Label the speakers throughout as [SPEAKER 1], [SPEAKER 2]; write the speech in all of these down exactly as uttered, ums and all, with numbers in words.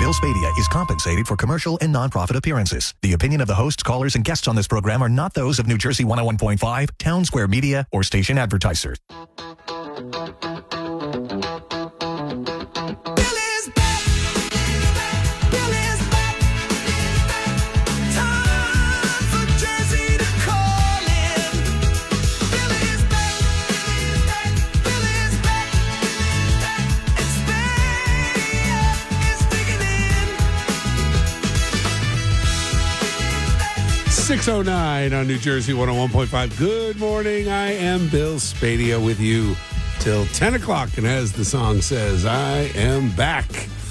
[SPEAKER 1] Bill Spadia is compensated for commercial and nonprofit appearances. The opinion of the hosts, callers, and guests on this program are not those of New Jersey one oh one point five, Town Square Media, or station advertisers.
[SPEAKER 2] six oh nine on New Jersey one oh one point five. Good morning. I am Bill Spadia with you till ten o'clock. And as the song says, I am back.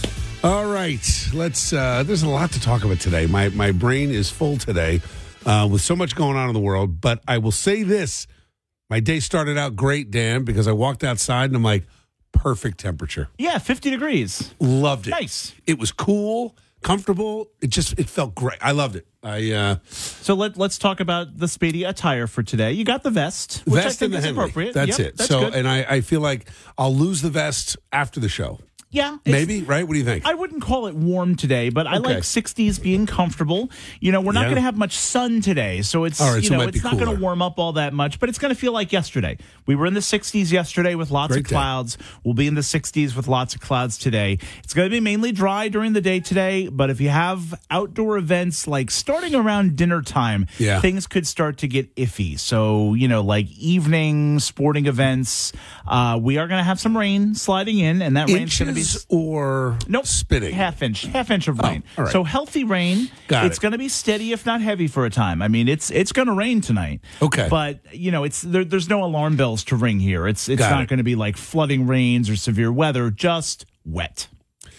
[SPEAKER 2] All right. Let's, uh, there's a lot to talk about today. My, my brain is full today uh, with so much going on in the world. But I will say this. My day started out great, Dan, because I walked outside and I'm like, perfect temperature.
[SPEAKER 3] Yeah, fifty degrees.
[SPEAKER 2] Loved it.
[SPEAKER 3] Nice.
[SPEAKER 2] It was cool, comfortable. It just, it felt great. I loved it. I uh,
[SPEAKER 3] so let let's talk about the Spadia attire for today. You got the vest, which
[SPEAKER 2] vest
[SPEAKER 3] I think
[SPEAKER 2] and the
[SPEAKER 3] is
[SPEAKER 2] Henley.
[SPEAKER 3] appropriate.
[SPEAKER 2] That's
[SPEAKER 3] yep,
[SPEAKER 2] it.
[SPEAKER 3] That's
[SPEAKER 2] so,
[SPEAKER 3] good.
[SPEAKER 2] and I, I feel like I'll lose the vest after the show.
[SPEAKER 3] Yeah,
[SPEAKER 2] maybe, right? What do you think?
[SPEAKER 3] I wouldn't call it warm today, but I
[SPEAKER 2] Okay.
[SPEAKER 3] like sixties being comfortable. You know, we're not
[SPEAKER 2] Yeah.
[SPEAKER 3] going to have much sun today, so it's
[SPEAKER 2] All right,
[SPEAKER 3] you
[SPEAKER 2] so it
[SPEAKER 3] know
[SPEAKER 2] might
[SPEAKER 3] it's
[SPEAKER 2] be
[SPEAKER 3] not going
[SPEAKER 2] cooler.
[SPEAKER 3] to warm up all that much, but it's going to feel like yesterday. We were in the sixties yesterday with lots
[SPEAKER 2] Great
[SPEAKER 3] of
[SPEAKER 2] day.
[SPEAKER 3] clouds. We'll be in the sixties with lots of clouds today. It's going to be mainly dry during the day today, but if you have outdoor events like starting around dinner time,
[SPEAKER 2] Yeah.
[SPEAKER 3] things could start to get iffy. So, you know, like evening sporting events, uh, we are going to have some rain sliding in, and that rain's going to be
[SPEAKER 2] Inches or
[SPEAKER 3] Nope.
[SPEAKER 2] spitting?
[SPEAKER 3] Half inch, half inch of rain.
[SPEAKER 2] all right.
[SPEAKER 3] So healthy rain.
[SPEAKER 2] Got
[SPEAKER 3] it's
[SPEAKER 2] it.
[SPEAKER 3] going to be steady, if not heavy, for a time. I mean, it's it's going to rain tonight.
[SPEAKER 2] Okay.
[SPEAKER 3] But you know, it's there, there's no alarm bells to ring here. It's it's
[SPEAKER 2] Got
[SPEAKER 3] not
[SPEAKER 2] it.
[SPEAKER 3] going to be like flooding rains or severe weather. Just wet.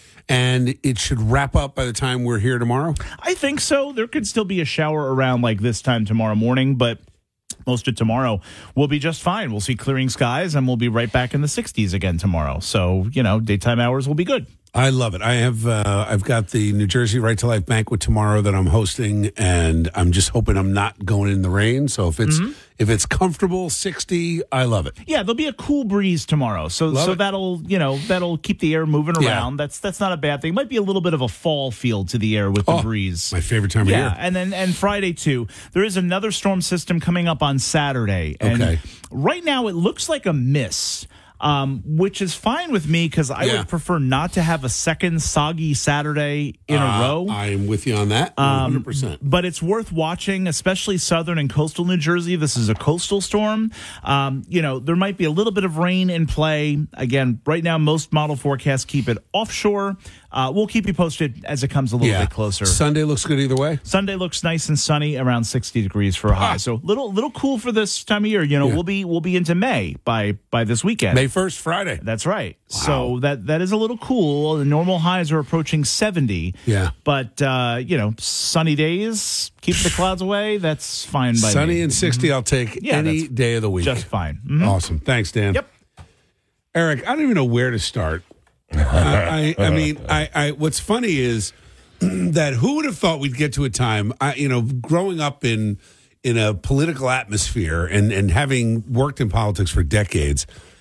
[SPEAKER 2] And it should wrap up by the time we're here tomorrow?
[SPEAKER 3] I think so. There could still be a shower around like this time tomorrow morning, but most of tomorrow will be just fine. We'll see clearing skies, and we'll be right back in the sixties again tomorrow. So you know, daytime hours will be good.
[SPEAKER 2] I love it. I have, uh, I've got the New Jersey Right to Life banquet tomorrow that I'm hosting, and I'm just hoping I'm not going in the rain. So if it's,
[SPEAKER 3] Mm-hmm.
[SPEAKER 2] if it's comfortable, sixty, I love it.
[SPEAKER 3] Yeah, there'll be a cool breeze tomorrow, so
[SPEAKER 2] Love
[SPEAKER 3] so
[SPEAKER 2] it.
[SPEAKER 3] that'll you know that'll keep the air moving
[SPEAKER 2] Yeah.
[SPEAKER 3] around. That's that's not a bad thing. Might be a little bit of a fall feel to the air with the
[SPEAKER 2] Oh,
[SPEAKER 3] breeze.
[SPEAKER 2] My favorite time
[SPEAKER 3] Yeah,
[SPEAKER 2] of year.
[SPEAKER 3] and then and Friday too. There is another storm system coming up on Saturday, and
[SPEAKER 2] Okay.
[SPEAKER 3] right now it looks like a miss. Um, which is fine with me because I
[SPEAKER 2] Yeah.
[SPEAKER 3] would prefer not to have a second soggy Saturday in
[SPEAKER 2] Uh,
[SPEAKER 3] a row.
[SPEAKER 2] I'm with you on that. one hundred percent.
[SPEAKER 3] But it's worth watching, especially southern and coastal New Jersey. This is a coastal storm. Um, you know, there might be a little bit of rain in play. Again, right now, most model forecasts keep it offshore. Uh, we'll keep you posted as it comes a little
[SPEAKER 2] Yeah.
[SPEAKER 3] bit closer.
[SPEAKER 2] Sunday looks good either way.
[SPEAKER 3] Sunday looks nice and sunny, around sixty degrees for a high.
[SPEAKER 2] Ah.
[SPEAKER 3] So little little cool for this time of year. You know,
[SPEAKER 2] Yeah.
[SPEAKER 3] we'll be we'll be into May by by this weekend.
[SPEAKER 2] May first, Friday.
[SPEAKER 3] That's right. So that that is a little cool. The normal highs are approaching seventy.
[SPEAKER 2] Yeah.
[SPEAKER 3] But, uh, you know, sunny days, keep the clouds away. That's fine by
[SPEAKER 2] Sunny
[SPEAKER 3] me.
[SPEAKER 2] and sixty, I'll take
[SPEAKER 3] Yeah,
[SPEAKER 2] any
[SPEAKER 3] that's
[SPEAKER 2] day of the week.
[SPEAKER 3] Just fine. Mhm.
[SPEAKER 2] Awesome. Thanks, Dan.
[SPEAKER 3] Yep.
[SPEAKER 2] Eric, I don't even know where to start. uh, I, I mean, I, I. What's funny is that who would have thought we'd get to a time, I, you know, growing up in in a political atmosphere and and having worked in politics for decades,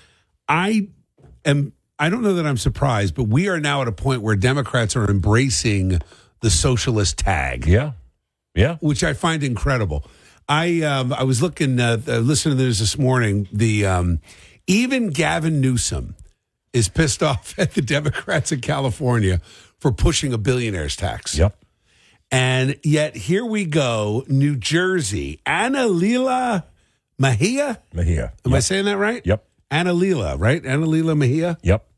[SPEAKER 2] I am. I don't know that I'm surprised, but we are now at a point where Democrats are embracing the socialist tag.
[SPEAKER 4] Yeah. Yeah.
[SPEAKER 2] Which I find incredible. I um, I was looking, uh, uh, listening to this this morning. The um, even Gavin Newsom is pissed off at the Democrats in California for pushing a billionaire's tax.
[SPEAKER 4] Yep.
[SPEAKER 2] And yet here we go, New Jersey, Annalila Mejia.
[SPEAKER 4] Mejia.
[SPEAKER 2] Am I
[SPEAKER 4] Yep.
[SPEAKER 2] saying that right?
[SPEAKER 4] Yep.
[SPEAKER 2] Annalila, right? Annalila Mejia
[SPEAKER 4] Yep.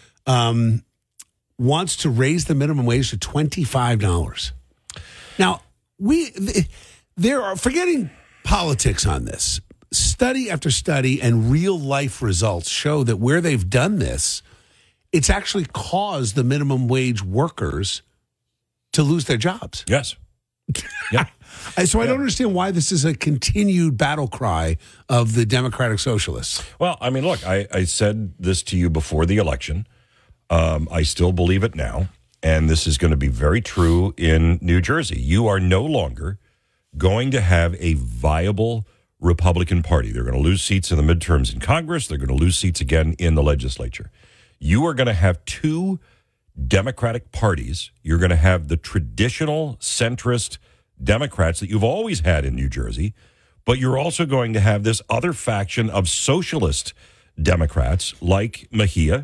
[SPEAKER 2] um, wants to raise the minimum wage to twenty-five dollars. Now, we there are forgetting politics on this. Study after study and real life results show that where they've done this, it's actually caused the minimum wage workers to lose their jobs.
[SPEAKER 4] Yes. Yep.
[SPEAKER 2] I- So I don't understand why this is a continued battle cry of the Democratic Socialists.
[SPEAKER 4] Well, I mean, look, I, I said this to you before the election. Um, I still believe it now. And this is going to be very true in New Jersey. You are no longer going to have a viable Republican Party. They're going to lose seats in the midterms in Congress. They're going to lose seats again in the legislature. You are going to have two Democratic parties. You're going to have the traditional centrist Democrats that you've always had in New Jersey, but you're also going to have this other faction of socialist Democrats like Mejia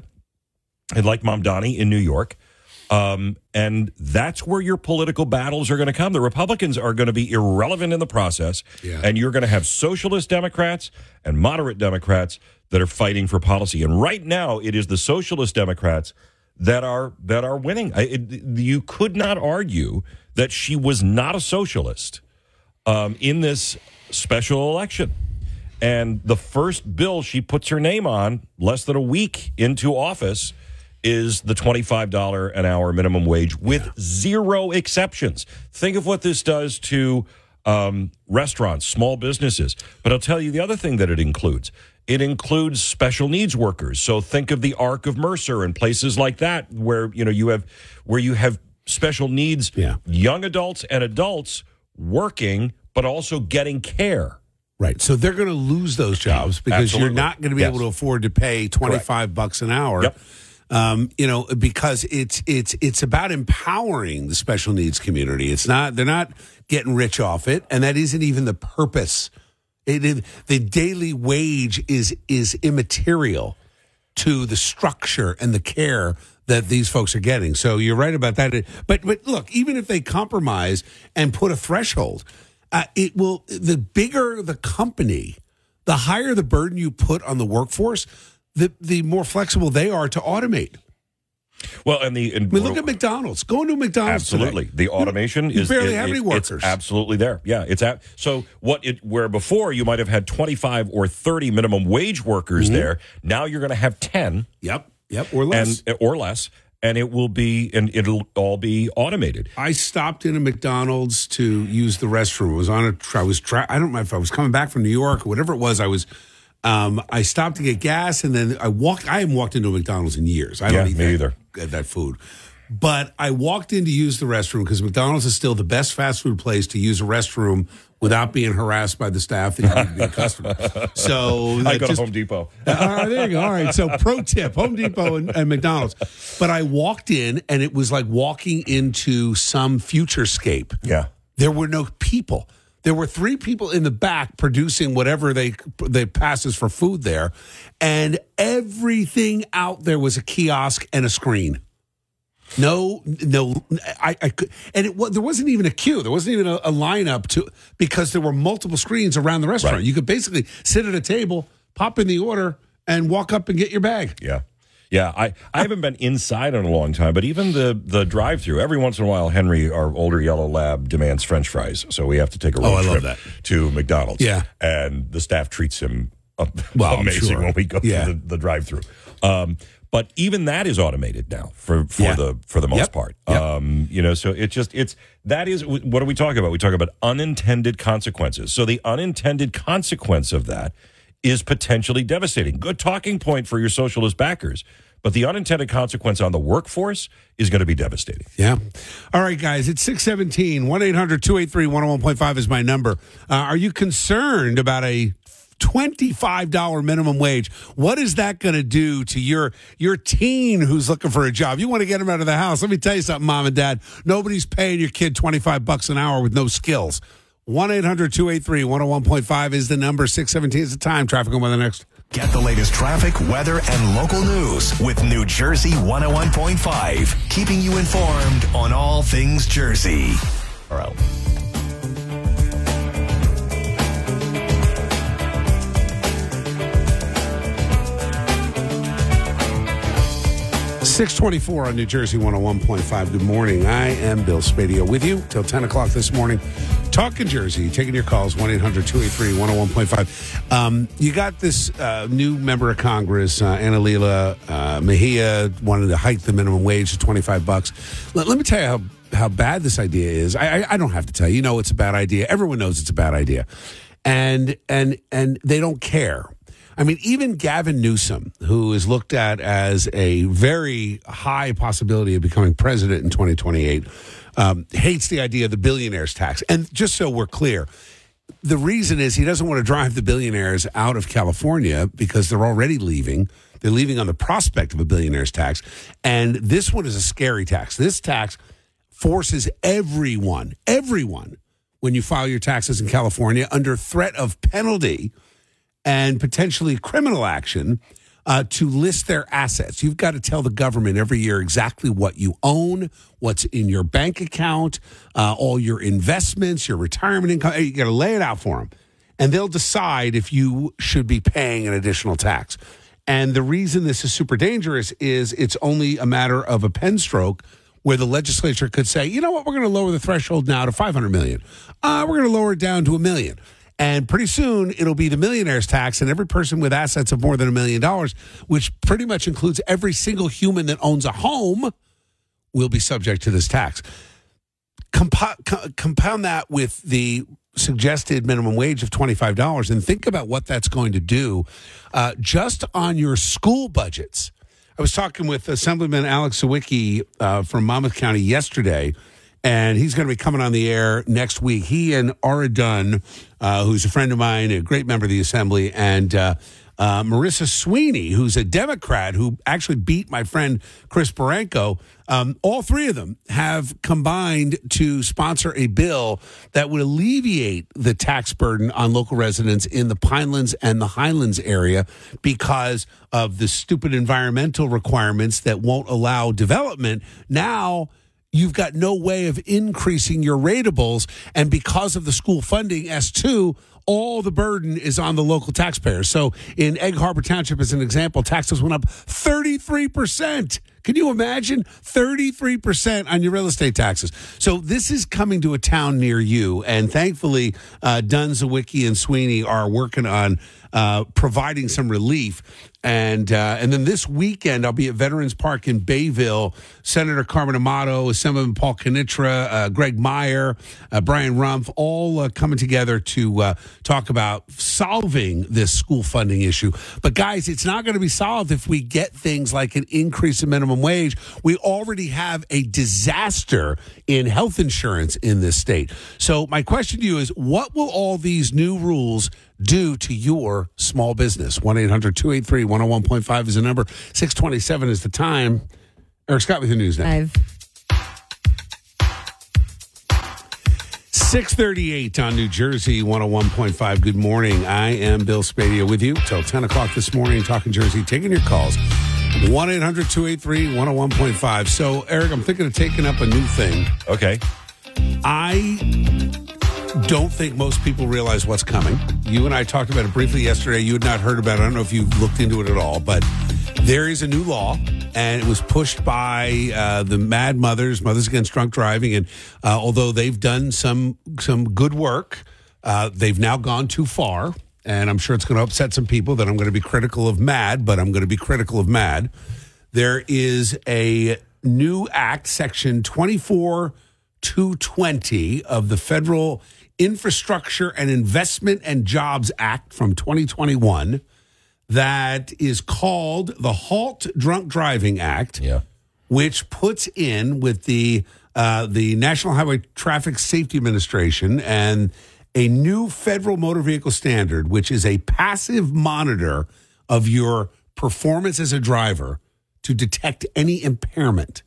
[SPEAKER 4] and like Mamdani in New York. Um, and that's where your political battles are going to come. The Republicans are going to be irrelevant in the process,
[SPEAKER 2] yeah.
[SPEAKER 4] and you're going to have socialist Democrats and moderate Democrats that are fighting for policy. And right now, it is the socialist Democrats that are that are winning. I, it, you could not argue that she was not a socialist um, in this special election. And the first bill she puts her name on, less than a week into office, is the twenty-five dollars an hour minimum wage with yeah. zero exceptions. Think of what this does to um, restaurants, small businesses. But I'll tell you the other thing that it includes. It includes special needs workers. So think of the Arc of Mercer and places like that where, you know, you have where you have special needs,
[SPEAKER 2] yeah.
[SPEAKER 4] young adults and adults working, but also getting care.
[SPEAKER 2] Right. So they're going to lose those jobs because
[SPEAKER 4] Absolutely.
[SPEAKER 2] you're not going to be
[SPEAKER 4] yes.
[SPEAKER 2] able to afford to pay twenty-five
[SPEAKER 4] Correct.
[SPEAKER 2] bucks an hour.
[SPEAKER 4] Yep.
[SPEAKER 2] Um, you know, because it's it's it's about empowering the special needs community. It's not they're not getting rich off it, and that isn't even the purpose. It, it, the daily wage is is immaterial to the structure and the care that these folks are getting. So you're right about that. But but look, even if they compromise and put a threshold, uh, it will. The bigger the company, the higher the burden you put on the workforce, the the more flexible they are to automate.
[SPEAKER 4] Well, and the and
[SPEAKER 2] I mean, look at McDonald's. Go into McDonald's
[SPEAKER 4] absolutely
[SPEAKER 2] today.
[SPEAKER 4] the automation
[SPEAKER 2] you
[SPEAKER 4] is
[SPEAKER 2] barely
[SPEAKER 4] it,
[SPEAKER 2] have
[SPEAKER 4] it,
[SPEAKER 2] any workers.
[SPEAKER 4] It's absolutely there. Yeah, it's at so what it where before you might have had twenty-five or thirty minimum wage workers mm-hmm. there. Now you're going to have ten.
[SPEAKER 2] Yep, yep, or less,
[SPEAKER 4] and or less, and it will be and it'll all be automated.
[SPEAKER 2] I stopped in a McDonald's to use the restroom. I was on a I was tra- I don't know if I was coming back from New York or whatever it was. I was. Um, I stopped to get gas, and then I walked. I haven't walked into a McDonald's in years. I
[SPEAKER 4] yeah,
[SPEAKER 2] don't eat
[SPEAKER 4] me
[SPEAKER 2] that,
[SPEAKER 4] either.
[SPEAKER 2] that food. But I walked in to use the restroom because McDonald's is still the best fast food place to use a restroom without being harassed by the staff that you need to be a customer. So
[SPEAKER 4] I go
[SPEAKER 2] just,
[SPEAKER 4] to Home Depot.
[SPEAKER 2] uh, there you go. All right. So pro tip: Home Depot and, and McDonald's. But I walked in, and it was like walking into some futurescape.
[SPEAKER 4] Yeah,
[SPEAKER 2] there were no people. There were three people in the back producing whatever they they passes for food there, and everything out there was a kiosk and a screen. No, no, I, I could, and it was, there wasn't even a queue. There wasn't even a, a lineup to because there were multiple screens around the restaurant.
[SPEAKER 4] Right.
[SPEAKER 2] You could basically sit at a table, pop in the order, and walk up and get your bag.
[SPEAKER 4] Yeah. Yeah, I, I haven't been inside in a long time, but even the, the drive-through, every once in a while, Henry, our older yellow lab, demands French fries, so we have to take a road
[SPEAKER 2] oh, I
[SPEAKER 4] trip
[SPEAKER 2] love that.
[SPEAKER 4] to McDonald's.
[SPEAKER 2] Yeah.
[SPEAKER 4] And the staff treats him uh,
[SPEAKER 2] well,
[SPEAKER 4] amazing
[SPEAKER 2] sure.
[SPEAKER 4] when we go
[SPEAKER 2] yeah.
[SPEAKER 4] to the, the drive-through. Um, but even that is automated now for, for
[SPEAKER 2] yeah.
[SPEAKER 4] the for the most
[SPEAKER 2] yep.
[SPEAKER 4] part.
[SPEAKER 2] Yep.
[SPEAKER 4] Um, you know, so it just it's that is what are we talking about? We talk about unintended consequences. So the unintended consequence of that is potentially devastating. Good talking point for your socialist backers. But the unintended consequence on the workforce is going to be devastating.
[SPEAKER 2] Yeah. All right, guys, it's six seventeen. one eight hundred two eight three one oh one point five is my number. Uh, are you concerned about a twenty-five dollars minimum wage? What is that going to do to your your teen who's looking for a job? You want to get him out of the house. Let me tell you something, Mom and Dad. Nobody's paying your kid twenty-five bucks an hour with no skills. one eight hundred two eight three one oh one point five is the number. six seventeen is the time. Traffic and weather next.
[SPEAKER 1] Get the latest traffic, weather, and local news with New Jersey one oh one point five, keeping you informed on all things Jersey. All right.
[SPEAKER 2] six twenty-four on New Jersey one oh one point five. Good morning. I am Bill Spadio with you till ten o'clock this morning. Talking Jersey, taking your calls, one eight hundred two eight three one oh one point five. Um, you got this uh, new member of Congress, uh, Annalila uh, Mejia, wanted to hike the minimum wage to twenty-five bucks. Let, let me tell you how, how bad this idea is. I, I, I don't have to tell you. You know it's a bad idea. Everyone knows it's a bad idea. And and and they don't care. I mean, even Gavin Newsom, who is looked at as a very high possibility of becoming president in twenty twenty-eight, um, hates the idea of the billionaires tax. And just so we're clear, the reason is he doesn't want to drive the billionaires out of California because they're already leaving. They're leaving on the prospect of a billionaire's tax. And this one is a scary tax. This tax forces everyone, everyone, when you file your taxes in California, under threat of penalty and potentially criminal action, uh, to list their assets. You've got to tell the government every year exactly what you own, what's in your bank account, uh, all your investments, your retirement income. You got to lay it out for them. And they'll decide if you should be paying an additional tax. And the reason this is super dangerous is it's only a matter of a pen stroke where the legislature could say, you know what, we're going to lower the threshold now to five hundred million dollars. Uh, we're going to lower it down to a million. And pretty soon it'll be the millionaire's tax, and every person with assets of more than a million dollars, which pretty much includes every single human that owns a home, will be subject to this tax. Compo- co- compound that with the suggested minimum wage of twenty-five dollars, and think about what that's going to do uh, just on your school budgets. I was talking with Assemblyman Alex Sawicki uh, from Monmouth County yesterday, and he's going to be coming on the air next week. He and Ara Dunn, uh, who's a friend of mine, a great member of the Assembly, and uh, uh, Marissa Sweeney, who's a Democrat who actually beat my friend Chris Baranco. Um, all three of them have combined to sponsor a bill that would alleviate the tax burden on local residents in the Pinelands and the Highlands area because of the stupid environmental requirements that won't allow development. Now you've got no way of increasing your ratables, and because of the school funding, S two, all the burden is on the local taxpayers. So in Egg Harbor Township, as an example, taxes went up thirty-three percent. Can you imagine? thirty-three percent on your real estate taxes. So this is coming to a town near you. And thankfully, uh, Dunn, Sawicki, and Sweeney are working on uh, providing some relief. And uh, and then this weekend, I'll be at Veterans Park in Bayville. Senator Carmen Amato, Assemblyman Paul Kinitra, uh, Greg Meyer, uh, Brian Rumpf, all uh, coming together to uh, talk about solving this school funding issue. But guys, it's not going to be solved if we get things like an increase in minimum wage. We already have a disaster in health insurance in this state. So my question to you is, what will all these new rules do to your small business? one eight hundred two eight three one oh one point five is the number. six twenty-seven is the time. Eric Scott with the news now.
[SPEAKER 5] I've
[SPEAKER 2] six thirty-eight on New Jersey one oh one point five. Good morning. I am Bill Spadia with you till ten o'clock this morning, talking Jersey, taking your calls. one eight hundred two eight three one oh one point five. So, Eric, I'm thinking of taking up a new thing.
[SPEAKER 4] Okay.
[SPEAKER 2] I don't think most people realize what's coming. You and I talked about it briefly yesterday. You had not heard about it. I don't know if you've looked into it at all, but there is a new law, and it was pushed by uh, the Mad Mothers, Mothers Against Drunk Driving. And uh, although they've done some some good work, uh, they've now gone too far. And I'm sure it's going to upset some people that I'm going to be critical of MAD, but I'm going to be critical of MAD. There is a new act, Section twenty-four two twenty of the Federal Infrastructure and Investment and Jobs Act from twenty twenty-one that is called the Halt Drunk Driving Act,
[SPEAKER 4] Yeah.
[SPEAKER 2] which puts in with the uh, the National Highway Traffic Safety Administration and a new federal motor vehicle standard, which is a passive monitor of your performance as a driver to detect any impairment.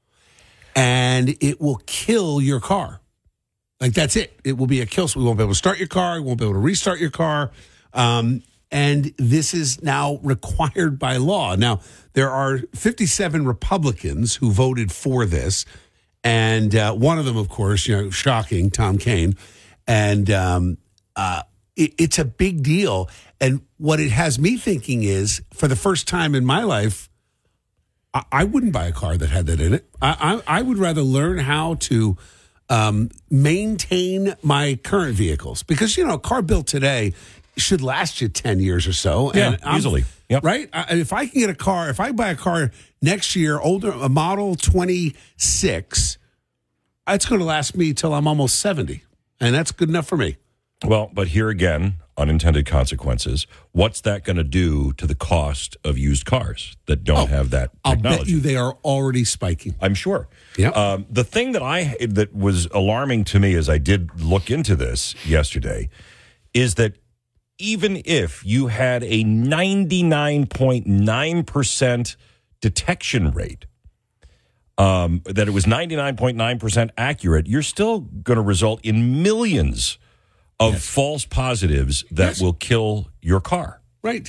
[SPEAKER 2] And it will kill your car. Like, that's it. It will be a kill. So we won't be able to start your car. We won't be able to restart your car. Um, and this is now required by law. Now, there are fifty-seven Republicans who voted for this. And uh, one of them, of course, you know, shocking, Tom Kean. And um, uh, it, it's a big deal. And what it has me thinking is, for the first time in my life, I, I wouldn't buy a car that had that in it. I, I, I would rather learn how to um, maintain my current vehicles. Because, you know, a car built today should last you ten years or so.
[SPEAKER 4] Yeah,
[SPEAKER 2] and I'm,
[SPEAKER 4] easily. Yep.
[SPEAKER 2] Right? I, if I can get a car, if I buy a car next year, older, a model twenty-six, it's going to last me till I'm almost seventy. And that's good enough for me.
[SPEAKER 4] Well, but here again, unintended consequences. What's that going to do to the cost of used cars that don't
[SPEAKER 2] Oh,
[SPEAKER 4] have that technology?
[SPEAKER 2] I'll bet you they are already spiking.
[SPEAKER 4] I'm sure.
[SPEAKER 2] Yeah.
[SPEAKER 4] Um, the thing that I that was alarming to me as I did look into this yesterday is that even if you had a ninety-nine point nine percent detection rate, um, that it was ninety-nine point nine percent accurate, you're still going to result in millions of yes. false positives that yes. will kill your car.
[SPEAKER 2] Right.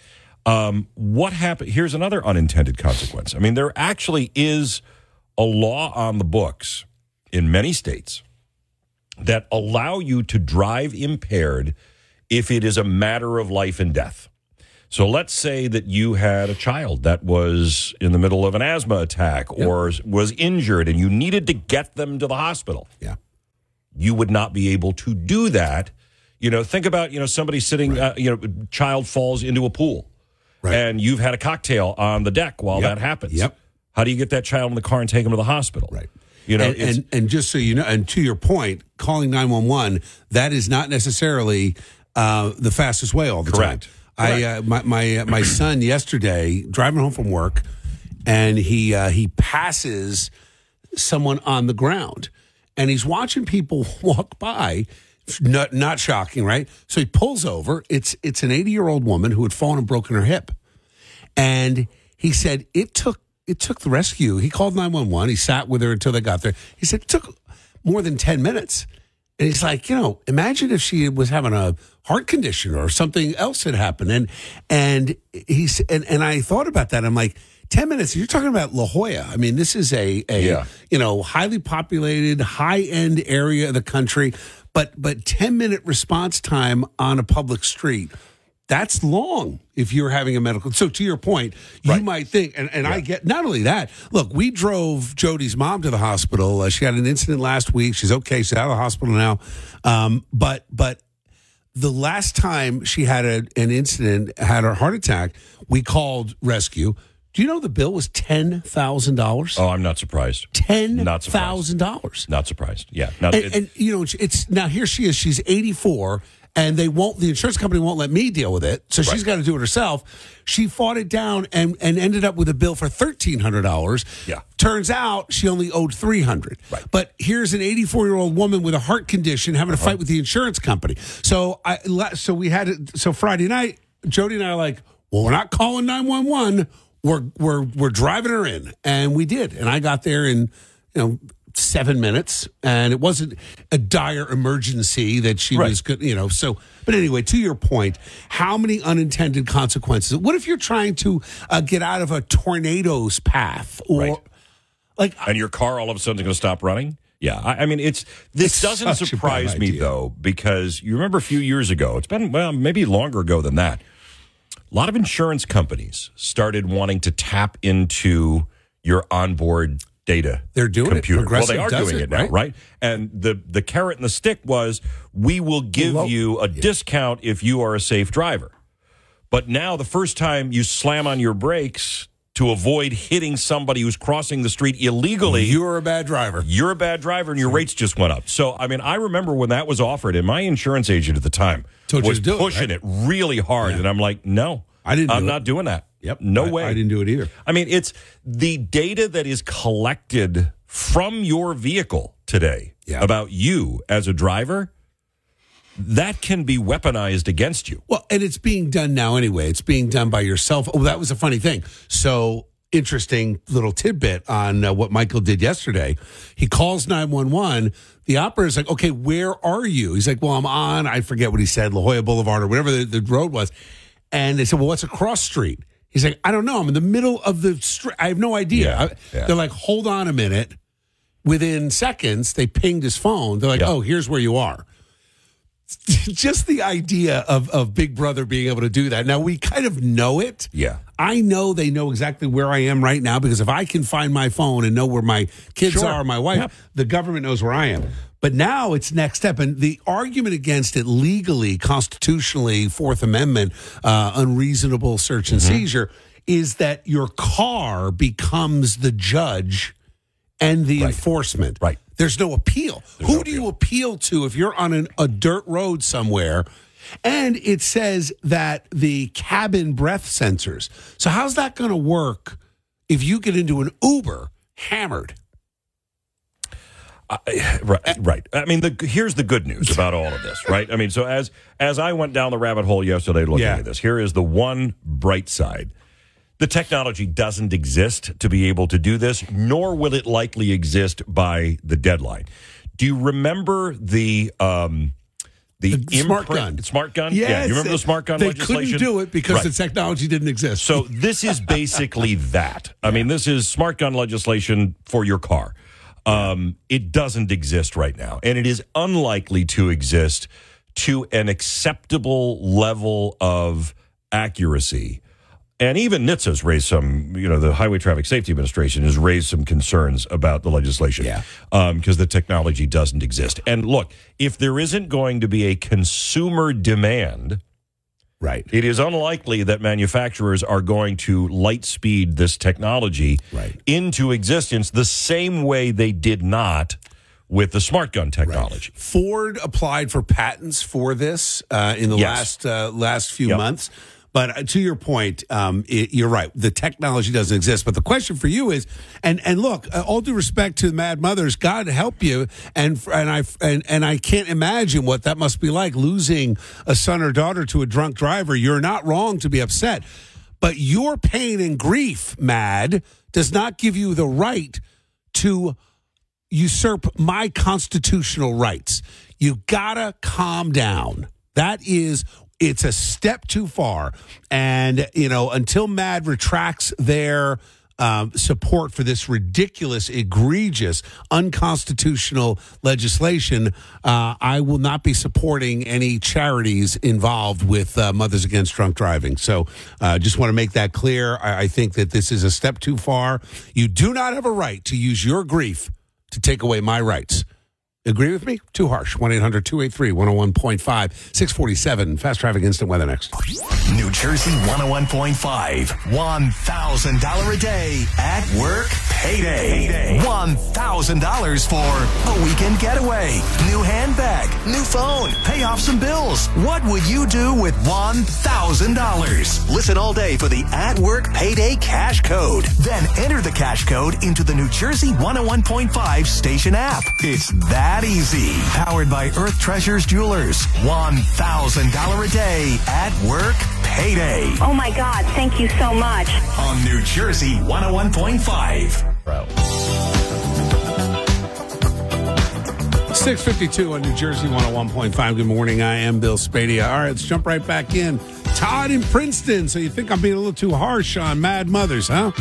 [SPEAKER 4] Um, what happened? Here's another unintended consequence. I mean, there actually is a law on the books in many states that allow you to drive impaired if it is a matter of life and death. So let's say that you had a child that was in the middle of an asthma attack yep. or was injured and you needed to get them to the hospital.
[SPEAKER 2] Yeah.
[SPEAKER 4] You would not be able to do that. You know, think about, you know, somebody sitting, right. uh, you know, child falls into a pool right. and you've had a cocktail on the deck while
[SPEAKER 2] yep.
[SPEAKER 4] that happens.
[SPEAKER 2] Yep.
[SPEAKER 4] How do you get that child in the car and take him to the hospital?
[SPEAKER 2] Right.
[SPEAKER 4] You know,
[SPEAKER 2] and, and, and just so you know, and to your point, calling nine one one, that is not necessarily uh, the fastest way all the
[SPEAKER 4] Correct.
[SPEAKER 2] time.
[SPEAKER 4] Correct.
[SPEAKER 2] I uh, my my, uh, my son yesterday driving home from work, and he uh, he passes someone on the ground, and he's watching people walk by. Not not shocking, right? So he pulls over. It's it's an eighty year old woman who had fallen and broken her hip, and he said it took. It took the rescue. He called nine one one. He sat with her until they got there. He said it took more than ten minutes. And he's like, you know, imagine if she was having a heart condition or something else had happened. And and he's and, and I thought about that. I'm like, ten minutes, you're talking about La Jolla. I mean, this is a, a
[SPEAKER 4] yeah.
[SPEAKER 2] you know, highly populated, high-end area of the country. But but ten-minute response time on a public street, that's long if you're having a medical. So to your point, you
[SPEAKER 4] right.
[SPEAKER 2] might think, and, and
[SPEAKER 4] yeah.
[SPEAKER 2] I get, not only that, look, we drove Jody's mom to the hospital. Uh, she had an incident last week. She's okay. She's out of the hospital now. Um, but but the last time she had a, an incident, had her heart attack, we called rescue. Do you know the bill was ten thousand dollars?
[SPEAKER 4] Oh, I'm not surprised.
[SPEAKER 2] ten thousand dollars.
[SPEAKER 4] Not surprised. Yeah. Not,
[SPEAKER 2] and,
[SPEAKER 4] it,
[SPEAKER 2] and, you know, it's now here she is. She's eighty-four. And they won't. The insurance company won't let me deal with it, so she's
[SPEAKER 4] right.
[SPEAKER 2] got to do it herself. She fought it down and, and ended up with a bill for thirteen hundred dollars.
[SPEAKER 4] Yeah.
[SPEAKER 2] Turns out she only owed three hundred.
[SPEAKER 4] Right.
[SPEAKER 2] But here's an eighty-four year old woman with a heart condition having to
[SPEAKER 4] Uh-huh.
[SPEAKER 2] fight with the insurance company. So I so we had it. So Friday night, Jody and I are like, well, we're not calling nine one one. We're we're we're driving her in, and we did. And I got there in you know. seven minutes, and it wasn't a dire emergency that she
[SPEAKER 4] right.
[SPEAKER 2] was good, you know. So, but anyway, to your point, how many unintended consequences? What if you're trying to uh, get out of a tornado's path, or
[SPEAKER 4] right.
[SPEAKER 2] like,
[SPEAKER 4] and your car all of a sudden is going to stop running? Yeah, I, I mean, it's this
[SPEAKER 2] It's
[SPEAKER 4] doesn't
[SPEAKER 2] such a
[SPEAKER 4] surprise
[SPEAKER 2] bad
[SPEAKER 4] me
[SPEAKER 2] idea.
[SPEAKER 4] though, because you remember a few years ago. It's been well, maybe longer ago than that. A lot of insurance companies started wanting to tap into your onboard data.
[SPEAKER 2] They're doing
[SPEAKER 4] computer.
[SPEAKER 2] it.
[SPEAKER 4] Well, they
[SPEAKER 2] Progressive
[SPEAKER 4] are
[SPEAKER 2] does
[SPEAKER 4] doing
[SPEAKER 2] it,
[SPEAKER 4] it now,
[SPEAKER 2] right?
[SPEAKER 4] right? And the the carrot and the stick was, we will give
[SPEAKER 2] Well,
[SPEAKER 4] you a
[SPEAKER 2] yeah.
[SPEAKER 4] discount if you are a safe driver. But now, the first time you slam on your brakes to avoid hitting somebody who's crossing the street illegally,
[SPEAKER 2] You're a bad driver.
[SPEAKER 4] you're a bad driver and your rates just went up. So, I mean, I remember when that was offered, and my insurance agent at the time
[SPEAKER 2] Told you
[SPEAKER 4] was
[SPEAKER 2] to do it,
[SPEAKER 4] pushing
[SPEAKER 2] right?
[SPEAKER 4] it really hard.
[SPEAKER 2] Yeah.
[SPEAKER 4] And I'm like, no,
[SPEAKER 2] I didn't
[SPEAKER 4] I'm
[SPEAKER 2] do
[SPEAKER 4] not
[SPEAKER 2] it.
[SPEAKER 4] doing that.
[SPEAKER 2] Yep.
[SPEAKER 4] No
[SPEAKER 2] I-
[SPEAKER 4] way.
[SPEAKER 2] I didn't do it either.
[SPEAKER 4] I mean, it's the data that is collected from your vehicle today
[SPEAKER 2] Yeah.
[SPEAKER 4] about you as a driver, that can be weaponized against you.
[SPEAKER 2] Well, and it's being done now anyway. It's being done by yourself. Oh, that was a funny thing. So interesting little tidbit on uh, what Michael did yesterday. He calls nine one one. The operator's like, okay, where are you? He's like, well, I'm on, I forget what he said, La Jolla Boulevard or whatever the, the road was. And they said, well, what's a cross street? He's like, I don't know. I'm in the middle of the street. I have no idea.
[SPEAKER 4] Yeah,
[SPEAKER 2] I-
[SPEAKER 4] yeah.
[SPEAKER 2] They're like, hold on a minute. Within seconds, they pinged his phone. They're like,
[SPEAKER 4] Yeah.
[SPEAKER 2] oh, here's where you are. Just the idea of, of Big Brother being able to do that. Now, we kind of know it.
[SPEAKER 4] Yeah.
[SPEAKER 2] I know they know exactly where I am right now because if I can find my phone and know where my kids
[SPEAKER 4] Sure.
[SPEAKER 2] are, my wife,
[SPEAKER 4] Yep.
[SPEAKER 2] the government knows where I am. But now it's next step. And the argument against it legally, constitutionally, Fourth Amendment, uh, unreasonable search and
[SPEAKER 4] Mm-hmm.
[SPEAKER 2] seizure, is that your car becomes the judge and the
[SPEAKER 4] Right.
[SPEAKER 2] enforcement.
[SPEAKER 4] Right.
[SPEAKER 2] There's no appeal.
[SPEAKER 4] There's
[SPEAKER 2] Who
[SPEAKER 4] no
[SPEAKER 2] do you appeal to if you're on an, a dirt road somewhere? And it says that the cabin breath sensors. So how's that going to work if you get into an Uber hammered?
[SPEAKER 4] I, right, right. I mean, the, here's the good news about all of this, right? I mean, so as as I went down the rabbit hole yesterday looking
[SPEAKER 2] Yeah.
[SPEAKER 4] at this, here is the one bright side. The technology doesn't exist to be able to do this, nor will it likely exist by the deadline. Do you remember the um, the,
[SPEAKER 2] The smart
[SPEAKER 4] imprint-
[SPEAKER 2] gun.
[SPEAKER 4] Smart gun?
[SPEAKER 2] Yes,
[SPEAKER 4] yeah, you remember the smart gun
[SPEAKER 2] they
[SPEAKER 4] legislation?
[SPEAKER 2] couldn't do it because
[SPEAKER 4] Right.
[SPEAKER 2] the technology didn't exist.
[SPEAKER 4] So this is basically that. I mean, this is smart gun legislation for your car. Um, it doesn't exist right now, and it is unlikely to exist to an acceptable level of accuracy. And even N H T S A's raised some, you know, the Highway Traffic Safety Administration has raised some concerns about the legislation.
[SPEAKER 2] Yeah.
[SPEAKER 4] Because the technology doesn't exist. And look, if there isn't going to be a consumer demand,
[SPEAKER 2] right.
[SPEAKER 4] it is unlikely that manufacturers are going to light speed this technology
[SPEAKER 2] Right.
[SPEAKER 4] into existence the same way they did not with the smart gun technology.
[SPEAKER 2] Ford applied for patents for this uh, in the
[SPEAKER 4] Yes.
[SPEAKER 2] last uh, last few
[SPEAKER 4] Yep.
[SPEAKER 2] months. But uh, to your point, um, it, you're right. The technology doesn't exist. But the question for you is, and and look, uh, all due respect to the Mad Mothers, God help you, and and I and and I can't imagine what that must be like losing a son or daughter to a drunk driver. You're not wrong to be upset, but your pain and grief, Mad, does not give you the right to usurp my constitutional rights. You gotta calm down. That is, it's a step too far. And, you know, until MAD retracts their um, support for this ridiculous, egregious, unconstitutional legislation, uh, I will not be supporting any charities involved with uh, Mothers Against Drunk Driving. So uh, just want to make that clear. I, I think that this is a step too far. You do not have a right to use your grief to take away my rights. Agree with me? Too harsh. one eight hundred two eight three one oh one point five. six forty-seven. Fast Traffic Instant Weather next.
[SPEAKER 1] New Jersey one oh one point five. one thousand dollars a day at work payday. one thousand dollars for a weekend getaway, new handbag, new phone, pay off some bills. What would you do with one thousand dollars? Listen all day for the At Work Payday Cash Code. Then enter the cash code into the New Jersey one oh one point five station app. It's that easy. Powered by Earth Treasures Jewelers. one thousand dollars a day at work payday.
[SPEAKER 5] Oh my God, thank you so much.
[SPEAKER 1] On New Jersey one oh one point five.
[SPEAKER 2] six fifty-two on New Jersey one oh one point five. Good morning. I am Bill Spadia. All right, let's jump right back in. Todd in Princeton. So you think I'm being a little too harsh on Mad Mothers, huh?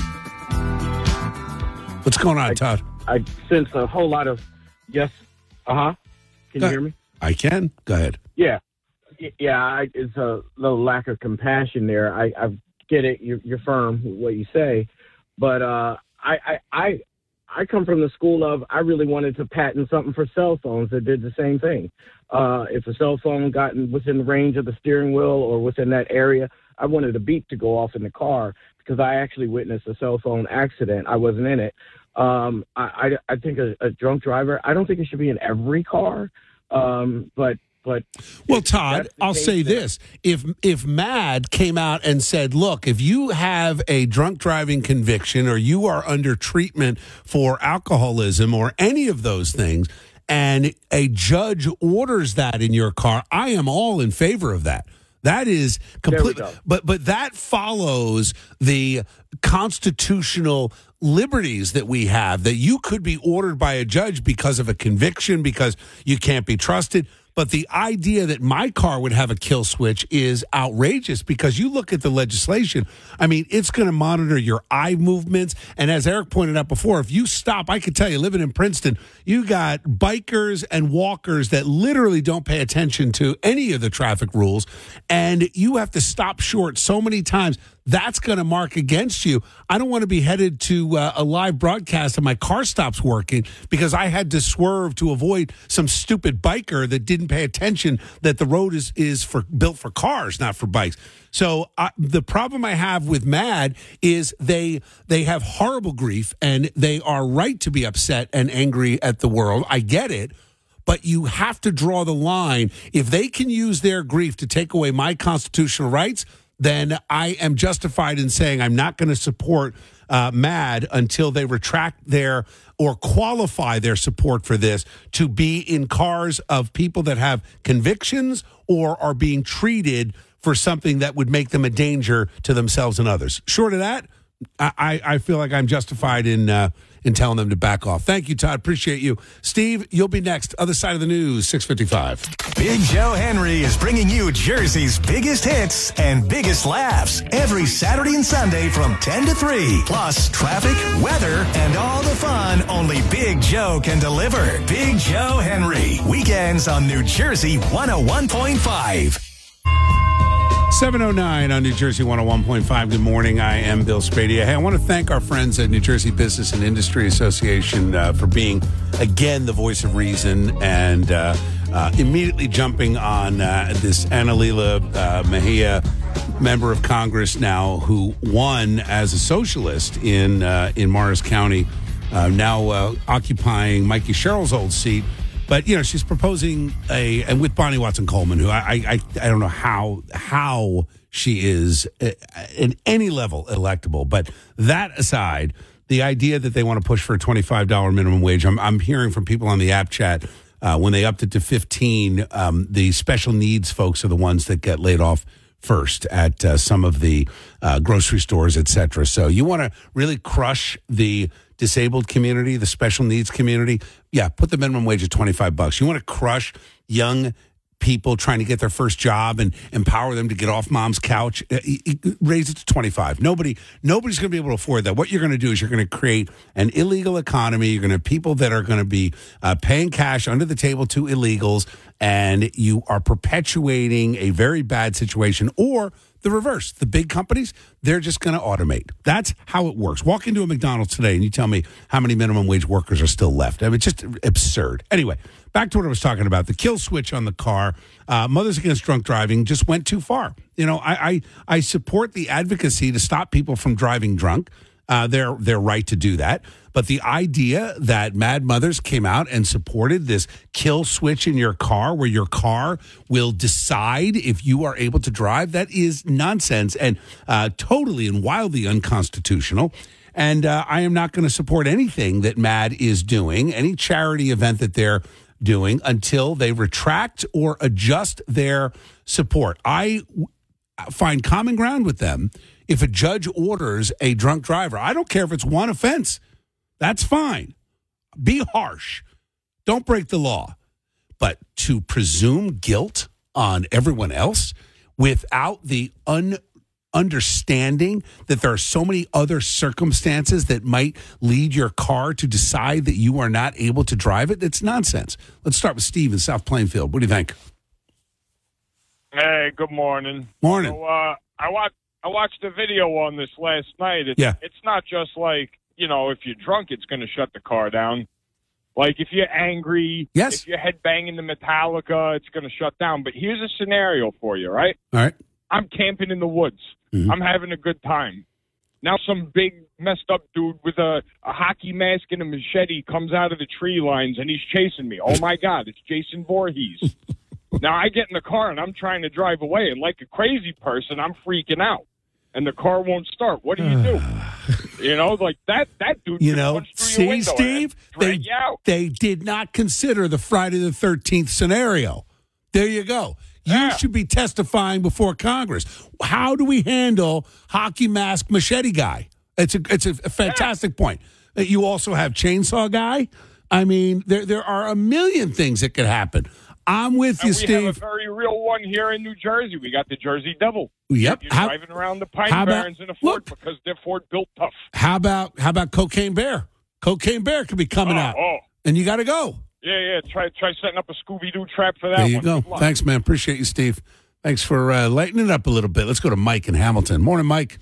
[SPEAKER 2] What's going on, Todd?
[SPEAKER 6] I sense a whole lot of yes. Uh huh. Can
[SPEAKER 2] Go
[SPEAKER 6] you hear me?
[SPEAKER 2] I can. Go ahead.
[SPEAKER 6] Yeah. Y- Yeah. I, it's a little lack of compassion there. I, I get it. You're, you're firm with what you say, but uh, I, I, I, I come from the school of I really wanted to patent something for cell phones that did the same thing. Uh, if a cell phone got in, within the range of the steering wheel or within that area, I wanted a beep to go off in the car because I actually witnessed a cell phone accident. I wasn't in it. Um, I, I, I think a, a drunk driver, I don't think it should be in every car. Um, but, but.
[SPEAKER 2] Well,
[SPEAKER 6] if
[SPEAKER 2] Todd,
[SPEAKER 6] that's the
[SPEAKER 2] I'll
[SPEAKER 6] case,
[SPEAKER 2] say
[SPEAKER 6] then-
[SPEAKER 2] this. If if MAD came out and said, look, if you have a drunk driving conviction or you are under treatment for alcoholism or any of those things, and a judge orders that in your car, I am all in favor of that. That is completely,
[SPEAKER 6] go.
[SPEAKER 2] but but that follows the constitutional liberties that we have, that you could be ordered by a judge because of a conviction, because you can't be trusted. But the idea that my car would have a kill switch is outrageous, because you look at the legislation. I mean, it's going to monitor your eye movements. And as Eric pointed out before, if you stop, I can tell you, living in Princeton, you got bikers and walkers that literally don't pay attention to any of the traffic rules. And you have to stop short so many times. That's going to mark against you. I don't want to be headed to uh, a live broadcast and my car stops working because I had to swerve to avoid some stupid biker that didn't pay attention that the road is is for built for cars, not for bikes. So uh, the problem I have with MAD is they they have horrible grief, and they are right to be upset and angry at the world. I get it. But you have to draw the line. If they can use their grief to take away my constitutional rights, then I am justified in saying I'm not going to support uh, MAD until they retract their or qualify their support for this to be in cars of people that have convictions or are being treated for something that would make them a danger to themselves and others. Short of that, I, I feel like I'm justified in uh, in telling them to back off. Thank you, Todd. Appreciate you. Steve, you'll be next. Other side of the news, six fifty-five.
[SPEAKER 1] Big Joe Henry is bringing you Jersey's biggest hits and biggest laughs every Saturday and Sunday from ten to three. Plus, traffic, weather, and all the fun only Big Joe can deliver. Big Joe Henry. Weekends on New Jersey one oh one point five.
[SPEAKER 2] seven oh nine on New Jersey one oh one point five. Good morning. I am Bill Spadia. Hey, I want to thank our friends at New Jersey Business and Industry Association uh, for being, again, the voice of reason and uh, uh, immediately jumping on uh, this Annalila uh, Mejia, member of Congress now, who won as a socialist in, uh, in Morris County, uh, now uh, occupying Mikey Sherrill's old seat. But, you know, she's proposing a, and with Bonnie Watson-Coleman, who I, I, I don't know how, how she is in any level electable. But that aside, the idea that they want to push for a twenty-five dollars minimum wage, I'm, I'm hearing from people on the app chat, uh, when they upped it to fifteen, um, the special needs folks are the ones that get laid off first at uh, some of the uh, grocery stores, et cetera. So you want to really crush the disabled community, the special needs community, yeah, put the minimum wage at twenty-five bucks. You want to crush young people trying to get their first job and empower them to get off mom's couch, raise it to twenty-five. Nobody, nobody's going to be able to afford that. What you're going to do is you're going to create an illegal economy. You're going to have people that are going to be uh, paying cash under the table to illegals, and you are perpetuating a very bad situation. Or the reverse. The big companies, they're just going to automate. That's how it works. Walk into a McDonald's today and you tell me how many minimum wage workers are still left. I mean, it's just absurd. Anyway, back to what I was talking about. The kill switch on the car. Uh, Mothers Against Drunk Driving just went too far. You know, I, I, I support the advocacy to stop people from driving drunk. Uh, they're, they're right to do that. But the idea that Mad Mothers came out and supported this kill switch in your car where your car will decide if you are able to drive, that is nonsense and uh, totally and wildly unconstitutional. And uh, I am not going to support anything that Mad is doing, any charity event that they're doing, until they retract or adjust their support. I w- find common ground with them. If a judge orders a drunk driver, I don't care if it's one offense. That's fine. Be harsh. Don't break the law. But to presume guilt on everyone else without the un- understanding that there are so many other circumstances that might lead your car to decide that you are not able to drive it, it's nonsense. Let's start with Steve in South Plainfield. What do you think?
[SPEAKER 7] Hey, good morning.
[SPEAKER 2] Morning.
[SPEAKER 7] So, uh, I watched I watched a video on this last night. It's,
[SPEAKER 2] yeah.
[SPEAKER 7] It's not just like, you know, if you're drunk, it's going to shut the car down. Like, if you're angry,
[SPEAKER 2] yes.
[SPEAKER 7] if you're headbanging the Metallica, it's going to shut down. But here's a scenario for you, right?
[SPEAKER 2] All right.
[SPEAKER 7] I'm camping in the woods.
[SPEAKER 2] Mm-hmm.
[SPEAKER 7] I'm having a good time. Now some big messed up dude with a, a hockey mask and a machete comes out of the tree lines, and he's chasing me. Oh, my God, it's Jason Voorhees. Now, I get in the car, and I'm trying to drive away, and like a crazy person, I'm freaking out. And the car won't start. What do you do? You know, like that that dude.
[SPEAKER 2] You know, see, Steve, they, they did not consider the Friday the thirteenth scenario. There you go. You
[SPEAKER 7] yeah.
[SPEAKER 2] should be testifying before Congress. How do we handle hockey mask machete guy? It's a it's a, a fantastic yeah. point. You also have chainsaw guy. I mean, there there are a million things that could happen. I'm with
[SPEAKER 7] and
[SPEAKER 2] you,
[SPEAKER 7] we
[SPEAKER 2] Steve.
[SPEAKER 7] We have a very real one here in New Jersey. We got the Jersey Devil.
[SPEAKER 2] Yep.
[SPEAKER 7] You're
[SPEAKER 2] how,
[SPEAKER 7] driving around the Pine
[SPEAKER 2] about,
[SPEAKER 7] Barrens in a Ford
[SPEAKER 2] look,
[SPEAKER 7] because they're Ford built tough.
[SPEAKER 2] How about how about Cocaine Bear? Cocaine Bear could be coming
[SPEAKER 7] oh,
[SPEAKER 2] out,
[SPEAKER 7] oh.
[SPEAKER 2] and you got to go.
[SPEAKER 7] Yeah, yeah. Try try setting up a Scooby-Doo trap for that
[SPEAKER 2] There you
[SPEAKER 7] one.
[SPEAKER 2] go. Thanks, man. Appreciate you, Steve. Thanks for uh, lightening it up a little bit. Let's go to Mike in Hamilton. Morning, Mike.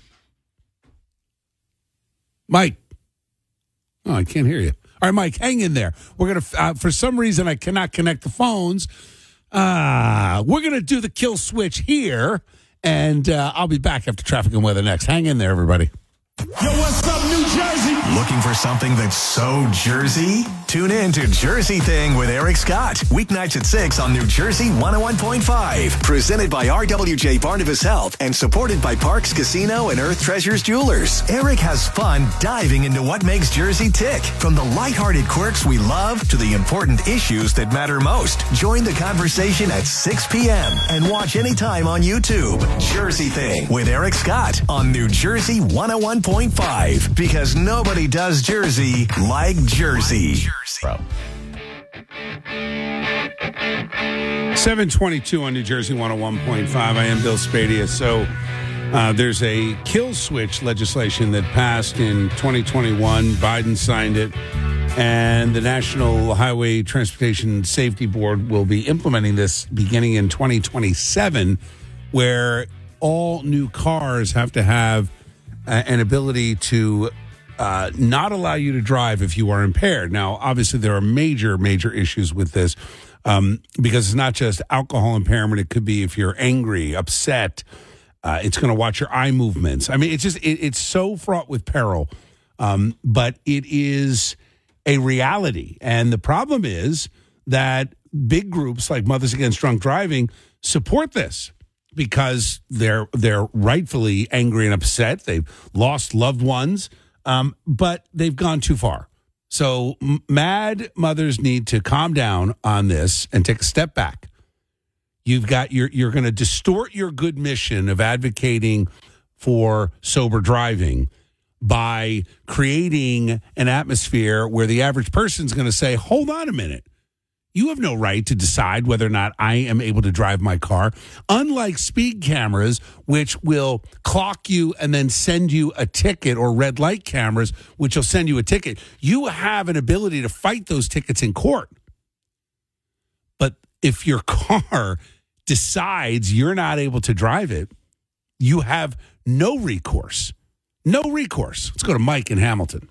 [SPEAKER 2] Mike. Oh, I can't hear you. All right, Mike, hang in there. We're going to, uh, for some reason, I cannot connect the phones. Uh, we're going to do the kill switch here, and uh, I'll be back after traffic and weather next. Hang in there, everybody.
[SPEAKER 8] Yo, what's up, New Jersey?
[SPEAKER 1] Looking for something that's so Jersey? Tune in to Jersey Thing with Eric Scott. Weeknights at six on New Jersey one oh one point five. Presented by R W J Barnabas Health and supported by Parks Casino and Earth Treasures Jewelers. Eric has fun diving into what makes Jersey tick. From the lighthearted quirks we love to the important issues that matter most. Join the conversation at six p.m. and watch anytime on YouTube. Jersey Thing with Eric Scott on New Jersey one oh one point five. Because nobody does Jersey like Jersey.
[SPEAKER 4] Bro.
[SPEAKER 2] seven twenty-two on New Jersey one oh one point five. I am Bill Spadia. So uh, there's a kill switch legislation that passed in twenty twenty-one. Biden signed it. And the National Highway Transportation Safety Board will be implementing this beginning in twenty twenty-seven, where all new cars have to have uh, an ability to uh, not allow you to drive if you are impaired. Now, obviously, there are major, major issues with this um, because it's not just alcohol impairment. It could be if you're angry, upset. Uh, it's going to watch your eye movements. I mean, it's just it, it's so fraught with peril, um, but it is a reality. And the problem is that big groups like Mothers Against Drunk Driving support this because they're they're rightfully angry and upset. They've lost loved ones, um, but they've gone too far. So m- mad mothers need to calm down on this and take a step back. You've got you're you're going to distort your good mission of advocating for sober driving by creating an atmosphere where the average person's going to say, hold on a minute. You have no right to decide whether or not I am able to drive my car. Unlike speed cameras, which will clock you and then send you a ticket, or red light cameras, which will send you a ticket, you have an ability to fight those tickets in court. But if your car decides you're not able to drive it, you have no recourse. No recourse. Let's go to Mike in Hamilton.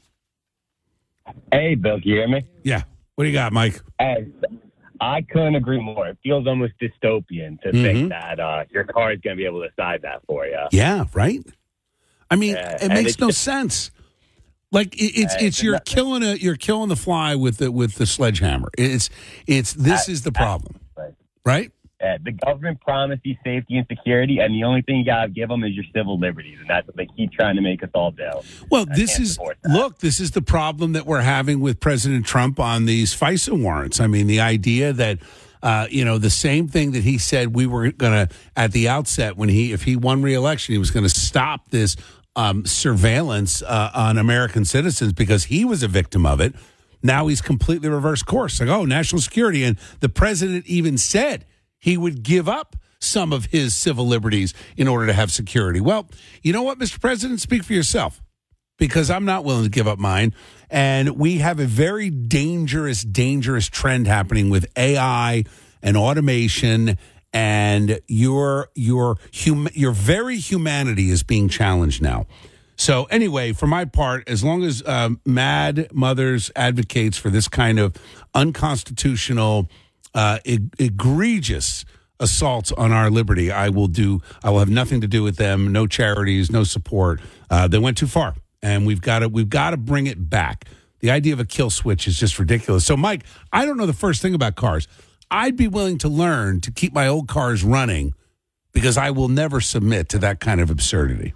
[SPEAKER 8] Hey, Bill, can you hear me?
[SPEAKER 2] Yeah. What do you got, Mike?
[SPEAKER 8] Hey, I couldn't agree more. It feels almost dystopian to
[SPEAKER 2] Mm-hmm.
[SPEAKER 8] think that uh, your car is going to be able to decide that for you.
[SPEAKER 2] Yeah, right? I mean,
[SPEAKER 8] Yeah,
[SPEAKER 2] it
[SPEAKER 8] and
[SPEAKER 2] makes
[SPEAKER 8] it's
[SPEAKER 2] no
[SPEAKER 8] just-
[SPEAKER 2] sense. Like it, it's
[SPEAKER 8] Uh,
[SPEAKER 2] it's
[SPEAKER 8] it's
[SPEAKER 2] you're
[SPEAKER 8] not-
[SPEAKER 2] killing a you're killing the fly with the with the sledgehammer. It's it's this
[SPEAKER 8] I-
[SPEAKER 2] is the
[SPEAKER 8] I-
[SPEAKER 2] problem,
[SPEAKER 8] Right.
[SPEAKER 2] right?
[SPEAKER 8] Uh, the government promised you safety and security, and the only thing you got to give them is your civil liberties, and that's what they keep trying to make us all do.
[SPEAKER 2] Well,
[SPEAKER 8] I
[SPEAKER 2] this
[SPEAKER 8] can't
[SPEAKER 2] is
[SPEAKER 8] support that.
[SPEAKER 2] look. This is the problem that we're having with President Trump on these FISA warrants. I mean, the idea that uh, you know the same thing that he said we were going to at the outset when he if he won re-election, he was going to stop this um, surveillance uh, on American citizens because he was a victim of it. Now he's completely reversed course. Like, oh, national security, and the president even said he would give up some of his civil liberties in order to have security. Well, you know what, Mister President? Speak for yourself, because I'm not willing to give up mine. And we have a very dangerous, dangerous trend happening with A I and automation, and your your hum, your very humanity is being challenged now. So anyway, for my part, as long as um, Mad Mothers advocates for this kind of unconstitutional, uh, eg- egregious assaults on our liberty, I will do. I will have nothing to do with them. No charities, no support. Uh, they went too far, and we've got to we've got to bring it back. The idea of a kill switch is just ridiculous. So, Mike, I don't know the first thing about cars. I'd be willing to learn to keep my old cars running because I will never submit to that kind of absurdity.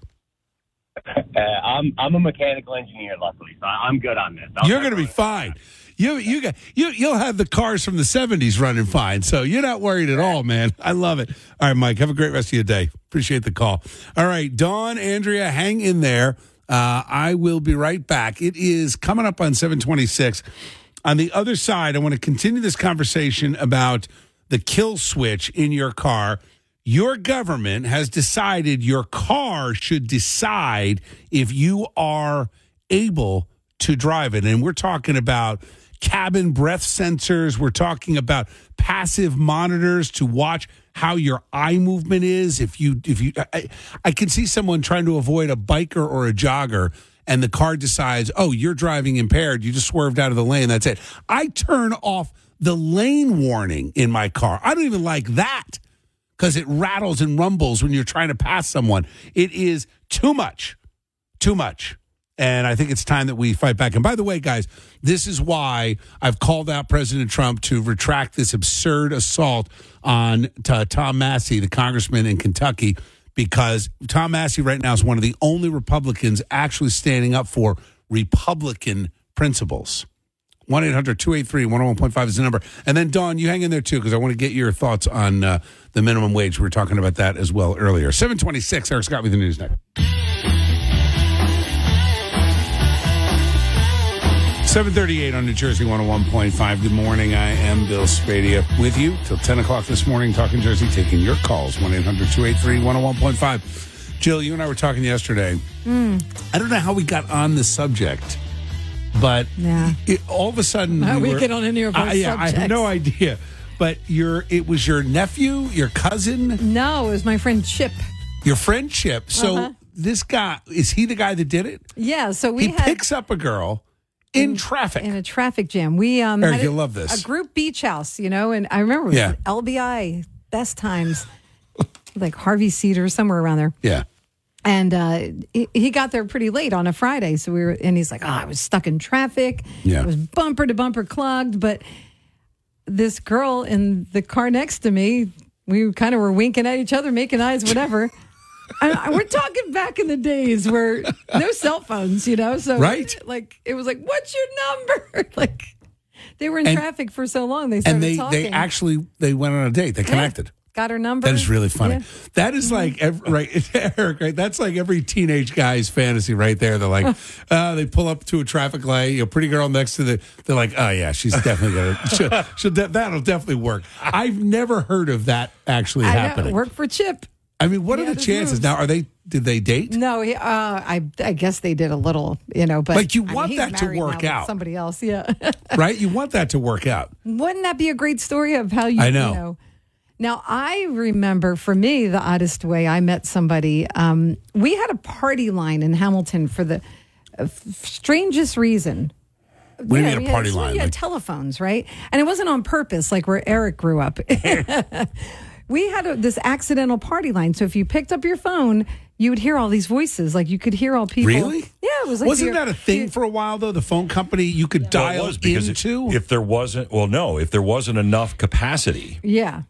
[SPEAKER 8] Uh, I'm I'm a mechanical engineer, luckily, so I'm good on this. I'll
[SPEAKER 2] You're going to
[SPEAKER 8] never-
[SPEAKER 2] be fine. You you got you you'll have the cars from the seventies running fine, so you're not worried at all, man. I love it. All right, Mike, have a great rest of your day. Appreciate the call. All right, Dawn, Andrea, hang in there. Uh, I will be right back. It is coming up on seven twenty-six. On the other side, I want to continue this conversation about the kill switch in your car. Your government has decided your car should decide if you are able to drive it. And we're talking about cabin breath sensors. We're talking about passive monitors to watch how your eye movement is. If you, if you, I, I can see someone trying to avoid a biker or a jogger, and the car decides, oh, you're driving impaired. You just swerved out of the lane. That's it. I turn off the lane warning in my car. I don't even like that because it rattles and rumbles when you're trying to pass someone. It is too much, too much. And I think it's time that we fight back. And by the way, guys, this is why I've called out President Trump to retract this absurd assault on t- Tom Massey, the congressman in Kentucky, because Tom Massey right now is one of the only Republicans actually standing up for Republican principles. one eight hundred two eight three one oh one point five is the number. And then, Dawn, you hang in there, too, because I want to get your thoughts on uh, the minimum wage. We were talking about that as well earlier. seven twenty-six, Eric Scott with the news next. seven thirty-eight on New Jersey one oh one point five. Good morning. I am Bill Spadia with you till ten o'clock this morning, talking Jersey, taking your calls. one eight hundred two eight three one oh one point five. Jill, you and I were talking yesterday.
[SPEAKER 9] Mm.
[SPEAKER 2] I don't know how we got on the subject, but
[SPEAKER 9] yeah.
[SPEAKER 2] it, all of a sudden.
[SPEAKER 9] How we
[SPEAKER 2] were,
[SPEAKER 9] get on any of our
[SPEAKER 2] uh, Yeah,
[SPEAKER 9] subjects.
[SPEAKER 2] I have no idea. But your it was your nephew, your cousin?
[SPEAKER 9] No, it was my friend Chip.
[SPEAKER 2] Your friend Chip. So
[SPEAKER 9] Uh-huh.
[SPEAKER 2] this guy, is he the guy that did it?
[SPEAKER 9] Yeah, so we
[SPEAKER 2] he
[SPEAKER 9] had...
[SPEAKER 2] picks up a girl in, in traffic.
[SPEAKER 9] In a traffic jam. We um,
[SPEAKER 2] Eric,
[SPEAKER 9] had a,
[SPEAKER 2] you'll love this.
[SPEAKER 9] a group beach house, you know, and I remember it was
[SPEAKER 2] Yeah.
[SPEAKER 9] L B I, best times, like Harvey Cedar, somewhere around there.
[SPEAKER 2] Yeah.
[SPEAKER 9] And uh, he, he got there pretty late on a Friday. So we were, and he's like, oh, I was stuck in traffic.
[SPEAKER 2] Yeah.
[SPEAKER 9] It was bumper to bumper clogged. But this girl in the car next to me, we kind of were winking at each other, making eyes, whatever. And I- we're talking back in the days where no cell phones, you know? So,
[SPEAKER 2] Right.
[SPEAKER 9] like, it was like, what's your number? Like, they were in
[SPEAKER 2] And-
[SPEAKER 9] traffic for so long. They started
[SPEAKER 2] And they,
[SPEAKER 9] talking.
[SPEAKER 2] they actually, they went on a date. They connected.
[SPEAKER 9] Got her number.
[SPEAKER 2] That is really funny.
[SPEAKER 9] Yeah.
[SPEAKER 2] That is like, every, right, Eric, right? That's like every teenage guy's fantasy right there. They're like, uh, they pull up to a traffic light, you know, pretty girl next to the, they're like, oh yeah, she's definitely going to, she'll, she'll de- that'll definitely work. I've never heard of that actually
[SPEAKER 9] I know,
[SPEAKER 2] happening.
[SPEAKER 9] work for Chip.
[SPEAKER 2] I mean, what
[SPEAKER 9] He
[SPEAKER 2] are
[SPEAKER 9] had
[SPEAKER 2] the
[SPEAKER 9] his
[SPEAKER 2] chances?
[SPEAKER 9] moves.
[SPEAKER 2] Now, are they, did they date?
[SPEAKER 9] No, he, uh, I I guess they did a little, you know, but
[SPEAKER 2] Like, you
[SPEAKER 9] I mean,
[SPEAKER 2] want
[SPEAKER 9] he's
[SPEAKER 2] that to
[SPEAKER 9] married now
[SPEAKER 2] work
[SPEAKER 9] with
[SPEAKER 2] out.
[SPEAKER 9] Somebody else, yeah.
[SPEAKER 2] Right? You want that to work out.
[SPEAKER 9] Wouldn't that be a great story of how you,
[SPEAKER 2] I know.
[SPEAKER 9] you know? Now, I remember for me, the oddest way I met somebody, um, we had a party line in Hamilton for the uh, f- strangest reason.
[SPEAKER 2] What do you mean a
[SPEAKER 9] we had-
[SPEAKER 2] party
[SPEAKER 9] so
[SPEAKER 2] line?
[SPEAKER 9] We had
[SPEAKER 2] Like-
[SPEAKER 9] telephones, right? And it wasn't on purpose, like where Eric grew up. We had a, this accidental party line. So if you picked up your phone, you would hear all these voices. Like you could hear all people.
[SPEAKER 2] Really?
[SPEAKER 9] Yeah, it was like
[SPEAKER 2] Wasn't
[SPEAKER 9] your-
[SPEAKER 2] that a thing
[SPEAKER 9] your-
[SPEAKER 2] for a while, though? The phone company, you could
[SPEAKER 4] Well,
[SPEAKER 2] dial
[SPEAKER 4] it was because it-
[SPEAKER 2] into?
[SPEAKER 4] if there wasn't, well, no, if there wasn't enough capacity,
[SPEAKER 9] Yeah.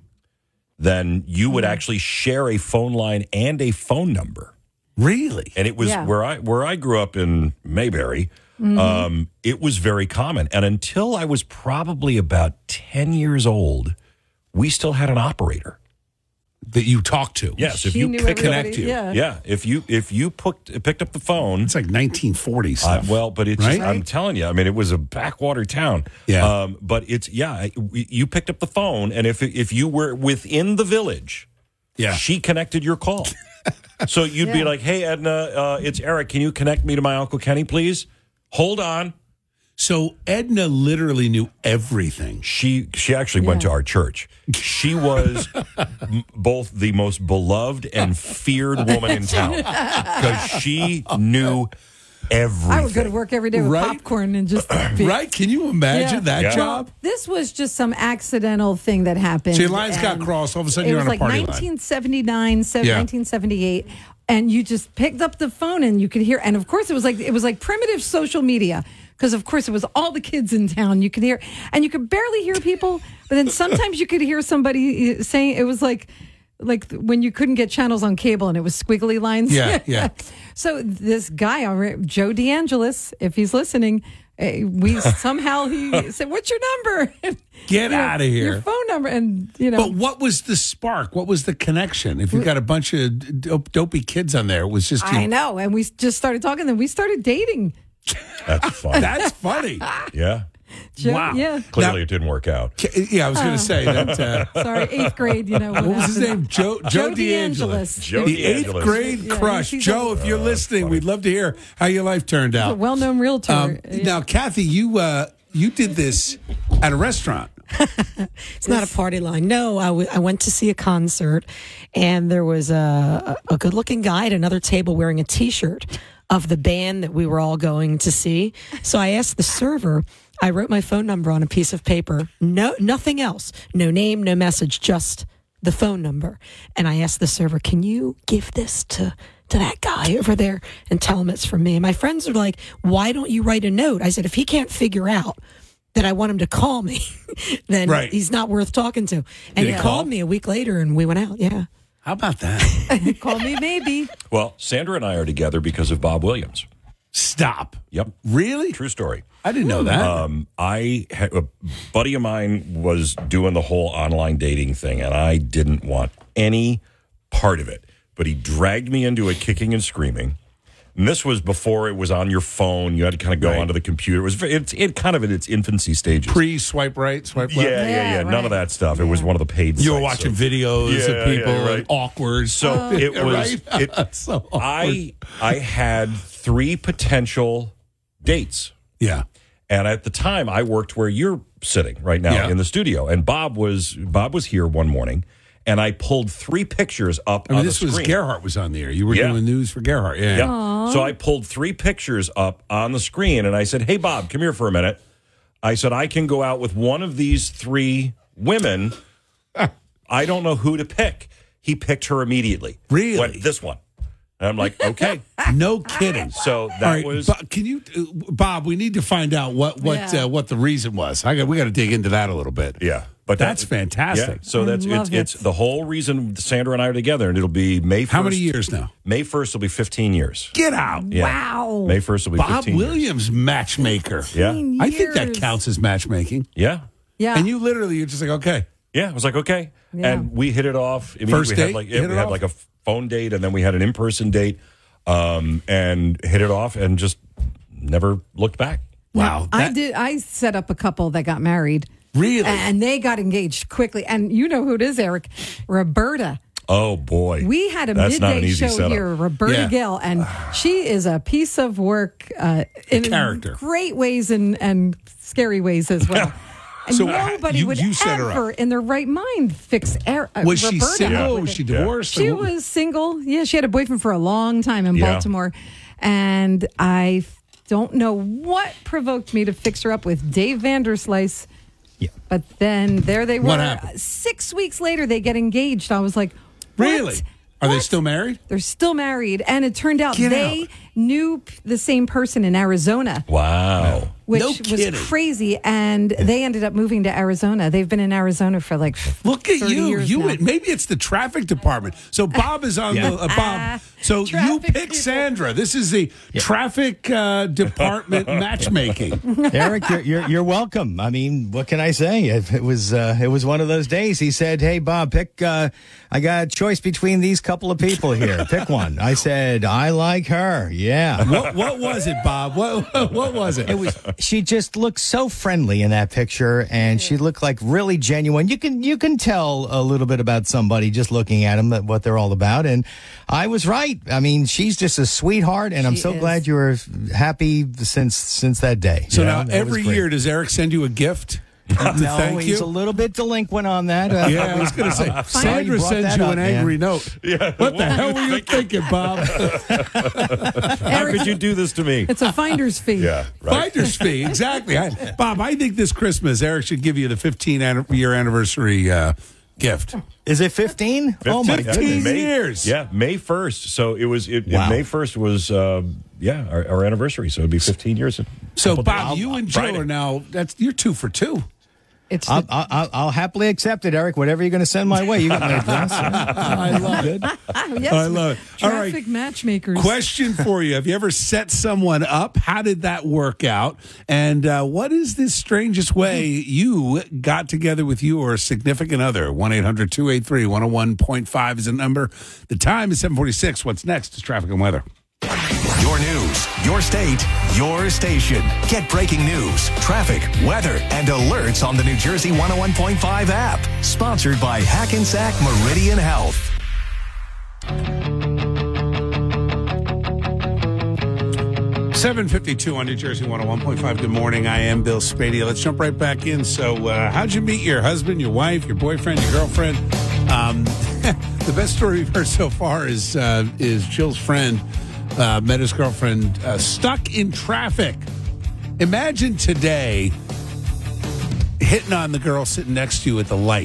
[SPEAKER 4] then you
[SPEAKER 9] Mm.
[SPEAKER 4] would actually share a phone line and a phone number.
[SPEAKER 2] Really?
[SPEAKER 4] And it was
[SPEAKER 9] Yeah.
[SPEAKER 4] where I where I grew up in Mayberry.
[SPEAKER 9] Mm-hmm.
[SPEAKER 4] Um, it was very common, and until I was probably about ten years old, we still had an operator.
[SPEAKER 2] That you talk to.
[SPEAKER 4] Yes, if
[SPEAKER 9] She
[SPEAKER 4] you
[SPEAKER 9] knew
[SPEAKER 4] pick,
[SPEAKER 9] everybody,
[SPEAKER 2] connect you.
[SPEAKER 9] Yeah.
[SPEAKER 4] yeah, if you if you picked picked up the phone.
[SPEAKER 2] It's like nineteen forty
[SPEAKER 4] Uh,
[SPEAKER 2] stuff.
[SPEAKER 4] well, but it's
[SPEAKER 2] Right?
[SPEAKER 4] just, I'm telling you, I mean, it was a backwater town.
[SPEAKER 2] Yeah.
[SPEAKER 4] Um, but it's yeah, we- you picked up the phone, and if if you were within the village,
[SPEAKER 2] Yeah.
[SPEAKER 4] she connected your call. So you'd be
[SPEAKER 9] Yeah.
[SPEAKER 4] like, "Hey, Edna, uh, it's Eric. Can you connect me to my Uncle Kenny, please?" Hold on.
[SPEAKER 2] So Edna literally knew everything.
[SPEAKER 4] She she actually went
[SPEAKER 9] Yeah.
[SPEAKER 4] to our church. She was m- both the most beloved and feared woman in town because she knew everything.
[SPEAKER 9] I would go to work every day with
[SPEAKER 2] Right?
[SPEAKER 9] popcorn and just be,
[SPEAKER 2] Right? Can you imagine
[SPEAKER 9] Yeah.
[SPEAKER 2] that
[SPEAKER 4] Yeah.
[SPEAKER 2] job?
[SPEAKER 9] This was just some accidental thing that happened.
[SPEAKER 2] So your lines got
[SPEAKER 9] and
[SPEAKER 2] crossed. All of a sudden
[SPEAKER 9] it
[SPEAKER 2] you're
[SPEAKER 9] was
[SPEAKER 2] on a
[SPEAKER 9] like
[SPEAKER 2] party line.
[SPEAKER 9] nineteen seventy-nine, se-
[SPEAKER 2] Yeah.
[SPEAKER 9] nineteen seventy-eight, and you just picked up the phone and you could hear. And of course, it was like it was like primitive social media because of course it was all the kids in town. You could hear, and you could barely hear people, but then sometimes you could hear somebody saying it was like. Like when you couldn't get channels on cable and it was squiggly lines.
[SPEAKER 2] Yeah, yeah.
[SPEAKER 9] So this guy, Joe DeAngelis, if he's listening, eh, we somehow he said, "What's your number?"
[SPEAKER 2] Get
[SPEAKER 9] You know,
[SPEAKER 2] out of here.
[SPEAKER 9] Your phone number, and you know.
[SPEAKER 2] But what was the spark? What was the connection? If you've got a bunch of dope, dopey kids on there, it was just.
[SPEAKER 9] I know, and we just started talking. Then we started dating.
[SPEAKER 4] That's fun.
[SPEAKER 2] That's funny.
[SPEAKER 4] yeah.
[SPEAKER 9] Joe,
[SPEAKER 2] Wow.
[SPEAKER 9] Yeah.
[SPEAKER 4] Clearly,
[SPEAKER 2] Now-
[SPEAKER 4] it didn't work out.
[SPEAKER 2] Yeah, I was going to say that. Uh,
[SPEAKER 9] Sorry, eighth grade. You know
[SPEAKER 2] what was his
[SPEAKER 9] happened.
[SPEAKER 2] name? Joe Joe,
[SPEAKER 9] Joe
[SPEAKER 2] DeAngelis.
[SPEAKER 9] DeAngelis.
[SPEAKER 4] Joe
[SPEAKER 2] the eighth
[SPEAKER 4] DeAngelis.
[SPEAKER 2] grade
[SPEAKER 9] Yeah,
[SPEAKER 2] crush.
[SPEAKER 9] he's
[SPEAKER 2] Joe,
[SPEAKER 9] a-
[SPEAKER 2] if you're
[SPEAKER 4] Oh,
[SPEAKER 2] listening,
[SPEAKER 4] funny.
[SPEAKER 2] we'd love to hear how your life turned
[SPEAKER 9] A
[SPEAKER 2] out.
[SPEAKER 9] well-known realtor.
[SPEAKER 2] Um,
[SPEAKER 9] Yeah.
[SPEAKER 2] Now, Kathy, you uh, you did this at a restaurant.
[SPEAKER 10] It's not a party line. No, I, w- I went to see a concert, and there was a, a good looking guy at another table wearing a T-shirt of the band that we were all going to see. So I asked the server. I wrote my phone number on a piece of paper. No, nothing else. No name, no message. Just the phone number. And I asked the server, can you give this to, to that guy over there and tell him it's from me? And my friends are like, why don't you write a note? I said, if he can't figure out that I want him to call me, then
[SPEAKER 2] Right.
[SPEAKER 10] he's not worth talking to. And
[SPEAKER 2] Did
[SPEAKER 10] he
[SPEAKER 2] he
[SPEAKER 10] called
[SPEAKER 2] call?
[SPEAKER 10] me a week later and we went out. Yeah.
[SPEAKER 2] How about that?
[SPEAKER 9] Call me maybe.
[SPEAKER 4] Well, Sandra and I are together because of Bob Williams.
[SPEAKER 2] Stop.
[SPEAKER 4] Yep.
[SPEAKER 2] Really?
[SPEAKER 4] True story.
[SPEAKER 2] I didn't know that.
[SPEAKER 4] Um, I had, a buddy of mine was doing the whole online dating thing, and I didn't want any part of it. But he dragged me into it, kicking and screaming. And this was before it was on your phone. You had to kind of go
[SPEAKER 2] Right.
[SPEAKER 4] onto the computer. It was very- it's it kind of in its infancy stages.
[SPEAKER 2] Pre swipe right, swipe
[SPEAKER 4] yeah,
[SPEAKER 2] left.
[SPEAKER 4] yeah, yeah,
[SPEAKER 9] Yeah,
[SPEAKER 4] None of
[SPEAKER 9] right.
[SPEAKER 4] that stuff. It was one of the paid.
[SPEAKER 2] You were
[SPEAKER 4] sites,
[SPEAKER 2] watching
[SPEAKER 4] so-
[SPEAKER 2] videos
[SPEAKER 4] Yeah,
[SPEAKER 2] of people
[SPEAKER 4] yeah, right.
[SPEAKER 2] and awkward.
[SPEAKER 4] So it was.
[SPEAKER 2] Right?
[SPEAKER 4] It,
[SPEAKER 2] So awkward.
[SPEAKER 4] I I had three potential dates.
[SPEAKER 2] Yeah.
[SPEAKER 4] And at the time, I worked where you're sitting right now
[SPEAKER 2] Yeah.
[SPEAKER 4] in the studio. And Bob was Bob was here one morning, and I pulled three pictures up
[SPEAKER 2] I mean,
[SPEAKER 4] on
[SPEAKER 2] this
[SPEAKER 4] the
[SPEAKER 2] was
[SPEAKER 4] screen.
[SPEAKER 2] Gerhardt was on the air. You were
[SPEAKER 4] Yeah.
[SPEAKER 2] doing news for Gerhardt. Yeah.
[SPEAKER 4] Yeah. So I pulled three pictures up on the screen, and I said, "Hey, Bob, come here for a minute." I said, "I can go out with one of these three women. I don't know who to pick." He picked her immediately.
[SPEAKER 2] Really?
[SPEAKER 4] Went, this one. And I'm like, okay.
[SPEAKER 2] No kidding.
[SPEAKER 4] So that
[SPEAKER 2] All right,
[SPEAKER 4] was.
[SPEAKER 2] Bo- can you, uh, Bob? We need to find out what what
[SPEAKER 9] Yeah.
[SPEAKER 2] uh, what the reason was. I got we got to dig into that a little bit.
[SPEAKER 4] Yeah, but
[SPEAKER 2] That's
[SPEAKER 4] that-
[SPEAKER 2] fantastic.
[SPEAKER 4] Yeah, so that's it's
[SPEAKER 9] love
[SPEAKER 4] it's
[SPEAKER 9] it.
[SPEAKER 4] the whole reason Sandra and I are together, and it'll be May first.
[SPEAKER 2] How many years now?
[SPEAKER 4] May first will be fifteen years.
[SPEAKER 2] Get out,
[SPEAKER 4] Yeah.
[SPEAKER 9] Wow.
[SPEAKER 4] May first will be
[SPEAKER 2] Bob
[SPEAKER 4] fifteen years.
[SPEAKER 2] Williams, matchmaker.
[SPEAKER 4] Yeah,
[SPEAKER 2] I think that
[SPEAKER 9] Years.
[SPEAKER 2] counts as matchmaking.
[SPEAKER 4] yeah,
[SPEAKER 9] Yeah.
[SPEAKER 2] And you literally, you're just like, okay,
[SPEAKER 4] yeah. I was like, okay,
[SPEAKER 9] Yeah.
[SPEAKER 4] and we hit it off. I mean,
[SPEAKER 2] First
[SPEAKER 4] we
[SPEAKER 2] date?
[SPEAKER 4] had like
[SPEAKER 2] You
[SPEAKER 4] yeah,
[SPEAKER 2] hit
[SPEAKER 4] we
[SPEAKER 2] it
[SPEAKER 4] had
[SPEAKER 2] off?
[SPEAKER 4] like a phone date, and then we had an in person date, um, and hit it off, and just never looked back.
[SPEAKER 2] wow,
[SPEAKER 9] I
[SPEAKER 2] that-
[SPEAKER 9] did. I set up a couple that got married.
[SPEAKER 2] Really?
[SPEAKER 9] And they got engaged quickly. And you know who it is, Eric? Roberta.
[SPEAKER 4] Oh boy,
[SPEAKER 9] We had a
[SPEAKER 4] That's not an
[SPEAKER 9] midday
[SPEAKER 4] easy
[SPEAKER 9] show
[SPEAKER 4] setup.
[SPEAKER 9] here, Roberta
[SPEAKER 2] Yeah.
[SPEAKER 9] Gill, and she is a piece of work uh, in
[SPEAKER 2] character.
[SPEAKER 9] great ways and, and scary ways as well. And
[SPEAKER 2] So,
[SPEAKER 9] nobody
[SPEAKER 2] you-
[SPEAKER 9] would
[SPEAKER 2] you set her up.
[SPEAKER 9] ever, in their right mind, fix er- uh,
[SPEAKER 2] was she
[SPEAKER 9] Roberta.
[SPEAKER 2] single?
[SPEAKER 9] with
[SPEAKER 2] Was
[SPEAKER 9] it.
[SPEAKER 2] she divorced?
[SPEAKER 9] She
[SPEAKER 2] Like,
[SPEAKER 9] was single. Yeah, she had a boyfriend for a long time in
[SPEAKER 4] Yeah.
[SPEAKER 9] Baltimore. And I f- don't know what provoked me to fix her up with Dave Vanderslice.
[SPEAKER 11] Yeah.
[SPEAKER 9] But then there they were.
[SPEAKER 2] What happened?
[SPEAKER 9] Six weeks later, they get engaged. I was like, what?
[SPEAKER 2] Really? Are they
[SPEAKER 9] What?
[SPEAKER 2] still married?
[SPEAKER 9] They're still married. And it turned out
[SPEAKER 2] Get
[SPEAKER 9] they
[SPEAKER 2] out.
[SPEAKER 9] knew p- the same person in Arizona,
[SPEAKER 4] wow.
[SPEAKER 9] which
[SPEAKER 2] No
[SPEAKER 9] was
[SPEAKER 2] kidding.
[SPEAKER 9] crazy. And they ended up moving to Arizona. They've been in Arizona for like
[SPEAKER 2] Look at
[SPEAKER 9] thirty
[SPEAKER 2] you.
[SPEAKER 9] years
[SPEAKER 2] You
[SPEAKER 9] now.
[SPEAKER 2] went- maybe it's the traffic department. So Bob is on
[SPEAKER 11] Yeah.
[SPEAKER 2] the uh, Bob. So you
[SPEAKER 9] Traffic
[SPEAKER 2] pick
[SPEAKER 9] people.
[SPEAKER 2] Sandra. This is the traffic uh, department matchmaking.
[SPEAKER 11] Eric, you're, you're you're welcome. I mean, what can I say? It, it was uh, it was one of those days. He said, "Hey, Bob, pick. Uh, I got a choice between these couple of people here. Pick one." I said, "I like her." Yeah.
[SPEAKER 2] What, what was it, Bob? What what was it?
[SPEAKER 11] It was. She just looked so friendly in that picture, and she looked like really genuine. You can you can tell a little bit about somebody just looking at them, that what they're all about. And I was right. I mean, she's just a sweetheart, and I'm
[SPEAKER 9] She
[SPEAKER 11] so
[SPEAKER 9] is.
[SPEAKER 11] glad you were happy since since that day.
[SPEAKER 2] So
[SPEAKER 11] You know,
[SPEAKER 2] now
[SPEAKER 11] that was
[SPEAKER 2] every
[SPEAKER 11] great.
[SPEAKER 2] year, does Eric send you a gift? to
[SPEAKER 11] No,
[SPEAKER 2] thank
[SPEAKER 11] he's
[SPEAKER 2] you?
[SPEAKER 11] a little bit delinquent on that. Uh,
[SPEAKER 2] Yeah, I was going to say,
[SPEAKER 11] Sorry you
[SPEAKER 2] Sandra
[SPEAKER 11] brought
[SPEAKER 2] sends
[SPEAKER 11] that
[SPEAKER 2] you
[SPEAKER 11] up,
[SPEAKER 2] an
[SPEAKER 11] man.
[SPEAKER 2] angry note.
[SPEAKER 4] Yeah.
[SPEAKER 2] What the hell were you thinking, Bob?
[SPEAKER 4] How could you do this to me?
[SPEAKER 9] It's a finder's fee.
[SPEAKER 4] Yeah, right.
[SPEAKER 2] Finder's fee, exactly. I, Bob, I think this Christmas, Eric should give you the fifteen year anniversary uh, gift.
[SPEAKER 11] Is it fifteen? Oh my
[SPEAKER 2] fifteen
[SPEAKER 11] goodness!
[SPEAKER 4] May,
[SPEAKER 2] years.
[SPEAKER 4] Yeah, May first. So it was. It,
[SPEAKER 11] Wow.
[SPEAKER 4] May first was. Uh, yeah, our, our anniversary. So it'd be fifteen years. in-
[SPEAKER 2] So,
[SPEAKER 4] couple
[SPEAKER 2] Bob,
[SPEAKER 4] days.
[SPEAKER 2] you and Joe
[SPEAKER 4] Friday.
[SPEAKER 2] are now, that's you're two for two.
[SPEAKER 9] It's
[SPEAKER 11] I'll,
[SPEAKER 9] the,
[SPEAKER 11] I'll, I'll- I'll happily accept it, Eric. Whatever you're going to send my way, you got my address.
[SPEAKER 2] I love it.
[SPEAKER 9] yes,
[SPEAKER 2] I love it. All right.
[SPEAKER 9] traffic matchmakers.
[SPEAKER 2] Question for you. Have you ever set someone up? How did that work out? And uh, what is the strangest way you got together with you or a significant other? one eight hundred two eight three one oh one point five is the number. The time is seven forty-six. What's next is traffic and weather.
[SPEAKER 1] Your news, your state, your station. Get breaking news, traffic, weather, and alerts on the New Jersey one oh one point five app. Sponsored by Hackensack Meridian Health.
[SPEAKER 2] seven fifty-two on New Jersey one oh one point five. Good morning. I am Bill Spadea. Let's jump right back in. So, uh, how'd you meet your husband, your wife, your boyfriend, your girlfriend? Um, the best story we've heard so far is uh, is Jill's friend uh, met his girlfriend uh, stuck in traffic. Imagine today hitting on the girl sitting next to you at the light.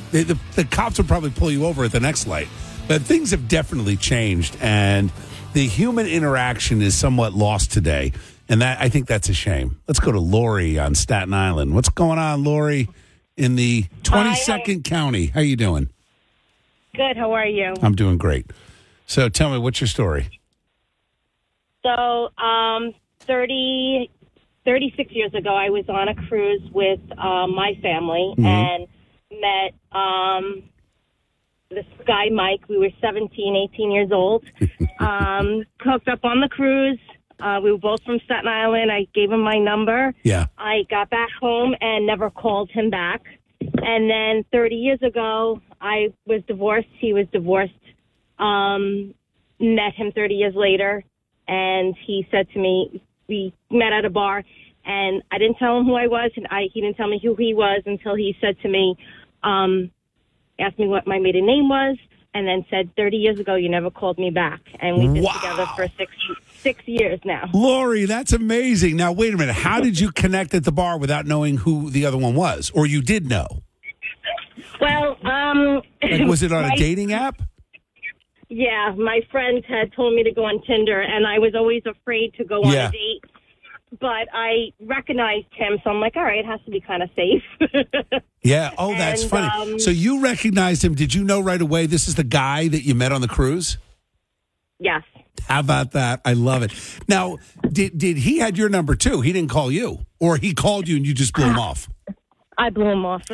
[SPEAKER 2] the, the, the cops would probably pull you over at the next light. But things have definitely changed, and the human interaction is somewhat lost today. And that I think that's a shame. Let's go to Lori on Staten Island. What's going on, Lori, in the twenty-second Hi, County? How you doing?
[SPEAKER 12] Good. How are you?
[SPEAKER 2] I'm doing great. So tell me, what's your story?
[SPEAKER 12] So, um, thirty, thirty-six years ago, I was on a cruise with uh, my family mm-hmm. and met um, this guy, Mike. We were seventeen, eighteen years old. um, hooked up on the cruise. Uh, we were both from Staten Island. I gave him my number.
[SPEAKER 2] Yeah.
[SPEAKER 12] I got back home and never called him back. And then thirty years ago, I was divorced. He was divorced. Um, met him thirty years later. And he said to me, we met at a bar, and I didn't tell him who I was, and I, he didn't tell me who he was until he said to me, um, asked me what my maiden name was, and then said, thirty years ago, you never called me back. And we've been
[SPEAKER 2] wow.
[SPEAKER 12] together for six, six years now.
[SPEAKER 2] Lori, that's amazing. Now, wait a minute. How did you connect at the bar without knowing who the other one was? Or you did know?
[SPEAKER 12] Well, um...
[SPEAKER 2] Like, was it on
[SPEAKER 12] my,
[SPEAKER 2] a dating app?
[SPEAKER 12] Yeah, my friend had told me to go on Tinder, and I was always afraid to go on
[SPEAKER 2] yeah.
[SPEAKER 12] a date. But I recognized him, so I'm like, all right, it has to be kind of safe.
[SPEAKER 2] Yeah. Oh, that's
[SPEAKER 12] and,
[SPEAKER 2] funny.
[SPEAKER 12] Um,
[SPEAKER 2] so you recognized him. Did you know right away this is the guy that you met on the cruise?
[SPEAKER 12] Yes.
[SPEAKER 2] How about that? I love it. Now, did did he had your number too? He didn't call you, or he called you and you just blew him off?
[SPEAKER 12] I blew him off.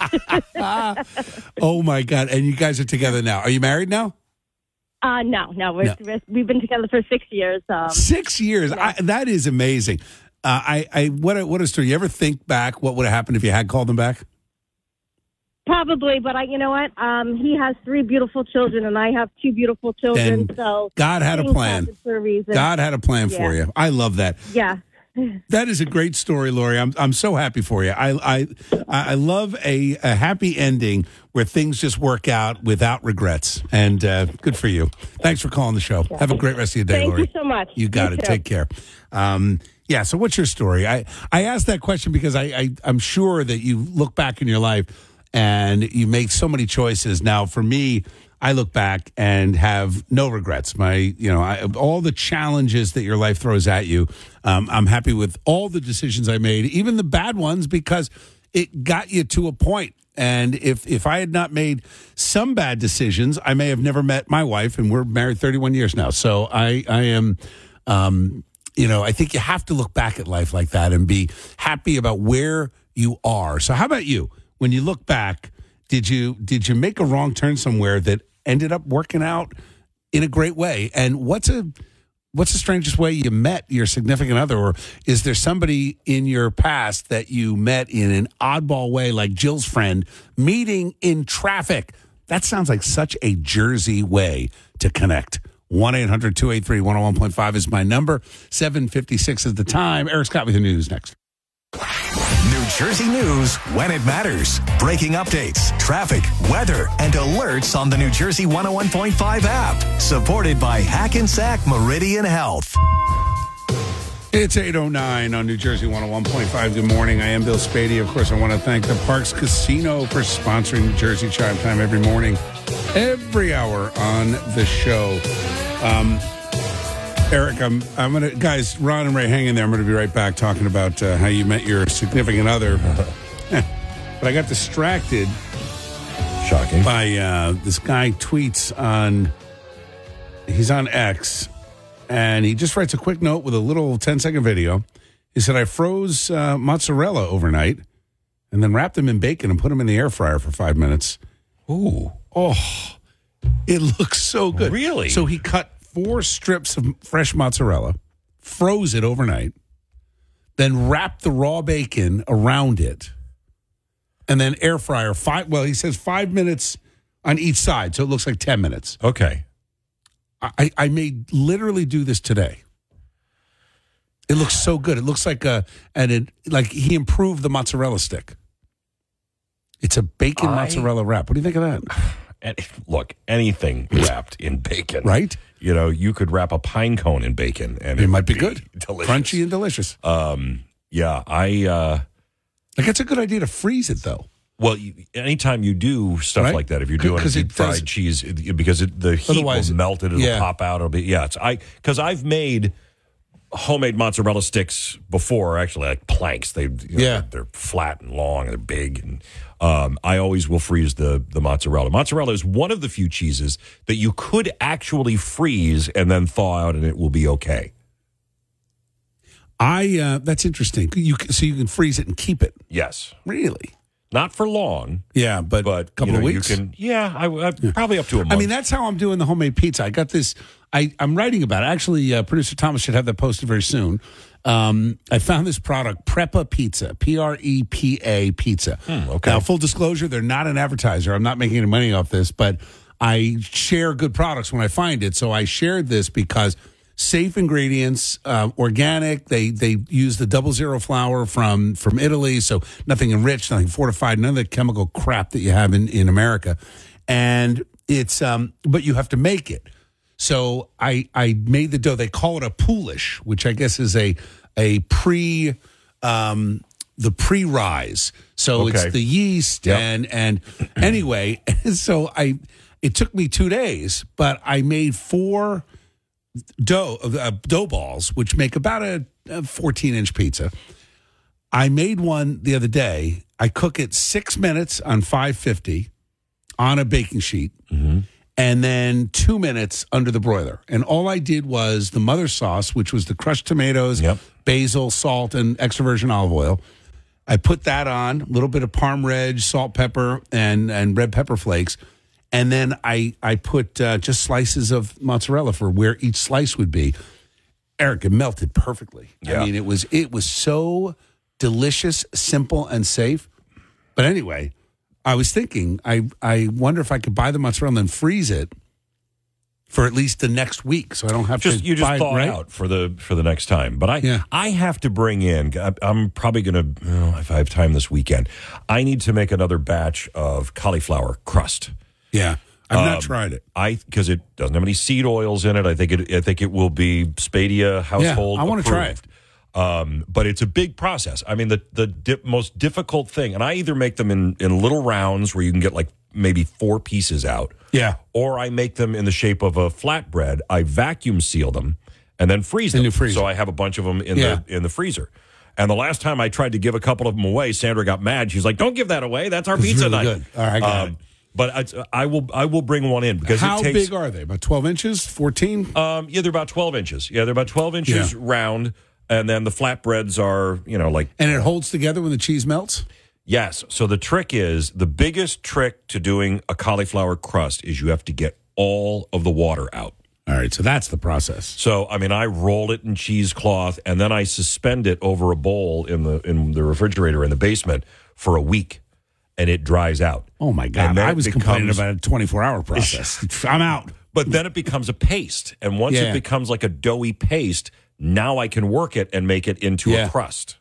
[SPEAKER 2] Oh my God! And you guys are together now. Are you married now?
[SPEAKER 12] Uh, no, no, we're,
[SPEAKER 2] No.
[SPEAKER 12] we're, we've been together for six years. Um,
[SPEAKER 2] Six years.
[SPEAKER 12] yeah.
[SPEAKER 2] I, that is amazing. Uh, I, I, what a, what a story. You ever think back what would have happened if you had called him back?
[SPEAKER 12] Probably, but I, you know what? Um, he has three beautiful children, and I have two beautiful children.
[SPEAKER 2] Then
[SPEAKER 12] so
[SPEAKER 2] God had a
[SPEAKER 12] things
[SPEAKER 2] plan.
[SPEAKER 12] happen for a reason.
[SPEAKER 2] God had a plan
[SPEAKER 12] Yeah.
[SPEAKER 2] for you. I love that.
[SPEAKER 12] Yeah.
[SPEAKER 2] That is a great story, Lori. I'm I'm so happy for you. I I I love a, a happy ending where things just work out without regrets. And uh, good for you. Thanks for calling the show. Have a great rest of your day,
[SPEAKER 12] Thank
[SPEAKER 2] Lori.
[SPEAKER 12] you so much.
[SPEAKER 2] You got
[SPEAKER 12] You
[SPEAKER 2] it.
[SPEAKER 12] too.
[SPEAKER 2] Take care. Um, yeah. So, what's your story? I I asked that question because I, I I'm sure that you look back in your life and you make so many choices. Now, for me, I look back and have no regrets. My, you know, I, all the challenges that your life throws at you, um, I'm happy with all the decisions I made, even the bad ones, because it got you to a point. And if if I had not made some bad decisions, I may have never met my wife, and we're married thirty-one years now. So I I am, um, you know, I think you have to look back at life like that and be happy about where you are. So how about you? When you look back, did you did you make a wrong turn somewhere that ended up working out in a great way? And what's a what's the strangest way you met your significant other? Or is there somebody in your past that you met in an oddball way, like Jill's friend, meeting in traffic? That sounds like such a Jersey way to connect. one eight hundred two eight three one oh one point five is my number. seven fifty-six is the time. Eric Scott with the news next.
[SPEAKER 1] New Jersey news when it matters. Breaking updates, traffic, weather, and alerts on the New Jersey one oh one point five app. Supported by Hackensack Meridian Health.
[SPEAKER 2] It's eight oh nine on New Jersey one oh one point five. Good morning. I am Bill Spady. Of course, I want to thank the Parks Casino for sponsoring New Jersey Chime Time every morning, every hour on the show. Um, Eric, I'm I'm gonna guys, Ron and Ray, hang in there. I'm gonna be right back talking about uh, how you met your significant other. But I got distracted,
[SPEAKER 4] shocking,
[SPEAKER 2] by uh, this guy tweets on. He's on X, and he just writes a quick note with a little ten second video. He said, "I froze uh, mozzarella overnight, and then wrapped them in bacon and put them in the air fryer for five minutes. Ooh, oh, it looks so good.
[SPEAKER 4] Really?
[SPEAKER 2] So he cut four strips of fresh mozzarella, froze it overnight, then wrapped the raw bacon around it, and then air fryer five. Well, he says five minutes on each side, so it looks like ten minutes.
[SPEAKER 4] Okay.
[SPEAKER 2] I, I may literally do this today. It looks so good. It looks like a and it like he improved the mozzarella stick. It's a bacon
[SPEAKER 4] I,
[SPEAKER 2] mozzarella wrap. What do you think of that?
[SPEAKER 4] And look, anything wrapped in bacon,
[SPEAKER 2] right?
[SPEAKER 4] You know, you could wrap a pine cone in bacon, and
[SPEAKER 2] it,
[SPEAKER 4] it
[SPEAKER 2] might
[SPEAKER 4] would
[SPEAKER 2] be,
[SPEAKER 4] be
[SPEAKER 2] good,
[SPEAKER 4] delicious,
[SPEAKER 2] crunchy and delicious.
[SPEAKER 4] Um, yeah, I uh,
[SPEAKER 2] like it's a good idea to freeze it though.
[SPEAKER 4] Well, you, anytime you do stuff
[SPEAKER 2] Right?
[SPEAKER 4] like that, if you're doing
[SPEAKER 2] 'Cause it
[SPEAKER 4] deep fried
[SPEAKER 2] does-
[SPEAKER 4] cheese, it, because it, the heat
[SPEAKER 2] Otherwise,
[SPEAKER 4] will melt it, it'll
[SPEAKER 2] yeah.
[SPEAKER 4] pop out. It'll be yeah. It's I because I've made homemade mozzarella sticks before, actually like planks. They you know,
[SPEAKER 2] Yeah.
[SPEAKER 4] they're, they're flat and long and they're big, and um, I always will freeze the the mozzarella. Mozzarella is one of the few cheeses that you could actually freeze and then thaw out, and it will be okay.
[SPEAKER 2] I uh, that's interesting. You can, so you can freeze it and keep it.
[SPEAKER 4] Yes,
[SPEAKER 2] Really?
[SPEAKER 4] not for long,
[SPEAKER 2] Yeah, but
[SPEAKER 4] but
[SPEAKER 2] a couple
[SPEAKER 4] you know,
[SPEAKER 2] of weeks.
[SPEAKER 4] You can, yeah, I, I probably up to a month.
[SPEAKER 2] I mean, that's how I'm doing the homemade pizza. I got this. I, I'm writing about it. Actually, uh, producer Thomas should have that posted very soon. Um, I found this product, Prepa Pizza, P R E P A Pizza.
[SPEAKER 4] Hmm, okay.
[SPEAKER 2] Now, full disclosure, they're not an advertiser. I'm not making any money off this, but I share good products when I find it. So I shared this because safe ingredients, uh, organic. They they use the double zero flour from from Italy, so nothing enriched, nothing fortified, none of the chemical crap that you have in in America. And it's um, but you have to make it. So I I made the dough. They call it a poolish, which I guess is a a pre um, the pre rise. So
[SPEAKER 4] Okay.
[SPEAKER 2] it's the yeast
[SPEAKER 4] Yep.
[SPEAKER 2] and and anyway. So I it took me two days, but I made four dough uh, dough balls, which make about a, a fourteen inch pizza. I made one the other day. I cook it six minutes on five fifty on a baking sheet,
[SPEAKER 4] Mm-hmm.
[SPEAKER 2] and then two minutes under the broiler. And all I did was the mother sauce, which was the crushed tomatoes,
[SPEAKER 4] Yep.
[SPEAKER 2] basil, salt, and extra virgin olive oil. I put that on, a little bit of parm reg, salt, pepper, and and red pepper flakes. And then I, I put uh, just slices of mozzarella for where each slice would be. Eric, it melted perfectly.
[SPEAKER 4] Yeah.
[SPEAKER 2] I mean, it was it was so delicious, simple, and safe. But anyway, I was thinking, I, I wonder if I could buy the mozzarella and freeze it for at least the next week, so I don't have
[SPEAKER 4] just
[SPEAKER 2] to
[SPEAKER 4] you just
[SPEAKER 2] buy
[SPEAKER 4] thaw
[SPEAKER 2] it,
[SPEAKER 4] it
[SPEAKER 2] right?
[SPEAKER 4] out for the for the next time. But I
[SPEAKER 2] Yeah.
[SPEAKER 4] I have to bring in. I- I'm probably going to oh, if I have time this weekend. I need to make another batch of cauliflower crust.
[SPEAKER 2] Yeah, I've not
[SPEAKER 4] Um,
[SPEAKER 2] tried it.
[SPEAKER 4] I because it doesn't have any seed oils in it. I think it I think it will be Spadia household.
[SPEAKER 2] I wanna try
[SPEAKER 4] approved. Um, but it's a big process. I mean, the the di- most difficult thing, and I either make them in in little rounds where you can get like maybe four pieces out.
[SPEAKER 2] Yeah.
[SPEAKER 4] Or I make them in the shape of a flatbread. I vacuum seal them and then freeze them.
[SPEAKER 2] you freeze
[SPEAKER 4] so
[SPEAKER 2] them.
[SPEAKER 4] I have a bunch of them in
[SPEAKER 2] Yeah.
[SPEAKER 4] the in the freezer. And the last time I tried to give a couple of them away, Sandra got mad. She's like, "Don't give that away. That's our
[SPEAKER 2] It's
[SPEAKER 4] pizza
[SPEAKER 2] really
[SPEAKER 4] night."
[SPEAKER 2] good. All right, I got it.
[SPEAKER 4] But I, I will I will bring one in because
[SPEAKER 2] How
[SPEAKER 4] it takes,
[SPEAKER 2] big are they? About twelve inches? fourteen?
[SPEAKER 4] Um, yeah, they're about twelve inches. Yeah, they're about twelve inches
[SPEAKER 2] Yeah.
[SPEAKER 4] round, and then the flatbreads are you know like
[SPEAKER 2] And it holds together when the cheese melts?
[SPEAKER 4] yes. So the trick is the biggest trick to doing a cauliflower crust is you have to get all of the water out.
[SPEAKER 2] All right, so that's the process.
[SPEAKER 4] So I mean, I roll it in cheesecloth and then I suspend it over a bowl in the in the refrigerator in the basement for a week, and it dries out.
[SPEAKER 2] Oh, my God.
[SPEAKER 4] And then
[SPEAKER 2] I
[SPEAKER 4] it
[SPEAKER 2] was complaining
[SPEAKER 4] becomes-
[SPEAKER 2] about a twenty-four hour process. I'm out.
[SPEAKER 4] But then it becomes a paste, and once
[SPEAKER 2] Yeah.
[SPEAKER 4] it becomes like a doughy paste, now I can work it and make it into
[SPEAKER 2] Yeah.
[SPEAKER 4] a crust.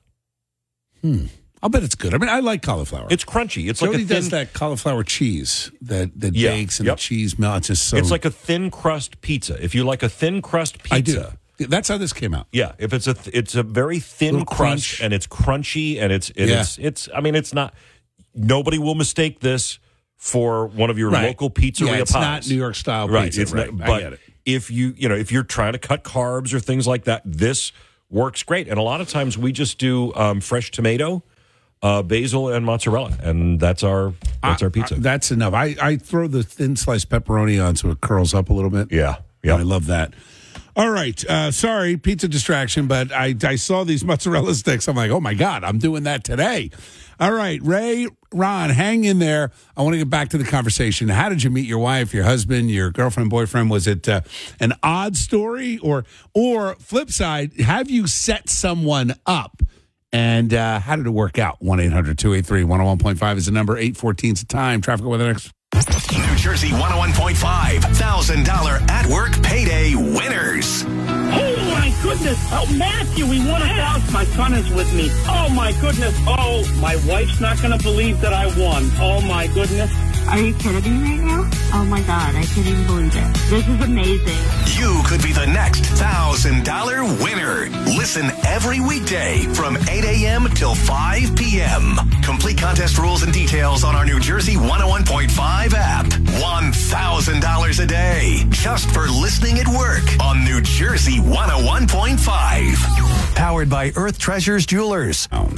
[SPEAKER 2] I'll bet it's good. I mean, I like cauliflower.
[SPEAKER 4] It's crunchy. It's
[SPEAKER 2] Jody
[SPEAKER 4] like a thin.
[SPEAKER 2] does that cauliflower cheese that, that
[SPEAKER 4] Yeah,
[SPEAKER 2] bakes and
[SPEAKER 4] yep.
[SPEAKER 2] the cheese melts. It's just so.
[SPEAKER 4] It's like a thin crust pizza. If you like a thin crust pizza,
[SPEAKER 2] I do. That's how this came out.
[SPEAKER 4] yeah. If it's a th- it's a very thin
[SPEAKER 2] Little
[SPEAKER 4] crust
[SPEAKER 2] crunch.
[SPEAKER 4] and it's crunchy and it's and
[SPEAKER 2] Yeah.
[SPEAKER 4] it's it's. I mean, it's not. Nobody will mistake this for one of your
[SPEAKER 2] Right.
[SPEAKER 4] local pizzeria
[SPEAKER 2] Yeah, it's
[SPEAKER 4] pies.
[SPEAKER 2] not New York style
[SPEAKER 4] right?
[SPEAKER 2] pizza,
[SPEAKER 4] It's
[SPEAKER 2] right.
[SPEAKER 4] not.
[SPEAKER 2] I
[SPEAKER 4] But
[SPEAKER 2] get it.
[SPEAKER 4] if you you know if you're trying to cut carbs or things like that, this works great. And a lot of times we just do um, fresh tomato, uh, basil, and mozzarella, and that's our that's our pizza.
[SPEAKER 2] I- that's enough. I, I throw the thin sliced pepperoni on so it curls up a little bit.
[SPEAKER 4] yeah, yeah.
[SPEAKER 2] I love that. All right. Uh, sorry, pizza distraction, but I, I saw these mozzarella sticks. I'm like, oh, my God, I'm doing that today. All right, Ray, Ron, hang in there. I want to get back to the conversation. How did you meet your wife, your husband, your girlfriend, boyfriend? Was it uh, an odd story? Or, or flip side, have you set someone up? And uh, how did it work out? one eight hundred two eight three one oh one point five is the number. eight fourteen is the time. Traffic weather next.
[SPEAKER 1] New Jersey one oh one point five, one thousand dollars at work payday winners.
[SPEAKER 13] Oh, my goodness. Oh, Matthew, we won a house. My son is with me. Oh, my goodness. Oh, my wife's not going to believe that I won. Oh, my goodness.
[SPEAKER 14] Are you kidding me right now? Oh, my God. I can't even believe it. This is amazing.
[SPEAKER 1] You could be the next one thousand dollars winner. Listen every weekday from eight a.m. till five p.m. Complete contest rules and details on our New Jersey one oh one point five app. one thousand dollars a day just for listening at work on New Jersey one oh one point five. Powered by Earth Treasures Jewelers.
[SPEAKER 2] All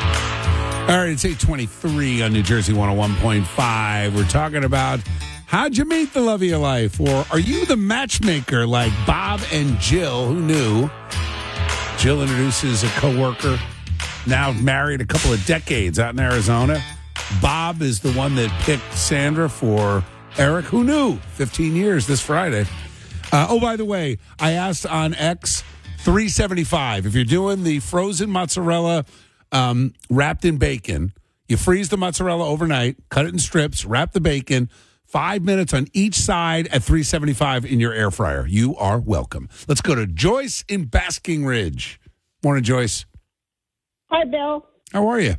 [SPEAKER 2] right, it's eight twenty-three on New Jersey one oh one point five. We're talking about how'd you meet the love of your life? Or are you the matchmaker like Bob and Jill? Who knew? Jill introduces a coworker, now married a couple of decades out in Arizona. Bob is the one that picked Sandra for Eric. Who knew? fifteen years this Friday. Uh, oh, by the way, I asked on X, three seventy-five. If you're doing the frozen mozzarella um, wrapped in bacon, you freeze the mozzarella overnight, cut it in strips, wrap the bacon, five minutes on each side at three seventy-five in your air fryer. You are welcome. Let's go to Joyce in Basking Ridge. Morning, Joyce.
[SPEAKER 15] Hi, Bill.
[SPEAKER 2] How are you?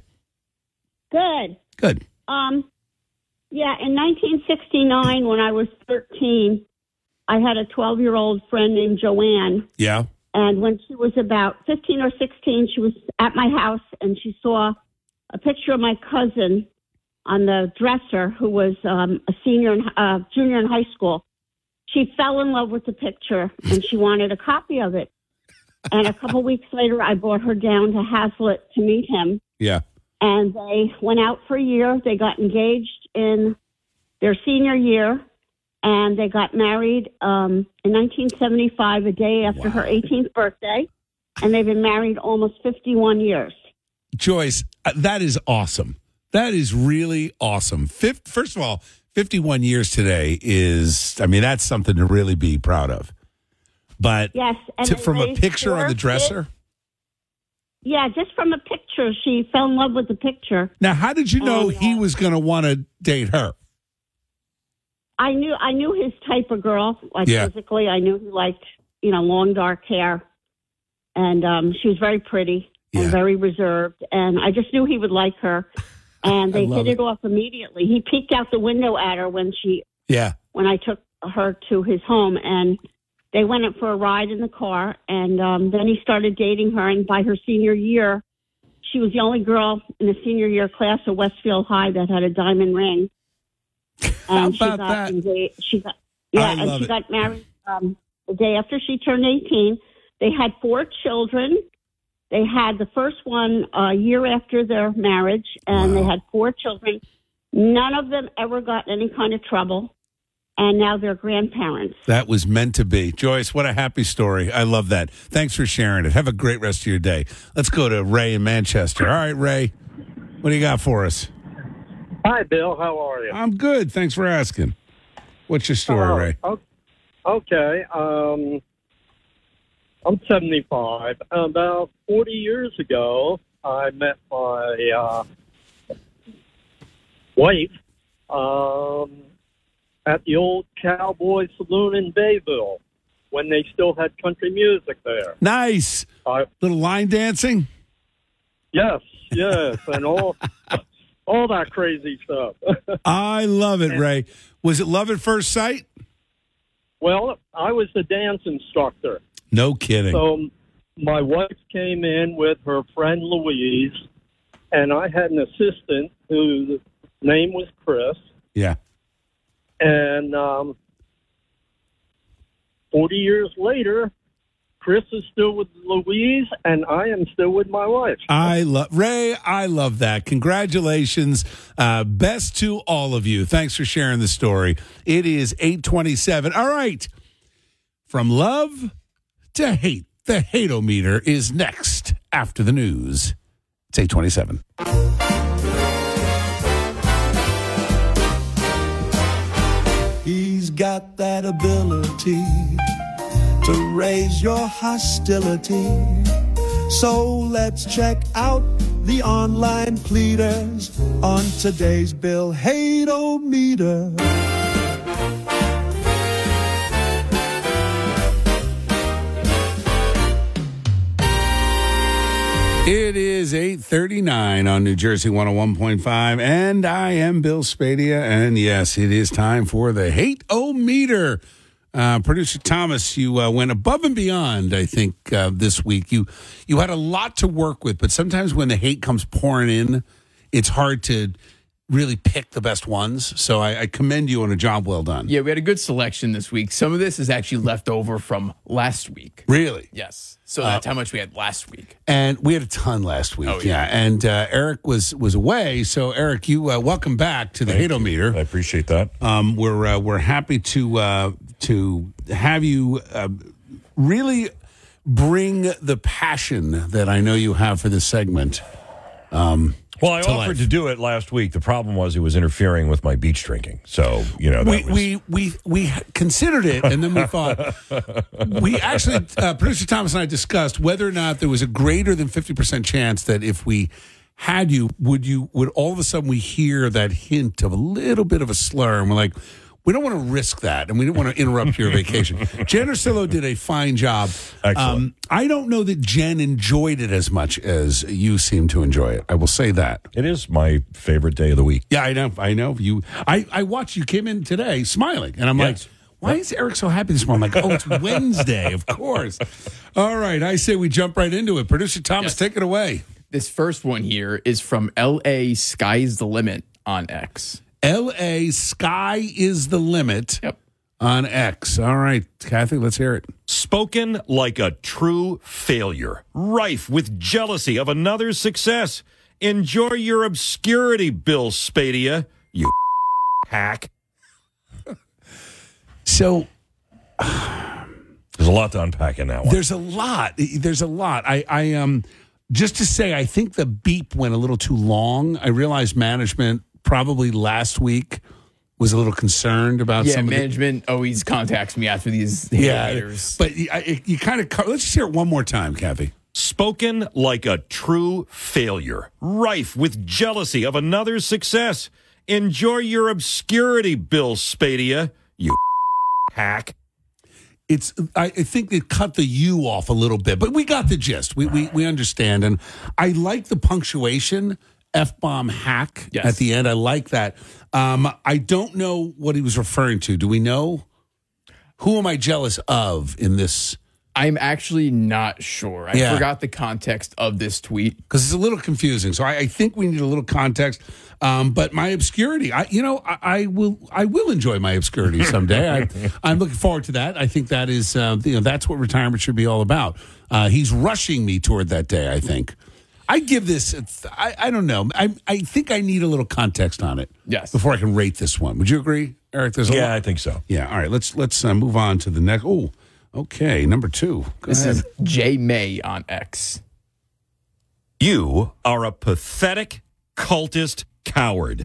[SPEAKER 15] Good.
[SPEAKER 2] Good.
[SPEAKER 15] Um, yeah, in nineteen sixty-nine, when I was thirteen, I had a twelve-year-old friend named Joanne.
[SPEAKER 2] Yeah.
[SPEAKER 15] And when she was about fifteen or sixteen, she was at my house, and she saw a picture of my cousin on the dresser, who was um, a senior, in, uh, junior in high school. She fell in love with the picture, and she wanted a copy of it. And a couple weeks later, I brought her down to Hazlitt to meet him.
[SPEAKER 2] Yeah.
[SPEAKER 15] And they went out for a year. They got engaged in their senior year, and they got married um, in nineteen seventy-five, a day after her eighteenth birthday. And they've been married almost fifty-one years.
[SPEAKER 2] Joyce, uh, that is awesome. That is really awesome. Fif- First of all, fifty-one years today is, I mean, that's something to really be proud of. But
[SPEAKER 15] yes, and
[SPEAKER 2] to,
[SPEAKER 15] they
[SPEAKER 2] from a
[SPEAKER 15] raised
[SPEAKER 2] picture on
[SPEAKER 15] four
[SPEAKER 2] the dresser?
[SPEAKER 15] kids. Yeah, just from a picture. She fell in love with the picture.
[SPEAKER 2] Now, how did you know
[SPEAKER 15] And, uh,
[SPEAKER 2] he was going to want to date her?
[SPEAKER 15] I knew I knew his type of girl, like
[SPEAKER 2] Yeah.
[SPEAKER 15] physically. I knew he liked, you know, long dark hair. And um, she was very pretty and
[SPEAKER 2] Yeah.
[SPEAKER 15] very reserved. And I just knew he would like her. And they
[SPEAKER 2] love
[SPEAKER 15] hit
[SPEAKER 2] it.
[SPEAKER 15] it off immediately. He peeked out the window at her when she
[SPEAKER 2] Yeah.
[SPEAKER 15] when I took her to his home, and they went up for a ride in the car, and um, then he started dating her, and by her senior year, she was the only girl in the senior year class of Westfield High that had a diamond ring. And she
[SPEAKER 2] about
[SPEAKER 15] got
[SPEAKER 2] that?
[SPEAKER 15] engaged. She got, yeah,
[SPEAKER 2] I
[SPEAKER 15] and
[SPEAKER 2] love
[SPEAKER 15] she
[SPEAKER 2] it.
[SPEAKER 15] got married um, the day after she turned eighteen. They had four children. They had the first one a year after their marriage, and they had four children. None of them ever got in any kind of trouble, and now they're grandparents.
[SPEAKER 2] That was meant to be. Joyce, what a happy story. I love that. Thanks for sharing it. Have a great rest of your day. Let's go to Ray in Manchester. All right, Ray, what do you got for us?
[SPEAKER 16] Hi, Bill. How are you?
[SPEAKER 2] I'm good. Thanks for asking. What's your story,
[SPEAKER 16] Oh,
[SPEAKER 2] Ray?
[SPEAKER 16] o- Okay. Um, I'm seventy-five. About forty years ago, I met my uh, wife um, at the old Cowboy Saloon in Bayville when they still had country music there.
[SPEAKER 2] Nice.
[SPEAKER 16] I,
[SPEAKER 2] Little line dancing?
[SPEAKER 16] yes, yes, and all all that crazy stuff.
[SPEAKER 2] I love it, Ray. Was it love at first sight?
[SPEAKER 16] Well, I was the dance instructor.
[SPEAKER 2] No kidding.
[SPEAKER 16] So my wife came in with her friend Louise, and I had an assistant whose name was Chris.
[SPEAKER 2] Yeah.
[SPEAKER 16] And um, forty years later, Chris is still with Louise, and I am still with my wife.
[SPEAKER 2] I love Ray. I love that. Congratulations. Uh, best to all of you. Thanks for sharing the story. It is eight twenty-seven. All right. From love to hate. The hate-o-meter is next after the news. It's eight twenty-seven.
[SPEAKER 17] He's got that ability to raise your hostility. So let's check out the online pleaders on today's Bill Hate-O-Meter.
[SPEAKER 2] It is eight thirty-nine on New Jersey one oh one point five, and I am Bill Spadia, and yes, it is time for the Hate-O-Meter. Uh, Producer Thomas, you uh, went above and beyond, I think, uh, this week. You you had a lot to work with, but sometimes when the hate comes pouring in, it's hard to really pick the best ones. So I, I commend you on a job well done.
[SPEAKER 18] Yeah, we had a good selection this week. Some of this is actually left over from last week.
[SPEAKER 2] Really?
[SPEAKER 18] Yes. So that's uh, how much we had last week.
[SPEAKER 2] And we had a ton last week.
[SPEAKER 18] Oh,
[SPEAKER 2] yeah.
[SPEAKER 18] yeah.
[SPEAKER 2] And uh, Eric was was away. So, Eric, you uh, welcome back to the
[SPEAKER 4] Thank
[SPEAKER 2] Hate-O-Meter.
[SPEAKER 4] I appreciate that.
[SPEAKER 2] Um, we're uh, we're happy to uh, to have you uh, really bring the passion that I know you have for this segment. Um,
[SPEAKER 4] well, I
[SPEAKER 2] to
[SPEAKER 4] offered
[SPEAKER 2] life.
[SPEAKER 4] to do it last week. The problem was it was interfering with my beach drinking. So, you know, that
[SPEAKER 2] we,
[SPEAKER 4] was...
[SPEAKER 2] we we we considered it, and then we thought we actually uh, producer Thomas and I discussed whether or not there was a greater than fifty percent chance that if we had you, would you would all of a sudden we hear that hint of a little bit of a slur, and we're like, we don't want to risk that, and we don't want to interrupt your vacation. Jen Ursillo did a fine job.
[SPEAKER 4] Excellent.
[SPEAKER 2] Um, I don't know that Jen enjoyed it as much as you seem to enjoy it. I will say that.
[SPEAKER 4] It is my favorite day of the week.
[SPEAKER 2] Yeah, I know. I know. You. I, I watched you came in today smiling, and I'm
[SPEAKER 4] Yes.
[SPEAKER 2] like, why is Eric so happy this morning? I'm like, oh, it's Wednesday, of course. All right, I say we jump right into it. Producer Thomas,
[SPEAKER 18] Yes.
[SPEAKER 2] take it away.
[SPEAKER 18] This first one here is from L A Sky's the Limit on X.
[SPEAKER 2] L A Sky is the limit
[SPEAKER 18] Yep.
[SPEAKER 2] on X. All right, Kathy, let's hear it.
[SPEAKER 4] Spoken like a true failure, rife with jealousy of another's success. Enjoy your obscurity, Bill Spadia, you hack.
[SPEAKER 2] So
[SPEAKER 4] there's a lot to unpack in that one.
[SPEAKER 2] There's a lot. There's a lot. I, I um, just to say, I think the beep went a little too long. I realized management probably last week was a little concerned about
[SPEAKER 18] Yeah,
[SPEAKER 2] some of the-
[SPEAKER 18] management always contacts me after these
[SPEAKER 2] Yeah,
[SPEAKER 18] haters.
[SPEAKER 2] but you, I- you kind of let's just hear it one more time, Kathy.
[SPEAKER 4] Spoken like a true failure, rife with jealousy of another's success. Enjoy your obscurity, Bill Spadia, you hack.
[SPEAKER 2] It's I, I think they cut the U off a little bit, but we got the gist. We we, we understand, and I like the punctuation. F-bomb hack
[SPEAKER 18] Yes.
[SPEAKER 2] at the end. I like that. Um, I don't know what he was referring to. Do we know? Who am I jealous of in this?
[SPEAKER 18] I'm actually not sure. I
[SPEAKER 2] Yeah.
[SPEAKER 18] forgot the context of this tweet.
[SPEAKER 2] Because it's a little confusing. So I, I think we need a little context. Um, but my obscurity, I you know, I, I will I will enjoy my obscurity someday. I, I'm looking forward to that. I think that is uh, you know that's what retirement should be all about. Uh, he's rushing me toward that day. I think. I give this. I, I don't know. I I think I need a little context on it.
[SPEAKER 18] Yes.
[SPEAKER 2] Before I can rate this one. Would you agree, Eric? There's a
[SPEAKER 4] Yeah,
[SPEAKER 2] lot-
[SPEAKER 4] I think so.
[SPEAKER 2] Yeah. All right. Let's let's uh, move on to the next. Oh, okay. Number two. Go
[SPEAKER 18] This
[SPEAKER 2] ahead.
[SPEAKER 18] is J May on X.
[SPEAKER 4] You are a pathetic cultist coward.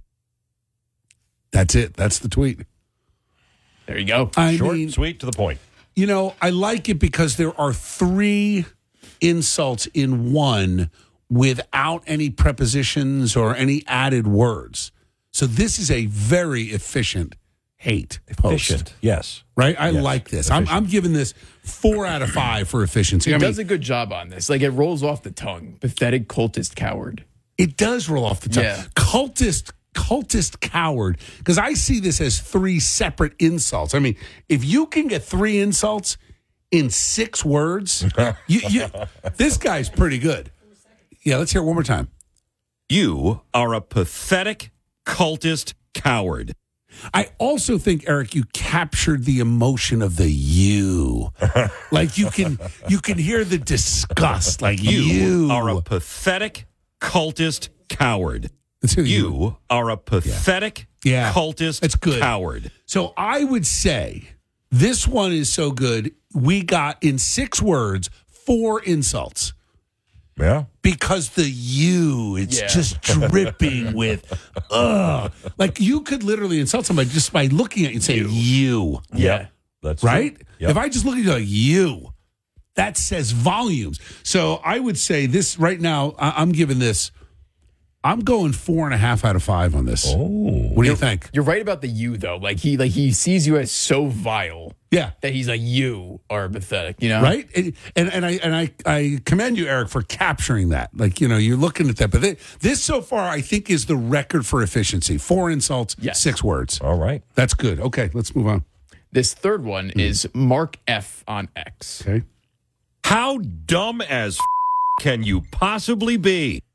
[SPEAKER 2] That's it. That's the tweet.
[SPEAKER 18] There you go.
[SPEAKER 2] I
[SPEAKER 4] Short,
[SPEAKER 2] mean,
[SPEAKER 4] sweet, to the point.
[SPEAKER 2] you know, I like it because there are three insults in one without any prepositions or any added words. So this is a very efficient hate post.
[SPEAKER 4] Efficient, yes.
[SPEAKER 2] Right? I
[SPEAKER 4] Yes,
[SPEAKER 2] like this. I'm, I'm giving this four out of five for efficiency.
[SPEAKER 18] He
[SPEAKER 2] I mean,
[SPEAKER 18] does a good job on this. Like, it rolls off the tongue. Pathetic cultist coward.
[SPEAKER 2] it does roll off the tongue.
[SPEAKER 18] Yeah.
[SPEAKER 2] Cultist, cultist coward. Because I see this as three separate insults. I mean, if you can get three insults in six words, you, you, this guy's pretty good. Yeah, let's hear it one more time.
[SPEAKER 4] You are a pathetic cultist coward.
[SPEAKER 2] I also think, Eric, you captured the emotion of the you. Like you can you can hear the disgust. Like you,
[SPEAKER 4] You are a pathetic cultist coward.
[SPEAKER 2] Let's hear the
[SPEAKER 4] You are a pathetic
[SPEAKER 2] Yeah.
[SPEAKER 4] cultist
[SPEAKER 2] That's good.
[SPEAKER 4] coward.
[SPEAKER 2] So I would say this one is so good. We got in six words four insults.
[SPEAKER 4] Yeah.
[SPEAKER 2] Because the you, it's
[SPEAKER 18] Yeah.
[SPEAKER 2] just dripping with, ugh. Like you could literally insult somebody just by looking at you and saying you.
[SPEAKER 18] Yeah.
[SPEAKER 4] That's
[SPEAKER 2] Right?
[SPEAKER 4] true. Yep.
[SPEAKER 2] If I just look at you like you, that says volumes. So I would say this right now, I- I'm giving this, I'm going four and a half out of five on this.
[SPEAKER 4] Oh.
[SPEAKER 2] What do you think?
[SPEAKER 18] You're right about the you though. Like he like he sees you as so vile
[SPEAKER 2] Yeah.
[SPEAKER 18] that he's like, you are pathetic, you know?
[SPEAKER 2] Right, and and, and I and I, I commend you, Eric, for capturing that. Like you know, you're looking at that. But th- this so far, I think, is the record for efficiency. Four insults,
[SPEAKER 18] Yes.
[SPEAKER 2] six words.
[SPEAKER 4] All right.
[SPEAKER 2] That's good. Okay, let's move on.
[SPEAKER 18] This third one
[SPEAKER 2] Hmm.
[SPEAKER 18] is Mark F on X.
[SPEAKER 2] Okay.
[SPEAKER 4] How dumb as f- can you possibly be?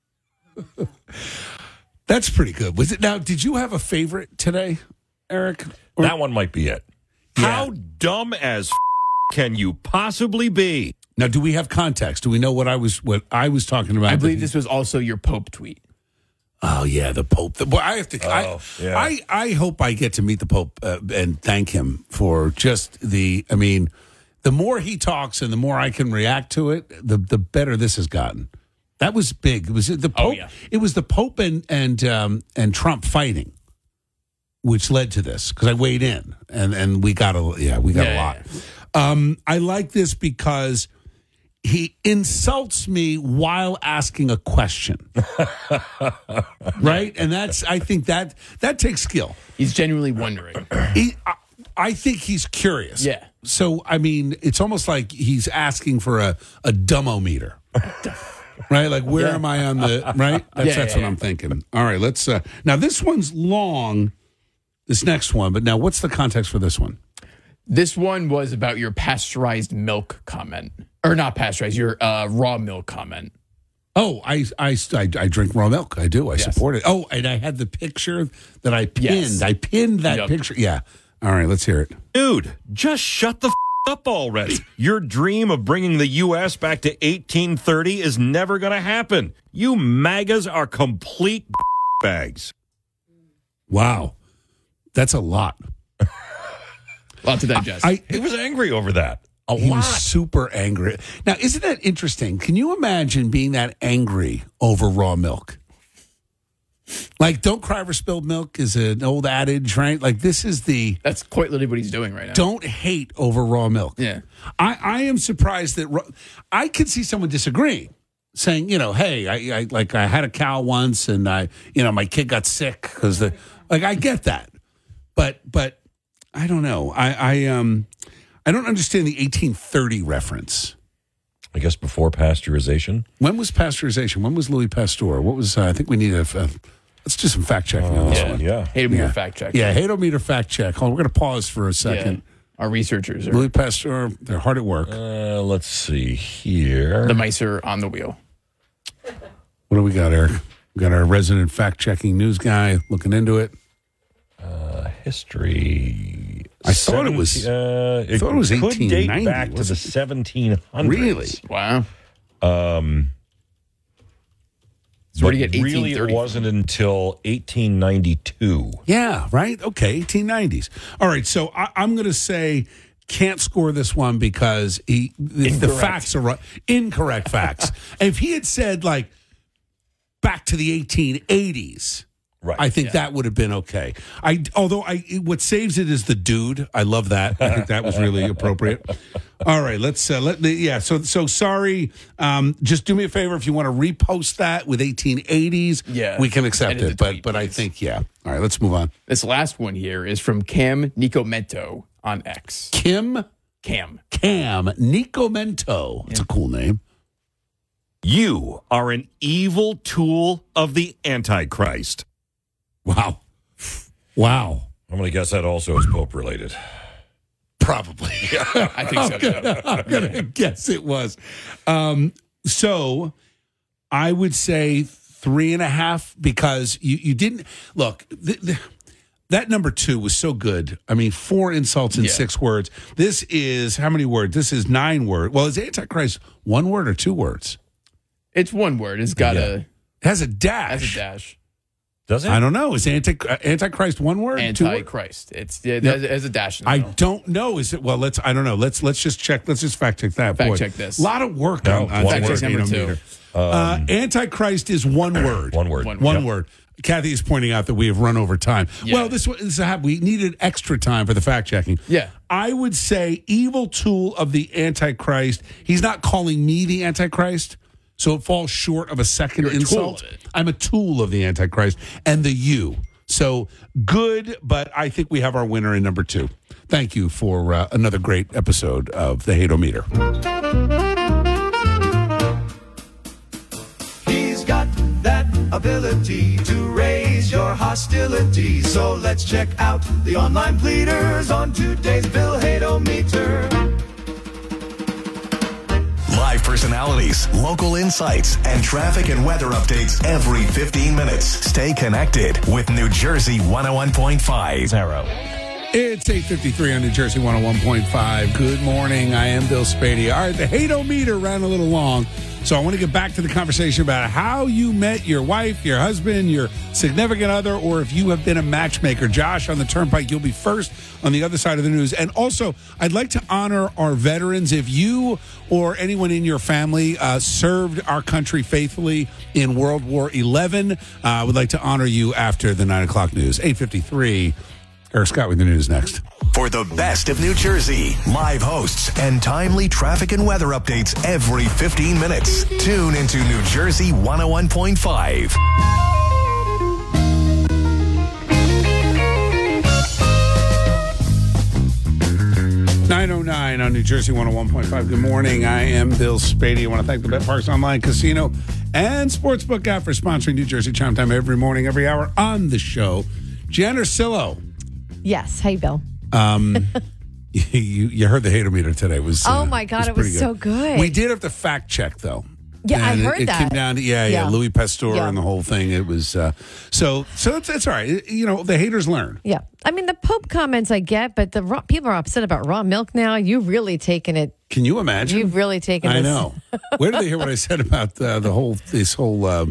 [SPEAKER 2] That's pretty good. Was it now? Did you have a favorite today, Eric? Or-
[SPEAKER 4] That one might be it. How dumb as f- can you possibly be?
[SPEAKER 2] Now, do we have context? Do we know what I was what I was talking about?
[SPEAKER 18] I believe this was also your Pope tweet.
[SPEAKER 2] Oh yeah, the Pope. The, boy, I have to.
[SPEAKER 4] Oh,
[SPEAKER 2] I,
[SPEAKER 4] yeah.
[SPEAKER 2] I I hope I get to meet the Pope uh, and thank him for just the. I mean, the more he talks and the more I can react to it, the the better this has gotten. That was big. It was the Pope.
[SPEAKER 18] Oh, yeah.
[SPEAKER 2] It was the Pope and and um, and Trump fighting, which led to this because I weighed in and and we got a yeah we got
[SPEAKER 18] Yeah,
[SPEAKER 2] a
[SPEAKER 18] yeah,
[SPEAKER 2] lot. Um, I like this because he insults me while asking a question. Right? And that's, I think that that takes skill.
[SPEAKER 18] He's genuinely wondering.
[SPEAKER 2] He, I, I think he's curious.
[SPEAKER 18] Yeah.
[SPEAKER 2] So, I mean, it's almost like he's asking for a, a dumbometer. Right? Like, where
[SPEAKER 18] Yeah.
[SPEAKER 2] am I on the, right? That's,
[SPEAKER 18] Yeah,
[SPEAKER 2] that's
[SPEAKER 18] yeah,
[SPEAKER 2] what
[SPEAKER 18] yeah.
[SPEAKER 2] I'm thinking. All right, let's, uh, now this one's long, this next one, but now what's the context for this one?
[SPEAKER 18] This one was about your pasteurized milk comment. Or not pasteurized, your uh, raw milk comment.
[SPEAKER 2] Oh, I, I, I, I drink raw milk. I do. I
[SPEAKER 18] Yes.
[SPEAKER 2] support it. Oh, and I had the picture that I pinned.
[SPEAKER 18] Yes.
[SPEAKER 2] I pinned that
[SPEAKER 18] Yep.
[SPEAKER 2] picture. Yeah. All right, let's hear it.
[SPEAKER 4] Dude, just shut the f- up already. Your dream of bringing the U S back to eighteen thirty is never going to happen. You MAGAs are complete bags.
[SPEAKER 2] Wow. That's a lot.
[SPEAKER 18] Lot to digest.
[SPEAKER 2] I,
[SPEAKER 4] He was angry over that. A
[SPEAKER 2] he
[SPEAKER 4] lot.
[SPEAKER 2] was super angry. Now, isn't that interesting? Can you imagine being that angry over raw milk? Like, don't cry over spilled milk is an old adage, right? Like, this is the
[SPEAKER 18] That's quite literally what he's doing right now.
[SPEAKER 2] don't hate over raw milk.
[SPEAKER 18] Yeah.
[SPEAKER 2] I, I am surprised that raw, I could see someone disagreeing, saying, you know, hey, I, I like I had a cow once, and I, you know, my kid got sick because the like I get that, but but I don't know. I I um I don't understand the eighteen thirty reference.
[SPEAKER 4] I guess before pasteurization.
[SPEAKER 2] When was pasteurization? When was Louis Pasteur? What was uh, I think we need a. Uh, let's do some fact checking on this
[SPEAKER 18] Yeah.
[SPEAKER 2] one.
[SPEAKER 4] Yeah.
[SPEAKER 18] Hate him
[SPEAKER 2] Yeah.
[SPEAKER 18] fact check.
[SPEAKER 2] Yeah, Hadometer fact check. Hold on, we're going to pause for a
[SPEAKER 18] Yeah.
[SPEAKER 2] second.
[SPEAKER 18] Our researchers are
[SPEAKER 2] Louis Pasteur, they're hard at work.
[SPEAKER 4] Uh, let's see here.
[SPEAKER 18] the mice are on the wheel.
[SPEAKER 2] What do we got, Eric? We got our resident fact checking news guy looking into it.
[SPEAKER 4] Uh, history.
[SPEAKER 2] I thought it was-
[SPEAKER 4] Uh,
[SPEAKER 2] I thought it was
[SPEAKER 4] could
[SPEAKER 2] eighteen
[SPEAKER 4] date
[SPEAKER 2] ninety,
[SPEAKER 4] back to the
[SPEAKER 2] wasn't
[SPEAKER 4] seventeen hundreds.
[SPEAKER 2] Really?
[SPEAKER 18] Wow.
[SPEAKER 4] Um,
[SPEAKER 18] So where
[SPEAKER 4] but
[SPEAKER 18] do you get
[SPEAKER 4] really, it
[SPEAKER 18] 1830?
[SPEAKER 4] wasn't until eighteen ninety-two.
[SPEAKER 2] Yeah, right? Okay, eighteen nineties. All right, so I, I'm going to say can't score this one because he the, the
[SPEAKER 18] Incorrect.
[SPEAKER 2] facts are right. Incorrect facts. If he had said, like, back to the eighteen eighties,
[SPEAKER 4] Right.
[SPEAKER 2] I think
[SPEAKER 18] Yeah.
[SPEAKER 2] that would have been okay. I although I what saves it is the dude. I love that. I think that was really appropriate. All right, let's uh, let the, yeah. So so sorry. Um, just do me a favor if you want to repost that with eighteen eighties.
[SPEAKER 18] Yeah.
[SPEAKER 2] we can accept
[SPEAKER 18] Edit the
[SPEAKER 2] it. But
[SPEAKER 18] tweet,
[SPEAKER 2] but I
[SPEAKER 18] please.
[SPEAKER 2] think yeah. All right, let's move on.
[SPEAKER 18] This last one here is from Cam Nicomento on X.
[SPEAKER 2] Kim
[SPEAKER 18] Cam.
[SPEAKER 2] Cam Nicomento. It's a cool name.
[SPEAKER 4] You are an evil tool of the Antichrist.
[SPEAKER 2] Wow, wow.
[SPEAKER 4] I'm going to guess that also is Pope related.
[SPEAKER 2] Probably.
[SPEAKER 18] I think so. too.
[SPEAKER 2] I'm gonna guess it was. Um, so I would say three and a half because you, you didn't look. The, the, that number two was so good. I mean, four insults in
[SPEAKER 18] Yeah.
[SPEAKER 2] six words. This is how many words? This is nine words. Well, is Antichrist one word or two words?
[SPEAKER 18] It's one word. It's got
[SPEAKER 2] Yeah.
[SPEAKER 18] a
[SPEAKER 2] It has a dash.
[SPEAKER 18] has a dash.
[SPEAKER 4] Does it?
[SPEAKER 2] I don't know. Is anti, uh, Antichrist one word? Two word?
[SPEAKER 18] Antichrist. It's it has, it has a dash in the
[SPEAKER 2] I
[SPEAKER 18] middle.
[SPEAKER 2] don't know. Is it? Well, let's. I don't know. Let's let's just check. Let's just fact check that.
[SPEAKER 18] Fact
[SPEAKER 2] Boy,
[SPEAKER 18] check this.
[SPEAKER 2] A lot of work
[SPEAKER 4] No,
[SPEAKER 2] on, on
[SPEAKER 4] one
[SPEAKER 2] fact
[SPEAKER 4] word.
[SPEAKER 2] check
[SPEAKER 18] Number
[SPEAKER 2] number
[SPEAKER 18] two.
[SPEAKER 2] uh, Antichrist is one word.
[SPEAKER 4] One word.
[SPEAKER 18] One
[SPEAKER 2] One
[SPEAKER 4] Yep.
[SPEAKER 2] word. Kathy is pointing out that we have run over time.
[SPEAKER 18] Yeah.
[SPEAKER 2] Well, this was this happened. We needed extra time for the fact checking.
[SPEAKER 18] Yeah.
[SPEAKER 2] I would say evil tool of the Antichrist. He's not calling me the Antichrist, so it falls short of a second
[SPEAKER 18] You're a tool
[SPEAKER 2] insult.
[SPEAKER 18] of it.
[SPEAKER 2] I'm a tool of the Antichrist and the you. So good, but I think we have our winner in number two. Thank you for uh, another great episode of the Hadometer.
[SPEAKER 17] He's got that ability to raise raise your hostility. So let's check out the online pleaders on today's Bill Hader-meter.
[SPEAKER 1] Live personalities, local insights, and traffic and weather updates every fifteen minutes. Stay connected with New Jersey one oh one point five.
[SPEAKER 2] Zero. It's eight fifty-three on New Jersey one oh one point five. Good morning. I am Bill Spadea. All right, the Hader-meter ran a little long, so I want to get back to the conversation about how you met your wife, your husband, your significant other, or if you have been a matchmaker. Josh, on the Turnpike, you'll be first on the other side of the news. And also, I'd like to honor our veterans. If you or anyone in your family uh, served our country faithfully in World War Eleven, uh, I would like to honor you after the nine o'clock news. eight fifty-three. Eric Scott with the news next.
[SPEAKER 1] For the best of New Jersey, live hosts and timely traffic and weather updates every fifteen minutes. Tune into New Jersey one oh one point five.
[SPEAKER 2] nine oh nine on New Jersey one oh one point five. Good morning. I am Bill Spadea. I want to thank the Bet Parks Online Casino and Sportsbook app for sponsoring New Jersey Chime Time every morning, every hour on the show. Jen Ursillo.
[SPEAKER 19] Yes. Hey, Bill.
[SPEAKER 2] Um, you, you heard the Hader-meter today. It was
[SPEAKER 19] oh
[SPEAKER 2] uh,
[SPEAKER 19] my God,
[SPEAKER 2] it was,
[SPEAKER 19] it was
[SPEAKER 2] good.
[SPEAKER 19] so good.
[SPEAKER 2] We did have to fact check though.
[SPEAKER 19] Yeah, I
[SPEAKER 2] And
[SPEAKER 19] heard
[SPEAKER 2] it, it
[SPEAKER 19] that.
[SPEAKER 2] came down to yeah, yeah,
[SPEAKER 19] Yeah.
[SPEAKER 2] Louis Pasteur
[SPEAKER 19] Yeah.
[SPEAKER 2] and the whole thing. It was uh, so so it's, it's all right. It- you know, the haters learn.
[SPEAKER 19] Yeah. I mean, the Pope comments I get, but the raw, people are upset about raw milk now. You've really taken it.
[SPEAKER 2] Can you imagine?
[SPEAKER 19] You've really taken
[SPEAKER 2] I
[SPEAKER 19] this.
[SPEAKER 2] know. Where did they hear what I said about uh, the whole this whole um,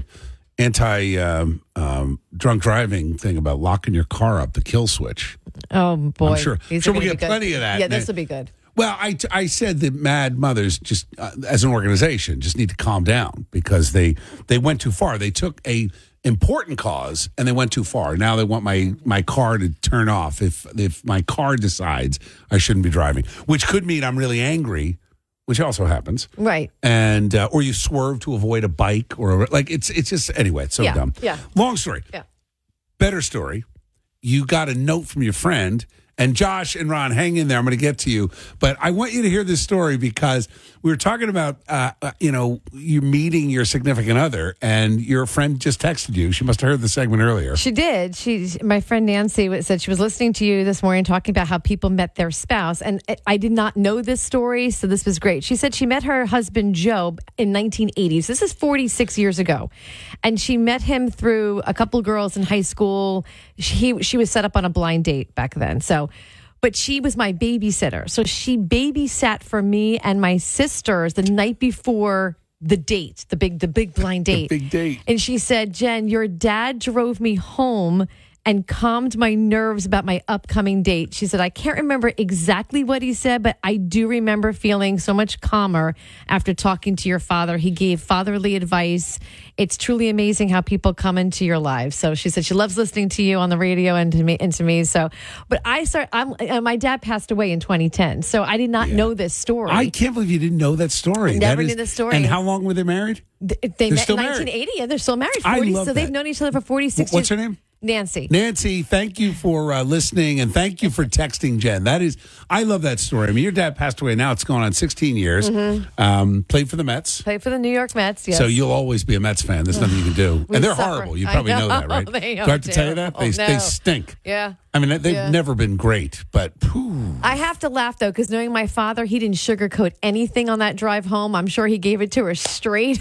[SPEAKER 2] anti um, um, drunk driving thing about locking your car up, the kill switch?
[SPEAKER 19] Oh, boy.
[SPEAKER 2] I'm sure.
[SPEAKER 19] These
[SPEAKER 2] sure
[SPEAKER 19] are
[SPEAKER 2] we'll
[SPEAKER 19] gonna
[SPEAKER 2] get
[SPEAKER 19] be good.
[SPEAKER 2] plenty of that.
[SPEAKER 19] Yeah, this will be good.
[SPEAKER 2] Well, I, I said that Mad Mothers just uh, as an organization just need to calm down because they they went too far. They took a important cause and they went too far. Now they want my my car to turn off if if my car decides I shouldn't be driving, which could mean I'm really angry, which also happens.
[SPEAKER 19] Right.
[SPEAKER 2] And uh, or you swerve to avoid a bike or a, like it's it's just anyway, it's so
[SPEAKER 19] Yeah,
[SPEAKER 2] dumb.
[SPEAKER 19] yeah.
[SPEAKER 2] Long story.
[SPEAKER 19] Yeah.
[SPEAKER 2] Better story. You got a note from your friend. And Josh and Ron, hang in there. I'm going to get to you. But I want you to hear this story because we were talking about, uh, uh, you know, you meeting your significant other, and your friend just texted you. She must have heard the segment earlier.
[SPEAKER 19] She did. She, my friend Nancy said she was listening to you this morning talking about how people met their spouse. And I did not know this story, so this was great. She said she met her husband, Joe, in nineteen eighty. So this is forty-six years ago. And she met him through a couple girls in high school. She, she was set up on a blind date back then. So, but she was my babysitter. So she babysat for me and my sisters the night before the date, the big, the big blind date.
[SPEAKER 2] The big date.
[SPEAKER 19] And she said, Jen, your dad drove me home and calmed my nerves about my upcoming date. She said, I can't remember exactly what he said, but I do remember feeling so much calmer after talking to your father. He gave fatherly advice. It's truly amazing how people come into your lives. So she said she loves listening to you on the radio and to me. And to me. So, but I start. I'm. Uh, my dad passed away in twenty ten, so I did not know this story.
[SPEAKER 2] I can't believe you didn't know that story.
[SPEAKER 19] I never
[SPEAKER 2] That
[SPEAKER 19] knew
[SPEAKER 2] is-
[SPEAKER 19] this story.
[SPEAKER 2] And how long were they married?
[SPEAKER 19] They
[SPEAKER 2] They're
[SPEAKER 19] met
[SPEAKER 2] still
[SPEAKER 19] in
[SPEAKER 2] married.
[SPEAKER 19] nineteen eighty, and they're still married.
[SPEAKER 2] I
[SPEAKER 19] forty,
[SPEAKER 2] love
[SPEAKER 19] so they've
[SPEAKER 2] that.
[SPEAKER 19] known each other for forty-six
[SPEAKER 2] What's
[SPEAKER 19] years.
[SPEAKER 2] her name?
[SPEAKER 19] Nancy.
[SPEAKER 2] Nancy, thank you for uh, listening and thank you for texting Jen. That is, I love that story. I mean, your dad passed away now. It's going on sixteen years.
[SPEAKER 19] Mhm.
[SPEAKER 2] Um, played for the Mets.
[SPEAKER 19] Played for the New York Mets. Yes.
[SPEAKER 2] So you'll always be a Mets fan. There's nothing you can do.
[SPEAKER 19] We
[SPEAKER 2] and they're
[SPEAKER 19] suffer.
[SPEAKER 2] horrible. You
[SPEAKER 19] I
[SPEAKER 2] probably know,
[SPEAKER 19] know.
[SPEAKER 2] that, right?
[SPEAKER 19] They
[SPEAKER 2] do
[SPEAKER 19] are
[SPEAKER 2] I have to tell you that? They,
[SPEAKER 19] terrible.
[SPEAKER 2] they
[SPEAKER 19] No.
[SPEAKER 2] stink.
[SPEAKER 19] Yeah.
[SPEAKER 2] I mean, they've
[SPEAKER 19] Yeah.
[SPEAKER 2] never been great, but whew.
[SPEAKER 19] I have to laugh though, because knowing my father, he didn't sugarcoat anything on that drive home. I'm sure he gave it to her straight.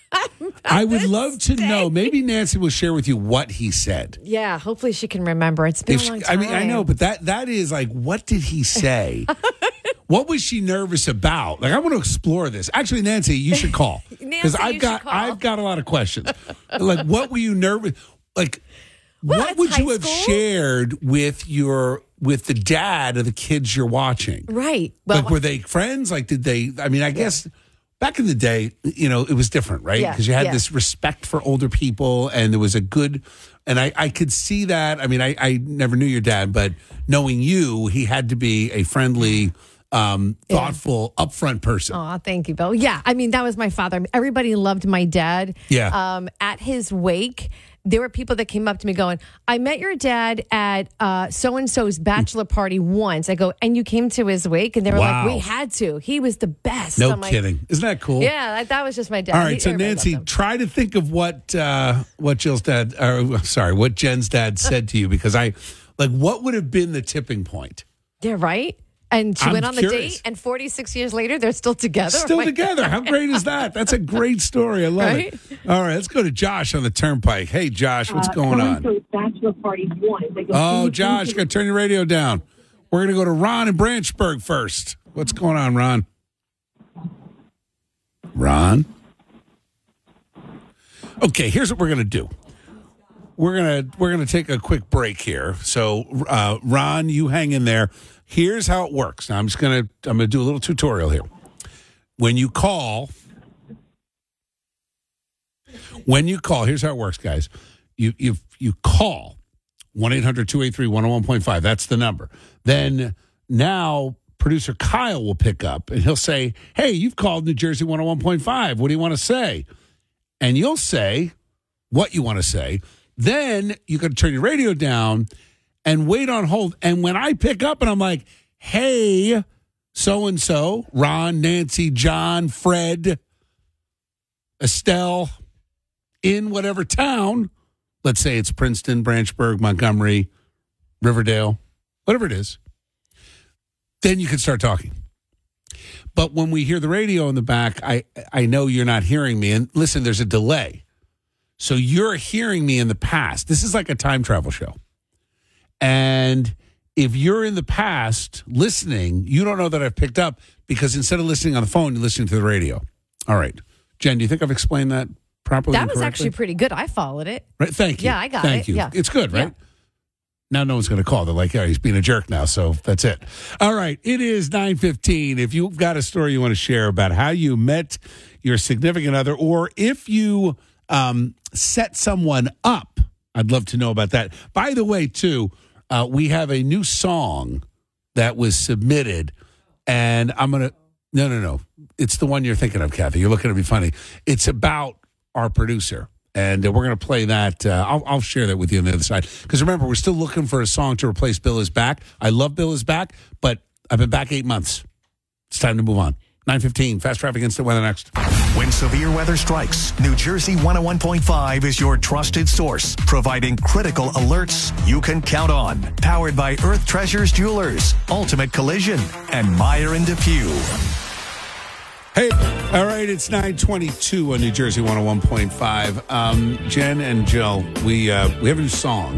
[SPEAKER 2] I would love to know. Maybe Nancy will share with you what he said.
[SPEAKER 19] Yeah, hopefully she can remember. It's been
[SPEAKER 2] If
[SPEAKER 19] a
[SPEAKER 2] she-
[SPEAKER 19] long
[SPEAKER 2] I
[SPEAKER 19] time.
[SPEAKER 2] mean, I know, but that that is like, what did he say? What was she nervous about? Like, I want to explore this. Actually, Nancy, you should call because
[SPEAKER 19] Nancy,
[SPEAKER 2] I've
[SPEAKER 19] you
[SPEAKER 2] got
[SPEAKER 19] should call.
[SPEAKER 2] I've got a lot of questions. Like, what were you nervous? Like,
[SPEAKER 19] Well,
[SPEAKER 2] what
[SPEAKER 19] it's
[SPEAKER 2] would you
[SPEAKER 19] high
[SPEAKER 2] have
[SPEAKER 19] school.
[SPEAKER 2] shared with your with the dad of the kids you're watching?
[SPEAKER 19] Right. Well,
[SPEAKER 2] Like, were they friends? Like, did they? I mean, I guess back in the day, you know, it was different, right?
[SPEAKER 19] Yeah,
[SPEAKER 2] Because you had
[SPEAKER 19] yeah.
[SPEAKER 2] this respect for older people, and there was a good, and I, I could see that. I mean, I, I never knew your dad, but knowing you, he had to be a friendly, um, thoughtful, upfront person.
[SPEAKER 19] Oh, thank you, Bill. Yeah, I mean, that was my father. Everybody loved my dad.
[SPEAKER 2] Yeah.
[SPEAKER 19] Um, at his wake, there were people that came up to me going, I met your dad at uh, so-and-so's bachelor party once. I go, and you came to his wake? And they were
[SPEAKER 2] Wow.
[SPEAKER 19] like, we had to. He was the best.
[SPEAKER 2] No
[SPEAKER 19] I'm like,
[SPEAKER 2] kidding. Isn't that cool?
[SPEAKER 19] Yeah, that was just my dad.
[SPEAKER 2] All right,
[SPEAKER 19] He-
[SPEAKER 2] so
[SPEAKER 19] everybody
[SPEAKER 2] Nancy,
[SPEAKER 19] loved him.
[SPEAKER 2] try to think of what uh, what Jill's dad, or sorry, what Jen's dad said to you, because I, like, what would have been the tipping point?
[SPEAKER 19] Yeah, right? And she
[SPEAKER 2] I'm
[SPEAKER 19] went on the
[SPEAKER 2] curious.
[SPEAKER 19] date, and forty-six years later, they're still together.
[SPEAKER 2] Still
[SPEAKER 19] I'm like,
[SPEAKER 2] together. How great is that? That's a great story. I love
[SPEAKER 19] Right?
[SPEAKER 2] it. All right, let's go to Josh on the Turnpike. Hey, Josh, what's going on?
[SPEAKER 20] Bachelor party one. They go,
[SPEAKER 2] Oh, Josh, you got to turn your radio down. We're going to go to Ron in Branchburg first. What's going on, Ron? Ron? Okay, here's what we're going to do. We're gonna we're gonna take a quick break here. So, uh, Ron, you hang in there. Here's how it works. Now, I'm just gonna I'm gonna do a little tutorial here. When you call, when you call, here's how it works, guys. You you you call one eight hundred two eight three one oh one point five. That's the number. Then now producer Kyle will pick up and he'll say, "Hey, you've called New Jersey one oh one point five. What do you want to say?" And you'll say what you want to say. Then you got to turn your radio down and wait on hold. And when I pick up and I'm like, hey, so-and-so, Ron, Nancy, John, Fred, Estelle, in whatever town, let's say it's Princeton, Branchburg, Montgomery, Riverdale, whatever it is, then you can start talking. But when we hear the radio in the back, I, I know you're not hearing me. And listen, there's a delay. So you're hearing me in the past. This is like a time travel show. And if you're in the past listening, you don't know that I've picked up because instead of listening on the phone, you're listening to the radio. All right. Jen, do you think I've explained that properly?
[SPEAKER 19] That
[SPEAKER 2] and
[SPEAKER 19] was
[SPEAKER 2] correctly?
[SPEAKER 19] actually pretty good. I followed it.
[SPEAKER 2] Right. Thank you.
[SPEAKER 19] Yeah, I got
[SPEAKER 2] Thank
[SPEAKER 19] it.
[SPEAKER 2] you.
[SPEAKER 19] Yeah.
[SPEAKER 2] It's good, right? Now no one's going to call. They're like, yeah, he's being a jerk now, so that's it. All right, it is nine fifteen. If you've got a story you want to share about how you met your significant other, or if you um, set someone up, I'd love to know about that. By the way, too, uh, we have a new song that was submitted, and I'm going to, no, no, no. It's the one you're thinking of, Kathy. You're looking at me funny. It's about our producer. And uh, we're going to play that. Uh, I'll, I'll share that with you on the other side. Because remember, we're still looking for a song to replace Bill Is Back. I love Bill Is Back, but I've been back eight months. It's time to move on. nine fifteen, Fast Traffic Instant Weather next.
[SPEAKER 1] When severe weather strikes, New Jersey one oh one point five is your trusted source, providing critical alerts you can count on. Powered by Earth Treasures Jewelers, Ultimate Collision, and Meyer and Depew.
[SPEAKER 2] Hey, all right, it's nine twenty-two on New Jersey one oh one point five. Um, Jen and Jill, we uh, we have a new song.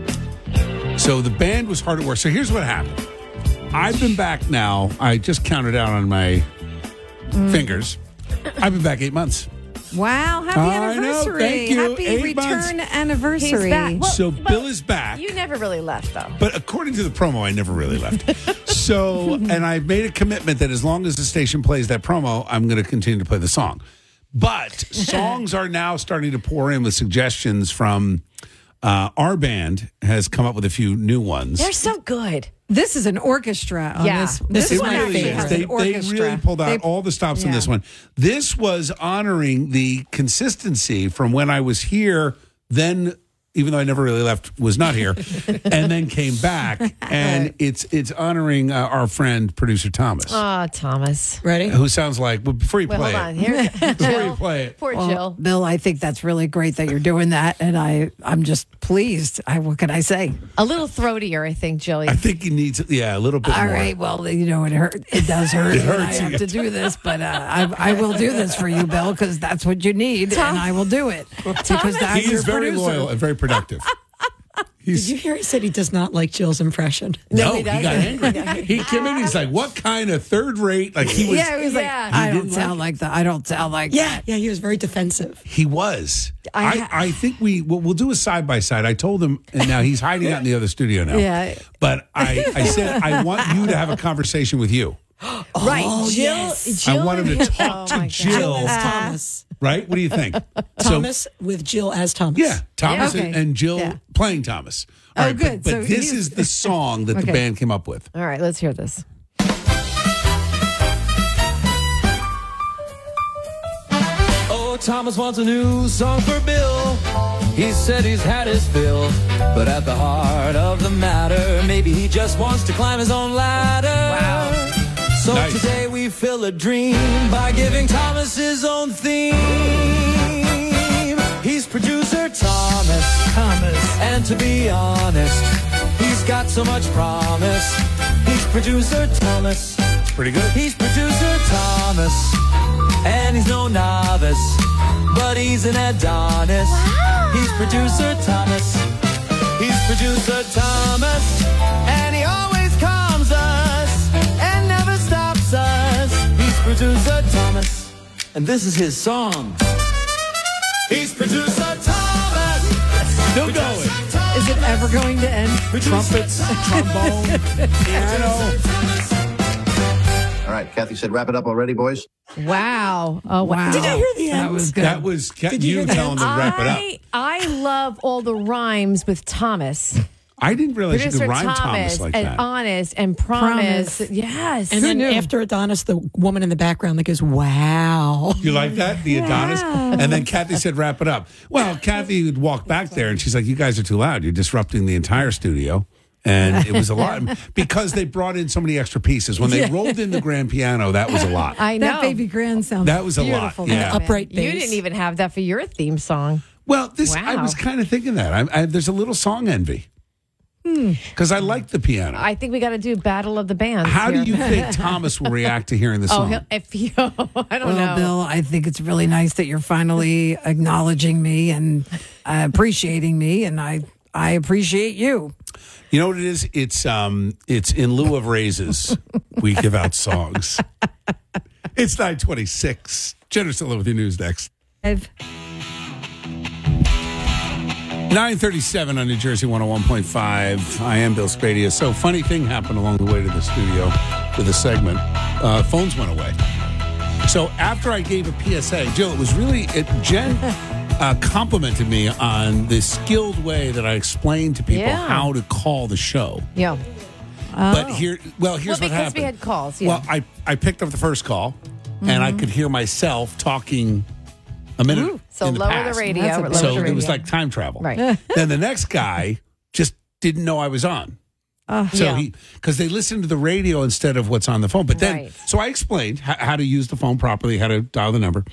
[SPEAKER 2] So the band was hard at work. So here's what happened. I've been back now. I just counted out on my
[SPEAKER 9] Mm.
[SPEAKER 2] fingers. I've been back eight months.
[SPEAKER 9] Wow, happy
[SPEAKER 2] I know,
[SPEAKER 9] anniversary.
[SPEAKER 2] thank you.
[SPEAKER 9] Happy
[SPEAKER 2] Eight
[SPEAKER 9] return
[SPEAKER 2] months.
[SPEAKER 9] anniversary.
[SPEAKER 19] He's back. Well,
[SPEAKER 2] So
[SPEAKER 19] well,
[SPEAKER 2] Bill is back.
[SPEAKER 19] You never really left, though.
[SPEAKER 2] But according to the promo, I never really left. So, and I've made a commitment that as long as the station plays that promo, I'm going to continue to play the song. But songs are now starting to pour in with suggestions from uh, our band has come up with a few new ones.
[SPEAKER 19] They're so good.
[SPEAKER 9] This is an orchestra on
[SPEAKER 19] Yeah.
[SPEAKER 9] this.
[SPEAKER 19] This
[SPEAKER 9] This
[SPEAKER 2] It
[SPEAKER 9] one
[SPEAKER 19] is
[SPEAKER 9] actually
[SPEAKER 2] really
[SPEAKER 9] has
[SPEAKER 2] is. They,
[SPEAKER 9] an
[SPEAKER 2] they
[SPEAKER 9] orchestra.
[SPEAKER 2] really pulled out
[SPEAKER 9] They-
[SPEAKER 2] all the stops in
[SPEAKER 9] yeah.
[SPEAKER 2] this one. This was honoring the consistency from when I was here, then even though I never really left, was not here, and then came back. And it's it's honoring uh, our friend, producer Thomas,
[SPEAKER 19] Oh, Thomas.
[SPEAKER 10] Ready?
[SPEAKER 2] who sounds like, well, before you
[SPEAKER 19] Wait,
[SPEAKER 2] play
[SPEAKER 19] hold on.
[SPEAKER 2] it,
[SPEAKER 19] Here,
[SPEAKER 2] before you
[SPEAKER 19] Jill.
[SPEAKER 2] play it,
[SPEAKER 19] Poor
[SPEAKER 9] Well,
[SPEAKER 19] Jill.
[SPEAKER 9] Bill, I think that's really great that you're doing that, and I, I'm just pleased. I, what can I say?
[SPEAKER 19] A little throatier, I think, Jilly.
[SPEAKER 2] I think he needs, yeah, a little bit
[SPEAKER 9] All
[SPEAKER 2] more.
[SPEAKER 9] right, well, you know, it hurt. It does hurt.
[SPEAKER 2] It
[SPEAKER 9] when
[SPEAKER 2] hurts,
[SPEAKER 9] I
[SPEAKER 2] you
[SPEAKER 9] have to do this, but uh, I, I will do this for you, Bill, because that's what you need,
[SPEAKER 19] Tom-
[SPEAKER 9] and I will do it because that's
[SPEAKER 2] He
[SPEAKER 9] your
[SPEAKER 2] is very
[SPEAKER 9] producer.
[SPEAKER 2] loyal and very productive.
[SPEAKER 10] Did you hear he said he does not like Jill's impression?
[SPEAKER 2] No,
[SPEAKER 19] he
[SPEAKER 2] he, got
[SPEAKER 19] doesn't.
[SPEAKER 2] angry. He came in. He's like, "What kind of third rate?" Like he was.
[SPEAKER 9] Yeah, he was like,
[SPEAKER 19] Yeah.
[SPEAKER 9] I
[SPEAKER 2] He
[SPEAKER 9] don't
[SPEAKER 2] didn't
[SPEAKER 9] sound like that. I don't sound like
[SPEAKER 10] Yeah,
[SPEAKER 9] that.
[SPEAKER 10] yeah, he was very defensive.
[SPEAKER 2] He was.
[SPEAKER 19] I
[SPEAKER 2] I,
[SPEAKER 19] ha-
[SPEAKER 2] I, think we we'll, we'll do a side by side. I told him, and now he's hiding out in the other studio now.
[SPEAKER 19] Yeah.
[SPEAKER 2] But I, I said I want you to have a conversation with you.
[SPEAKER 19] right.
[SPEAKER 10] Oh,
[SPEAKER 19] Jill,
[SPEAKER 10] yes.
[SPEAKER 19] Jill.
[SPEAKER 2] I want him to talk
[SPEAKER 19] Oh, my
[SPEAKER 2] to
[SPEAKER 19] God.
[SPEAKER 2] Jill.
[SPEAKER 10] As Thomas.
[SPEAKER 2] Right? What do you think?
[SPEAKER 10] Thomas with Jill as Thomas.
[SPEAKER 2] So, yeah, Thomas
[SPEAKER 9] Yeah.
[SPEAKER 2] and,
[SPEAKER 9] Okay.
[SPEAKER 2] and Jill
[SPEAKER 9] Yeah.
[SPEAKER 2] playing Thomas.
[SPEAKER 9] Oh,
[SPEAKER 2] All right,
[SPEAKER 9] good.
[SPEAKER 2] But, but
[SPEAKER 9] So
[SPEAKER 2] this
[SPEAKER 9] he's-
[SPEAKER 2] is the song that the
[SPEAKER 9] Okay.
[SPEAKER 2] band came up with.
[SPEAKER 19] All right, let's hear this.
[SPEAKER 21] Oh, Thomas wants a new song for Bill. He said he's had his fill, but at the heart of the matter, maybe he just wants to climb his own ladder. Wow. So
[SPEAKER 2] Nice.
[SPEAKER 21] today we fill a dream by giving Thomas his own theme. He's producer Thomas. Thomas. And to be honest, he's got so much promise. He's producer Thomas.
[SPEAKER 2] Pretty good.
[SPEAKER 21] He's producer Thomas. And he's no novice, but he's an Adonis. Wow. He's producer Thomas. He's producer Thomas. And he always calms us and never stops us. He's producer Thomas. And this is his song. He's producer Thomas.
[SPEAKER 2] Still going.
[SPEAKER 9] Is it ever going to end?
[SPEAKER 2] Trumpets, trombone, piano.
[SPEAKER 22] All right, Kathy said, wrap it up already, boys.
[SPEAKER 19] Wow. Oh, wow.
[SPEAKER 10] Did you hear the end?
[SPEAKER 9] That was good.
[SPEAKER 2] That was Ca-
[SPEAKER 10] Did you
[SPEAKER 2] you
[SPEAKER 10] hear that?
[SPEAKER 2] telling them to wrap it up.
[SPEAKER 19] I, I love all the rhymes with Thomas.
[SPEAKER 2] I didn't realize you
[SPEAKER 19] Producer
[SPEAKER 2] could rhyme
[SPEAKER 19] Thomas,
[SPEAKER 2] Thomas like
[SPEAKER 19] and
[SPEAKER 2] that.
[SPEAKER 19] honest and promise.
[SPEAKER 9] Promise.
[SPEAKER 19] Yes.
[SPEAKER 10] And then after Adonis, the woman in the background that goes, wow.
[SPEAKER 2] You like that? The Adonis? And then Kathy said, wrap it up. Well, Kathy would walk back there and she's like, you guys are too loud. You're disrupting the entire studio. And it was a lot because they brought in so many extra pieces. When they
[SPEAKER 9] Yeah.
[SPEAKER 2] rolled in the grand piano, that was a lot.
[SPEAKER 19] I know.
[SPEAKER 9] That baby grand sounds
[SPEAKER 2] That was a lot,
[SPEAKER 9] beautiful.
[SPEAKER 2] yeah.
[SPEAKER 9] man.
[SPEAKER 10] Upright
[SPEAKER 19] You
[SPEAKER 10] bass.
[SPEAKER 19] didn't even have that for your theme song.
[SPEAKER 2] Well, this I
[SPEAKER 19] Wow.
[SPEAKER 2] was kind of thinking that. I, I, there's a little song envy because I like the piano.
[SPEAKER 19] I think we got to do Battle of the Bands.
[SPEAKER 2] How
[SPEAKER 19] here.
[SPEAKER 2] do you think Thomas will react to hearing the
[SPEAKER 19] Oh,
[SPEAKER 2] song?
[SPEAKER 19] he'll- if you, I don't
[SPEAKER 9] Well,
[SPEAKER 19] know.
[SPEAKER 9] Bill, I think it's really nice that you're finally acknowledging me and uh, appreciating me, and I I appreciate you.
[SPEAKER 2] You know what it is? It's um, it's in lieu of raises, we give out songs. It's nine twenty six. Jenner Stiller with your news next.
[SPEAKER 9] I've
[SPEAKER 2] nine thirty seven on New Jersey one oh one point five. I am Bill Spadia. So funny thing happened along the way to the studio for the segment. Uh, phones went away. So after I gave a P S A, Jill, it was really it, Jen. Uh, complimented me on the skilled way that I explained to people
[SPEAKER 19] Yeah.
[SPEAKER 2] how to call the show.
[SPEAKER 19] Yeah.
[SPEAKER 2] But here, well, here's
[SPEAKER 19] well,
[SPEAKER 2] what
[SPEAKER 19] because
[SPEAKER 2] happened.
[SPEAKER 19] we had calls. Yeah.
[SPEAKER 2] Well, I, I picked up the first call, and I could hear myself talking a minute.
[SPEAKER 19] Ooh, so
[SPEAKER 2] in the
[SPEAKER 19] lower
[SPEAKER 2] past.
[SPEAKER 19] the radio.
[SPEAKER 9] That's a
[SPEAKER 19] lower
[SPEAKER 9] big-
[SPEAKER 2] So
[SPEAKER 19] the
[SPEAKER 2] it was
[SPEAKER 19] radio.
[SPEAKER 2] like time travel.
[SPEAKER 19] Right.
[SPEAKER 2] Then the next guy just didn't know I was on. So
[SPEAKER 19] Yeah.
[SPEAKER 2] he, because they listened to the radio instead of what's on the phone. But then,
[SPEAKER 19] Right.
[SPEAKER 2] so I explained how, how to use the phone properly, how to dial the number.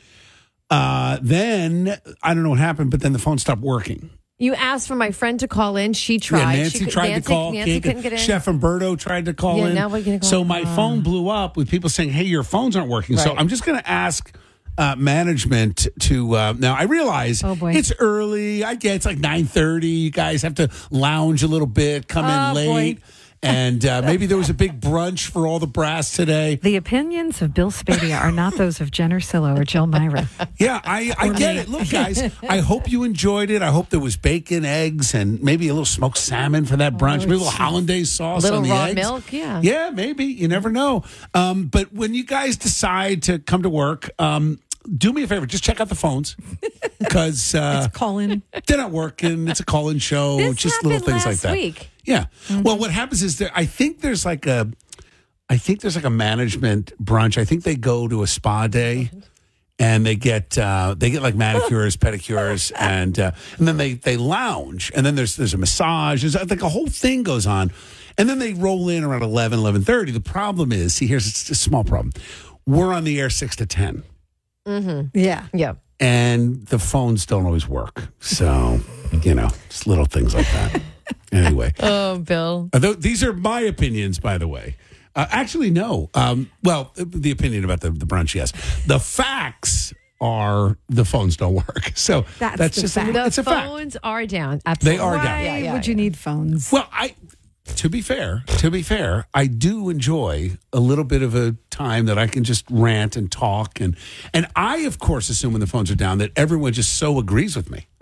[SPEAKER 2] Uh, then I don't know what happened, but then the phone stopped working.
[SPEAKER 19] You asked for my friend to call in. She tried.
[SPEAKER 2] Yeah, Nancy
[SPEAKER 19] she could-
[SPEAKER 2] tried
[SPEAKER 19] Nancy,
[SPEAKER 2] to call.
[SPEAKER 19] Nancy
[SPEAKER 2] can't
[SPEAKER 19] couldn't get in.
[SPEAKER 2] Chef Umberto tried to call
[SPEAKER 19] Yeah,
[SPEAKER 2] in.
[SPEAKER 19] now we're gonna call-
[SPEAKER 2] so my
[SPEAKER 19] uh.
[SPEAKER 2] phone blew up with people saying, "Hey, your phones aren't working." So
[SPEAKER 19] Right.
[SPEAKER 2] I'm just going to ask uh, management to. Uh, now I realize
[SPEAKER 9] Oh, boy.
[SPEAKER 2] it's early. I get it's like nine thirty. You guys have to lounge a little bit, come
[SPEAKER 9] Oh,
[SPEAKER 2] in late.
[SPEAKER 9] boy.
[SPEAKER 2] And uh, maybe there was a big brunch for all the brass today.
[SPEAKER 23] The opinions of Bill Spadia are not those of Jenner Sillo or Jill Myra.
[SPEAKER 2] Yeah, I, I
[SPEAKER 23] Or
[SPEAKER 2] get
[SPEAKER 23] me.
[SPEAKER 2] it. Look, guys, I hope you enjoyed it. I hope there was bacon, eggs, and maybe a little smoked salmon for that brunch. maybe a little hollandaise sauce
[SPEAKER 19] Little
[SPEAKER 2] on the
[SPEAKER 19] raw
[SPEAKER 2] eggs.
[SPEAKER 19] milk, yeah.
[SPEAKER 2] Yeah, maybe. You never know. Um, but when you guys decide to come to work, um, do me a favor. Just check out the phones because uh,
[SPEAKER 9] call in.
[SPEAKER 2] they're not working. It's a call-in show.
[SPEAKER 19] This
[SPEAKER 2] just little
[SPEAKER 19] happened
[SPEAKER 2] things like
[SPEAKER 19] last
[SPEAKER 2] that.
[SPEAKER 19] week.
[SPEAKER 2] Yeah. Well, what happens is there. I think there's like a. I think there's like a management brunch. I think they go to a spa day, and they get uh, they get like manicures, pedicures, and uh, and then they they lounge, and then there's there's a massage. There's like a whole thing goes on, and then they roll in around eleven, eleven thirty. The problem is, see, here's a small problem. We're on the air six to ten,
[SPEAKER 19] Mm-hmm.
[SPEAKER 9] Yeah.
[SPEAKER 19] Yeah.
[SPEAKER 2] and the phones don't always work. So you know, just little things like that. Anyway.
[SPEAKER 19] Oh, Bill.
[SPEAKER 2] Uh, th- these are my opinions, by the way. Uh, actually, no. Um, well, the opinion about the, the brunch, yes. The facts are the phones don't work. So
[SPEAKER 9] That's
[SPEAKER 2] that's,
[SPEAKER 9] the
[SPEAKER 2] just
[SPEAKER 9] fact.
[SPEAKER 2] a,
[SPEAKER 19] The
[SPEAKER 2] it's a fact.
[SPEAKER 19] phones are down.
[SPEAKER 2] They
[SPEAKER 19] Absolutely.
[SPEAKER 2] are down.
[SPEAKER 9] Why
[SPEAKER 19] Yeah, yeah,
[SPEAKER 9] would
[SPEAKER 19] yeah.
[SPEAKER 9] you need phones?
[SPEAKER 2] Well, I. To be fair, to be fair, I do enjoy a little bit of a time that I can just rant and talk, and and I, of course, assume when the phones are down that everyone just so agrees with me.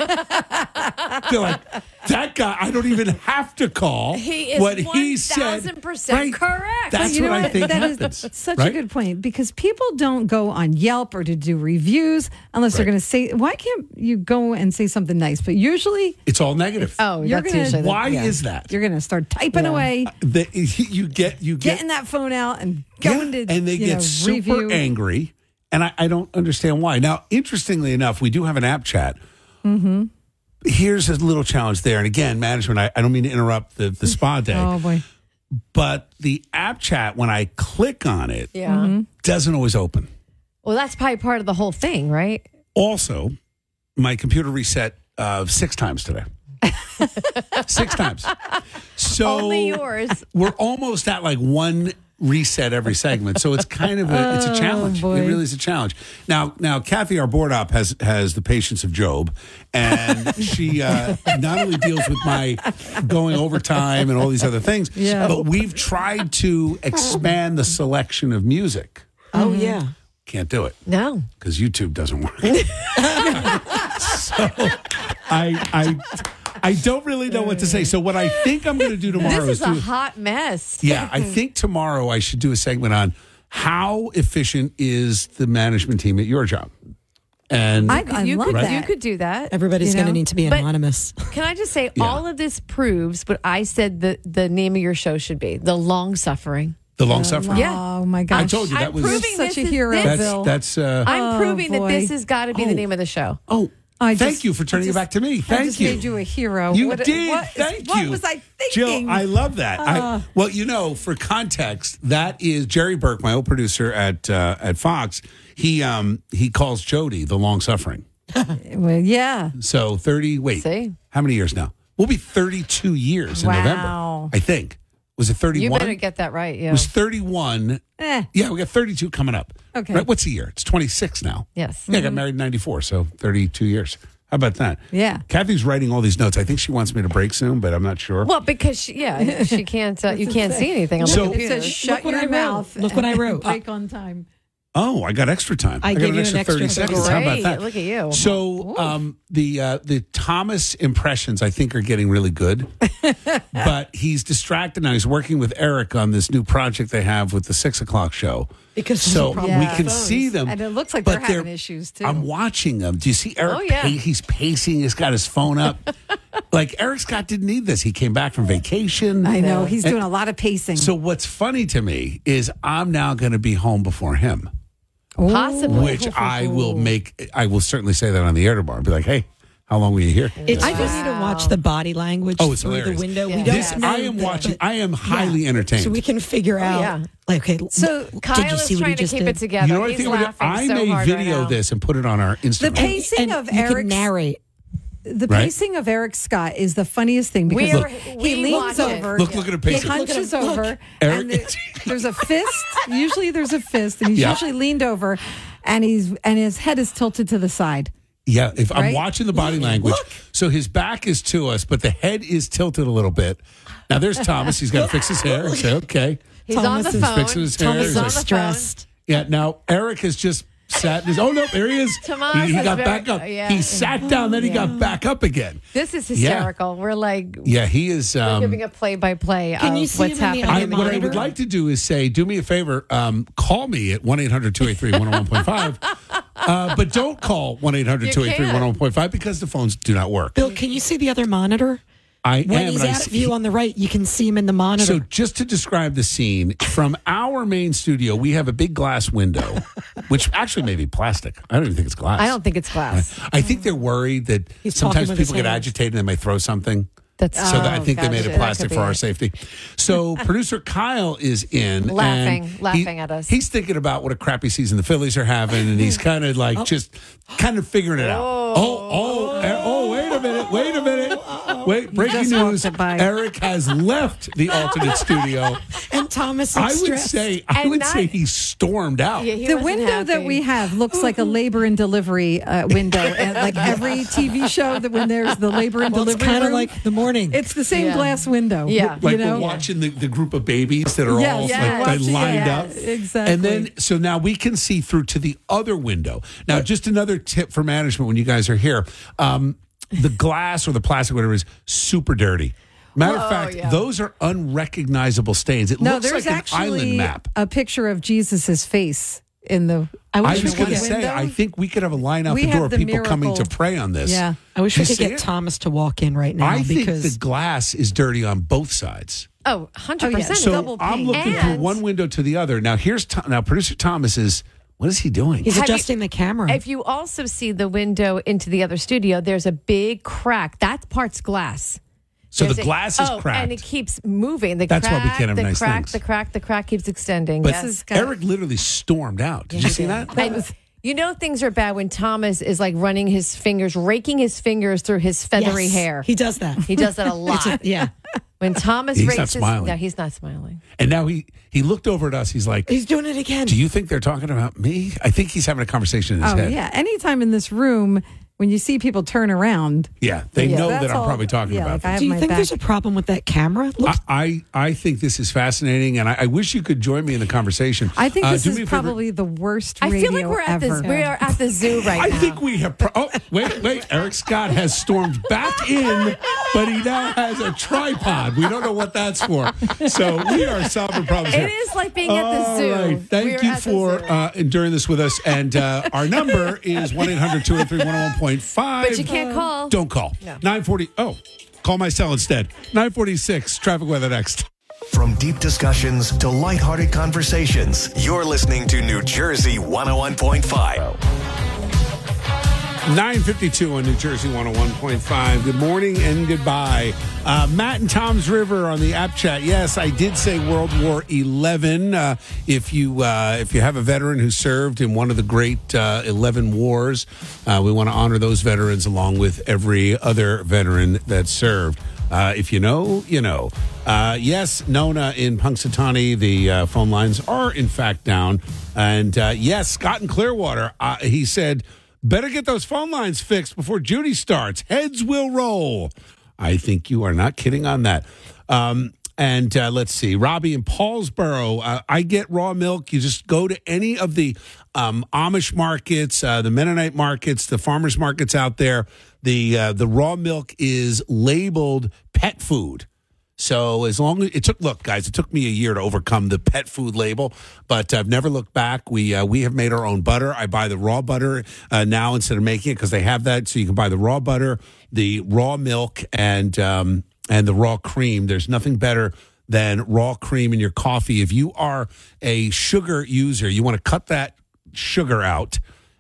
[SPEAKER 2] They're like, that guy, I don't even have to call.
[SPEAKER 19] He is
[SPEAKER 2] what he said.
[SPEAKER 19] one thousand percent
[SPEAKER 2] Right.
[SPEAKER 19] correct.
[SPEAKER 2] That's
[SPEAKER 9] you know
[SPEAKER 2] what I
[SPEAKER 9] what?
[SPEAKER 2] think
[SPEAKER 9] That
[SPEAKER 2] happens.
[SPEAKER 9] is such
[SPEAKER 2] right?
[SPEAKER 9] a good point because people don't go on Yelp or to do reviews unless they're
[SPEAKER 2] Right.
[SPEAKER 9] going to say, why can't you go and say something nice? But usually
[SPEAKER 2] It's all negative.
[SPEAKER 19] Oh,
[SPEAKER 9] you're
[SPEAKER 19] that's
[SPEAKER 9] gonna-
[SPEAKER 19] usually the-
[SPEAKER 2] Why
[SPEAKER 19] yeah.
[SPEAKER 2] is that?
[SPEAKER 9] you're going to start typing
[SPEAKER 19] Yeah.
[SPEAKER 9] away,
[SPEAKER 2] The, you get you get
[SPEAKER 9] getting that phone out and
[SPEAKER 2] yeah,
[SPEAKER 9] going to
[SPEAKER 2] and they
[SPEAKER 9] you
[SPEAKER 2] get
[SPEAKER 9] know,
[SPEAKER 2] super
[SPEAKER 9] review.
[SPEAKER 2] angry, And I, I don't understand why. Now, interestingly enough, we do have an app chat.
[SPEAKER 9] Mm-hmm.
[SPEAKER 2] Here's a little challenge there. And again, management, I, I don't mean to interrupt the, the spa day.
[SPEAKER 9] Oh, boy.
[SPEAKER 2] But the app chat, when I click on it,
[SPEAKER 19] Yeah.
[SPEAKER 9] Mm-hmm.
[SPEAKER 2] doesn't always open.
[SPEAKER 19] Well, that's probably part of the whole thing, right?
[SPEAKER 2] Also, my computer reset uh, six times today. Six times. So
[SPEAKER 19] Only yours.
[SPEAKER 2] We're almost at like one reset every segment, so it's kind of a it's a
[SPEAKER 9] Oh,
[SPEAKER 2] challenge.
[SPEAKER 9] boy.
[SPEAKER 2] It really is a challenge. Now, now Kathy, our board op, has has the patience of Job, and she uh, not only deals with my going overtime and all these other things,
[SPEAKER 10] Yeah.
[SPEAKER 2] but we've tried to expand the selection of music.
[SPEAKER 10] Oh, yeah.
[SPEAKER 2] Can't do it.
[SPEAKER 19] No.
[SPEAKER 2] Because YouTube doesn't work. So I I I don't really know what to say. So what I think I'm going to do tomorrow
[SPEAKER 19] This is a
[SPEAKER 2] do,
[SPEAKER 19] hot mess.
[SPEAKER 2] yeah, I think tomorrow I should do a segment on how efficient is the management team at your job. And
[SPEAKER 9] I, I
[SPEAKER 19] you
[SPEAKER 9] love
[SPEAKER 19] could,
[SPEAKER 9] that.
[SPEAKER 19] You could do that.
[SPEAKER 10] Everybody's
[SPEAKER 9] You
[SPEAKER 10] going to
[SPEAKER 9] know?
[SPEAKER 10] need to be
[SPEAKER 19] But-
[SPEAKER 10] anonymous.
[SPEAKER 19] Can I just say,
[SPEAKER 2] Yeah.
[SPEAKER 19] all of this proves what I said the, the name of your show should be, The Long Suffering.
[SPEAKER 2] the long suffering.
[SPEAKER 19] Yeah.
[SPEAKER 9] Oh, my gosh.
[SPEAKER 2] I told you that
[SPEAKER 19] I'm
[SPEAKER 2] was
[SPEAKER 19] proving
[SPEAKER 9] such
[SPEAKER 19] this
[SPEAKER 9] a
[SPEAKER 19] is-
[SPEAKER 9] hero,
[SPEAKER 19] this-
[SPEAKER 2] that's
[SPEAKER 9] Bill.
[SPEAKER 2] that's uh
[SPEAKER 19] I'm
[SPEAKER 9] Oh,
[SPEAKER 19] proving that
[SPEAKER 9] boy.
[SPEAKER 19] this has got to be
[SPEAKER 2] Oh.
[SPEAKER 19] the name of the show.
[SPEAKER 2] oh
[SPEAKER 9] I
[SPEAKER 2] thank
[SPEAKER 9] just-
[SPEAKER 2] you for turning
[SPEAKER 9] I
[SPEAKER 2] it back to me.
[SPEAKER 9] I
[SPEAKER 2] Thank
[SPEAKER 9] just
[SPEAKER 2] you.
[SPEAKER 9] made you a hero.
[SPEAKER 2] You
[SPEAKER 9] What-
[SPEAKER 2] did.
[SPEAKER 9] what is-
[SPEAKER 2] Thank
[SPEAKER 9] what
[SPEAKER 2] you.
[SPEAKER 9] was I
[SPEAKER 2] Jill,
[SPEAKER 9] thinking?
[SPEAKER 2] I love that.
[SPEAKER 9] Uh.
[SPEAKER 2] I, well, you know, for context, that is Jerry Burke, my old producer at uh, at Fox. He um he calls Jody the long suffering.
[SPEAKER 9] Well, yeah.
[SPEAKER 2] So thirty. Wait,
[SPEAKER 19] See?
[SPEAKER 2] how many years now? We'll be thirty-two years in
[SPEAKER 9] Wow.
[SPEAKER 2] November. I think. Was it
[SPEAKER 19] You
[SPEAKER 2] thirty-one?
[SPEAKER 19] better get that right. Yeah.
[SPEAKER 2] It was thirty-one.
[SPEAKER 9] Eh.
[SPEAKER 2] Yeah, we got thirty-two coming up.
[SPEAKER 9] Okay.
[SPEAKER 2] Right? What's the year? It's twenty-six now.
[SPEAKER 19] Yes.
[SPEAKER 2] Yeah, I got married in ninety-four, so thirty-two years. How about that?
[SPEAKER 9] Yeah.
[SPEAKER 2] Kathy's writing all these notes. I think she wants me to break soon, but I'm not sure.
[SPEAKER 19] Well, because she, yeah, she can't. Uh, you can't see anything on
[SPEAKER 2] So-
[SPEAKER 19] the
[SPEAKER 9] It
[SPEAKER 19] computer.
[SPEAKER 9] says shut
[SPEAKER 10] what
[SPEAKER 9] your
[SPEAKER 10] I wrote.
[SPEAKER 9] mouth.
[SPEAKER 10] Look what I
[SPEAKER 9] and
[SPEAKER 10] wrote.
[SPEAKER 9] Break on time.
[SPEAKER 2] Oh, I got extra time.
[SPEAKER 10] I
[SPEAKER 2] got
[SPEAKER 10] gave
[SPEAKER 2] an
[SPEAKER 10] you
[SPEAKER 2] extra
[SPEAKER 10] an extra
[SPEAKER 2] thirty seconds. How about
[SPEAKER 19] Great.
[SPEAKER 2] that?
[SPEAKER 19] Look at you.
[SPEAKER 2] So, um, the uh, the Thomas impressions I think are getting really good, but he's distracted now. He's working with Eric on this new project they have with the six o'clock show.
[SPEAKER 10] Because there's
[SPEAKER 2] So
[SPEAKER 10] a problem
[SPEAKER 2] we
[SPEAKER 10] with
[SPEAKER 2] can
[SPEAKER 10] phones.
[SPEAKER 2] see them,
[SPEAKER 9] And it looks like
[SPEAKER 2] but
[SPEAKER 9] they're having issues, too.
[SPEAKER 2] I'm watching them. Do you see Eric?
[SPEAKER 19] Oh, yeah.
[SPEAKER 2] pa- he's pacing. He's got his phone up. Like Eric Scott didn't need this. He came back from vacation.
[SPEAKER 9] I know. He's
[SPEAKER 2] And-
[SPEAKER 9] doing a lot of pacing.
[SPEAKER 2] So what's funny to me is I'm now going to be home before him.
[SPEAKER 19] Possibly.
[SPEAKER 2] Which I will make. I will certainly say that on the air tomorrow. Be like, hey, how long were you here?
[SPEAKER 10] It's I just need to watch the body language
[SPEAKER 2] Oh, it's
[SPEAKER 10] through
[SPEAKER 2] hilarious.
[SPEAKER 10] the window.
[SPEAKER 19] Yeah.
[SPEAKER 10] We don't
[SPEAKER 2] This
[SPEAKER 10] know
[SPEAKER 2] I am
[SPEAKER 10] the-
[SPEAKER 2] watching.
[SPEAKER 10] but-
[SPEAKER 2] I am highly entertained.
[SPEAKER 10] So we can figure out.
[SPEAKER 19] yeah.
[SPEAKER 10] Like, okay,
[SPEAKER 19] So
[SPEAKER 10] did
[SPEAKER 19] Kyle
[SPEAKER 10] you
[SPEAKER 19] is
[SPEAKER 10] see what he
[SPEAKER 19] trying to
[SPEAKER 10] just
[SPEAKER 19] keep
[SPEAKER 10] did?
[SPEAKER 19] it together.
[SPEAKER 2] you know what I
[SPEAKER 19] He's
[SPEAKER 2] think? I'm gonna do?
[SPEAKER 19] laughing
[SPEAKER 2] I
[SPEAKER 19] so
[SPEAKER 2] may
[SPEAKER 19] hard right
[SPEAKER 2] video
[SPEAKER 19] now.
[SPEAKER 2] this and put it on our
[SPEAKER 9] the
[SPEAKER 2] Instagram.
[SPEAKER 9] pacing
[SPEAKER 10] And
[SPEAKER 9] of
[SPEAKER 10] you can
[SPEAKER 9] Eric's
[SPEAKER 10] narrate.
[SPEAKER 9] the
[SPEAKER 2] Right?
[SPEAKER 9] pacing of Eric Scott is the funniest thing because
[SPEAKER 19] We are-
[SPEAKER 9] he
[SPEAKER 19] we
[SPEAKER 9] leans
[SPEAKER 19] watch it.
[SPEAKER 9] over,
[SPEAKER 2] Look, look at him
[SPEAKER 9] he
[SPEAKER 2] pacing.
[SPEAKER 9] hunches
[SPEAKER 10] Look at him.
[SPEAKER 9] over,
[SPEAKER 10] Look.
[SPEAKER 2] Eric-
[SPEAKER 9] and there- there's a fist. Usually, there's a fist, and he's
[SPEAKER 2] Yeah.
[SPEAKER 9] usually leaned over, and he's and his head is tilted to the side.
[SPEAKER 2] Yeah, if I'm
[SPEAKER 9] Right?
[SPEAKER 2] watching the body language, so his back is to us, but the head is tilted a little bit. Now there's Thomas. He's got to fix his hair. I say, okay.
[SPEAKER 19] He's on
[SPEAKER 10] Thomas
[SPEAKER 19] the
[SPEAKER 10] is
[SPEAKER 19] phone.
[SPEAKER 2] fixing his hair.
[SPEAKER 19] He's
[SPEAKER 2] He's
[SPEAKER 19] on
[SPEAKER 2] like-
[SPEAKER 19] the phone.
[SPEAKER 10] Stressed.
[SPEAKER 2] Yeah. Now Eric has just sat. In his, oh no, there he is.
[SPEAKER 19] Tomas
[SPEAKER 2] he he
[SPEAKER 19] is
[SPEAKER 2] got
[SPEAKER 19] very-
[SPEAKER 2] back up.
[SPEAKER 19] yeah.
[SPEAKER 2] He sat down, then he got back up again.
[SPEAKER 19] This is
[SPEAKER 2] Yeah.
[SPEAKER 19] hysterical. We're like
[SPEAKER 2] Yeah, he is.
[SPEAKER 19] we're
[SPEAKER 2] Um,
[SPEAKER 19] giving a play by play
[SPEAKER 10] Can
[SPEAKER 19] of
[SPEAKER 10] you see
[SPEAKER 19] what's
[SPEAKER 10] him in the
[SPEAKER 19] happening.
[SPEAKER 2] I,
[SPEAKER 10] other
[SPEAKER 2] what I would
[SPEAKER 10] monitor?
[SPEAKER 2] like to do is say, do me a favor, um, call me at one eight hundred two eight three one oh one point five. Uh, but don't call one eight hundred two eight three one oh one point five because the phones do not work.
[SPEAKER 10] Bill, can you see the other monitor?
[SPEAKER 2] I
[SPEAKER 10] When
[SPEAKER 2] am.
[SPEAKER 10] he's
[SPEAKER 2] and I
[SPEAKER 10] out of
[SPEAKER 2] see-
[SPEAKER 10] view on the right, you can see him in the monitor.
[SPEAKER 2] So just to describe the scene, from our main studio, we have a big glass window, which actually may be plastic. I don't even think it's glass.
[SPEAKER 19] I don't think it's glass.
[SPEAKER 2] I think they're worried that
[SPEAKER 10] He's
[SPEAKER 2] sometimes
[SPEAKER 10] talking with his
[SPEAKER 2] people get
[SPEAKER 10] hands.
[SPEAKER 2] agitated and they might throw something.
[SPEAKER 19] That's
[SPEAKER 2] So that I
[SPEAKER 19] oh,
[SPEAKER 2] think they made
[SPEAKER 19] gotcha.
[SPEAKER 2] it
[SPEAKER 19] That
[SPEAKER 2] plastic
[SPEAKER 19] could
[SPEAKER 2] for
[SPEAKER 19] be
[SPEAKER 2] our
[SPEAKER 19] it.
[SPEAKER 2] safety. So producer Kyle is in.
[SPEAKER 19] Laughing,
[SPEAKER 2] and he-
[SPEAKER 19] laughing at us.
[SPEAKER 2] He's thinking about what a crappy season the Phillies are having, and he's kind of like just kind of figuring it out. Oh, oh, oh, oh wait a minute, wait a minute. Wait, breaking
[SPEAKER 9] just walked
[SPEAKER 2] news.
[SPEAKER 9] it by.
[SPEAKER 2] Eric has left the alternate studio.
[SPEAKER 10] and Thomas is
[SPEAKER 2] I would
[SPEAKER 10] stressed.
[SPEAKER 2] say I
[SPEAKER 19] And
[SPEAKER 2] would
[SPEAKER 19] not-
[SPEAKER 2] say he stormed out.
[SPEAKER 19] Yeah, he
[SPEAKER 9] The
[SPEAKER 19] wasn't
[SPEAKER 9] window that
[SPEAKER 19] happy.
[SPEAKER 9] we have looks like a labor and delivery uh, window, and like every T V show that when there's the labor and
[SPEAKER 10] Well, it's
[SPEAKER 9] delivery
[SPEAKER 10] kind of
[SPEAKER 9] room,
[SPEAKER 10] like the morning.
[SPEAKER 9] it's the same
[SPEAKER 19] Yeah.
[SPEAKER 9] glass window.
[SPEAKER 19] Yeah.
[SPEAKER 2] Like
[SPEAKER 9] you know,
[SPEAKER 2] we're watching the, the group of babies that are
[SPEAKER 9] Yes,
[SPEAKER 2] all
[SPEAKER 9] yes,
[SPEAKER 2] like, they lined
[SPEAKER 9] yes,
[SPEAKER 2] up.
[SPEAKER 9] exactly.
[SPEAKER 2] And then, so now we can see through to the other window. Now, just another tip for management when you guys are here. Um, the glass or the plastic, whatever it is, super dirty. Matter of
[SPEAKER 19] Oh,
[SPEAKER 2] fact,
[SPEAKER 19] yeah.
[SPEAKER 2] those are unrecognizable stains. It
[SPEAKER 9] no,
[SPEAKER 2] looks
[SPEAKER 9] there's
[SPEAKER 2] like an island
[SPEAKER 9] actually
[SPEAKER 2] map.
[SPEAKER 9] a picture of Jesus's face in the.
[SPEAKER 10] I
[SPEAKER 2] I
[SPEAKER 10] wish
[SPEAKER 2] was
[SPEAKER 10] we
[SPEAKER 2] going
[SPEAKER 10] could
[SPEAKER 2] to
[SPEAKER 10] get,
[SPEAKER 2] say,
[SPEAKER 9] window?
[SPEAKER 2] I think we could have a line out
[SPEAKER 9] We
[SPEAKER 2] the door
[SPEAKER 9] have
[SPEAKER 2] of
[SPEAKER 9] the
[SPEAKER 2] people coming to
[SPEAKER 9] miracle-
[SPEAKER 2] pray on this.
[SPEAKER 9] Yeah.
[SPEAKER 10] I wish
[SPEAKER 2] You
[SPEAKER 10] we could
[SPEAKER 2] see
[SPEAKER 10] get
[SPEAKER 2] it?
[SPEAKER 10] Thomas to walk in right now
[SPEAKER 2] I think
[SPEAKER 10] because
[SPEAKER 2] the glass is dirty on both sides.
[SPEAKER 19] Oh, one hundred percent.
[SPEAKER 2] So
[SPEAKER 19] double
[SPEAKER 2] I'm
[SPEAKER 19] pane.
[SPEAKER 2] looking
[SPEAKER 19] And
[SPEAKER 2] from one window to the other. Now here's Tom, now producer Thomas is What is he doing?
[SPEAKER 10] He's
[SPEAKER 19] Have
[SPEAKER 10] adjusting the camera.
[SPEAKER 19] If you also see the window into the other studio, there's a big crack. That part's glass.
[SPEAKER 2] So
[SPEAKER 19] There's
[SPEAKER 2] the
[SPEAKER 19] a-
[SPEAKER 2] glass is
[SPEAKER 19] oh,
[SPEAKER 2] cracked.
[SPEAKER 19] and it keeps moving. The
[SPEAKER 2] That's why we
[SPEAKER 19] crack,
[SPEAKER 2] can't have
[SPEAKER 19] the
[SPEAKER 2] nice
[SPEAKER 19] crack,
[SPEAKER 2] things.
[SPEAKER 19] the crack, the crack keeps extending.
[SPEAKER 2] But
[SPEAKER 19] yes.
[SPEAKER 2] Eric literally stormed out. Did you see that?
[SPEAKER 19] And you know things are bad when Thomas is like running his fingers, raking his fingers through his feathery
[SPEAKER 10] Yes,
[SPEAKER 19] hair.
[SPEAKER 10] He does that.
[SPEAKER 19] He does that a lot.
[SPEAKER 10] It's a- yeah.
[SPEAKER 19] When Thomas
[SPEAKER 2] He's
[SPEAKER 19] rakes
[SPEAKER 2] not
[SPEAKER 19] his
[SPEAKER 2] smiling.
[SPEAKER 19] no, he's not smiling.
[SPEAKER 2] And now he he looked over at us. He's like,
[SPEAKER 10] He's doing it again.
[SPEAKER 2] "Do you think they're talking about me?" I think he's having a conversation in his
[SPEAKER 9] Oh,
[SPEAKER 2] head.
[SPEAKER 9] yeah. Anytime in this room, when you see people turn around.
[SPEAKER 2] Yeah, they
[SPEAKER 9] Yeah,
[SPEAKER 2] know
[SPEAKER 9] that's
[SPEAKER 2] that I'm
[SPEAKER 9] all-
[SPEAKER 2] probably talking
[SPEAKER 9] yeah,
[SPEAKER 2] about
[SPEAKER 9] like I
[SPEAKER 2] them.
[SPEAKER 9] have
[SPEAKER 10] Do you
[SPEAKER 9] my
[SPEAKER 10] think
[SPEAKER 9] back.
[SPEAKER 10] there's a problem with that camera? Look,
[SPEAKER 2] I, I I think this is fascinating, and I, I wish you could join me in the conversation.
[SPEAKER 9] I think
[SPEAKER 2] Uh,
[SPEAKER 9] this
[SPEAKER 2] do me
[SPEAKER 9] is
[SPEAKER 2] a favor.
[SPEAKER 9] probably the worst
[SPEAKER 19] I
[SPEAKER 9] radio
[SPEAKER 19] feel like we're at
[SPEAKER 9] ever.
[SPEAKER 19] the we are at the zoo right
[SPEAKER 2] I
[SPEAKER 19] now.
[SPEAKER 2] think we have. Pro- oh, wait, wait. Eric Scott has stormed back in, but he now has a tripod. We don't know what that's for. So we are solving problems
[SPEAKER 19] It
[SPEAKER 2] here.
[SPEAKER 19] is like being at the
[SPEAKER 2] All
[SPEAKER 19] zoo.
[SPEAKER 2] right. Thank
[SPEAKER 19] We are
[SPEAKER 2] you
[SPEAKER 19] at the
[SPEAKER 2] for
[SPEAKER 19] zoo.
[SPEAKER 2] uh, enduring this with us. And uh, our number is one eight hundred two oh three one oh one point five.
[SPEAKER 19] But you can't call.
[SPEAKER 2] Don't call.
[SPEAKER 19] No.
[SPEAKER 2] nine forty. Oh, call my cell instead. nine forty-six. Traffic weather next.
[SPEAKER 1] From deep discussions to lighthearted conversations, you're listening to New Jersey one oh one point five.
[SPEAKER 2] nine fifty-two on New Jersey one oh one point five. Good morning and goodbye. Uh, Matt and Tom's River on the app chat. Yes, I did say World War Eleven. Uh, if you uh, if you have a veteran who served in one of the great uh, eleven wars, uh, we want to honor those veterans along with every other veteran that served. Uh, if you know, you know. Uh, yes, Nona in Punxsutawney, the uh, phone lines are in fact down. And uh, yes, Scott in Clearwater, uh, he said, better get those phone lines fixed before Judy starts. Heads will roll. I think you are not kidding on that. Um, and uh, let's see, Robbie in Paulsboro. Uh, I get raw milk. You just go to any of the um, Amish markets, uh, the Mennonite markets, the farmers markets out there. The uh, the raw milk is labeled pet food. So as long as it took, look, guys, it took me a year to overcome the pet food label, but I've never looked back. We uh, we have made our own butter. I buy the raw butter uh, now instead of making it because they have that. So you can buy the raw butter, the raw milk, and um, and the raw cream. There's nothing better than raw cream in your coffee. If you are a sugar user, you want to cut that sugar out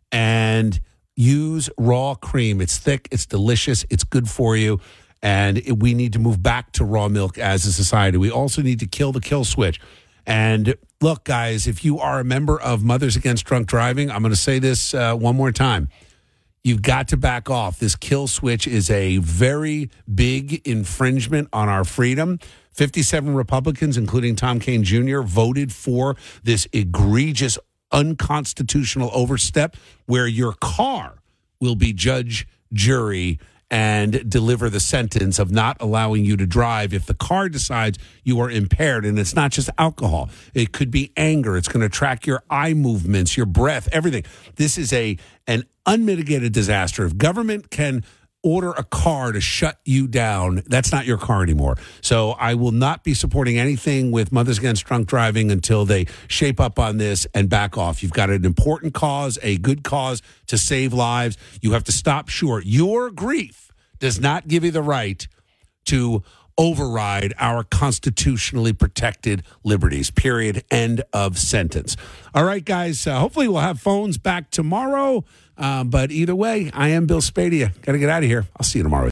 [SPEAKER 2] and use raw cream. It's thick, it's delicious, it's good for you. And it, we need to move back to raw milk as a society. We also need to kill the kill switch. And look, guys, if you are a member of Mothers Against Drunk Driving, I'm going to say this uh, one more time. You've got to back off. This kill switch is a very big infringement on our freedom. fifty-seven Republicans, including Tom Kean Junior, voted for this egregious, unconstitutional overstep where your car will be judge, jury, and deliver the sentence of not allowing you to drive if the car decides you are impaired. And it's not just alcohol. It could be anger. It's going to track your eye movements, your breath, everything. This is a an unmitigated disaster. If government can order a car to shut you down, that's not your car anymore. So I will not be supporting anything with Mothers Against Drunk Driving until they shape up on this and back off. You've got an important cause, a good cause to save lives. You have to stop short. Your grief does not give you the right to override our constitutionally protected liberties, period. End of sentence. All right, guys, uh, hopefully we'll have phones back tomorrow. Uh, but either way, I am Bill Spadia. Got to get out of here. I'll see you tomorrow.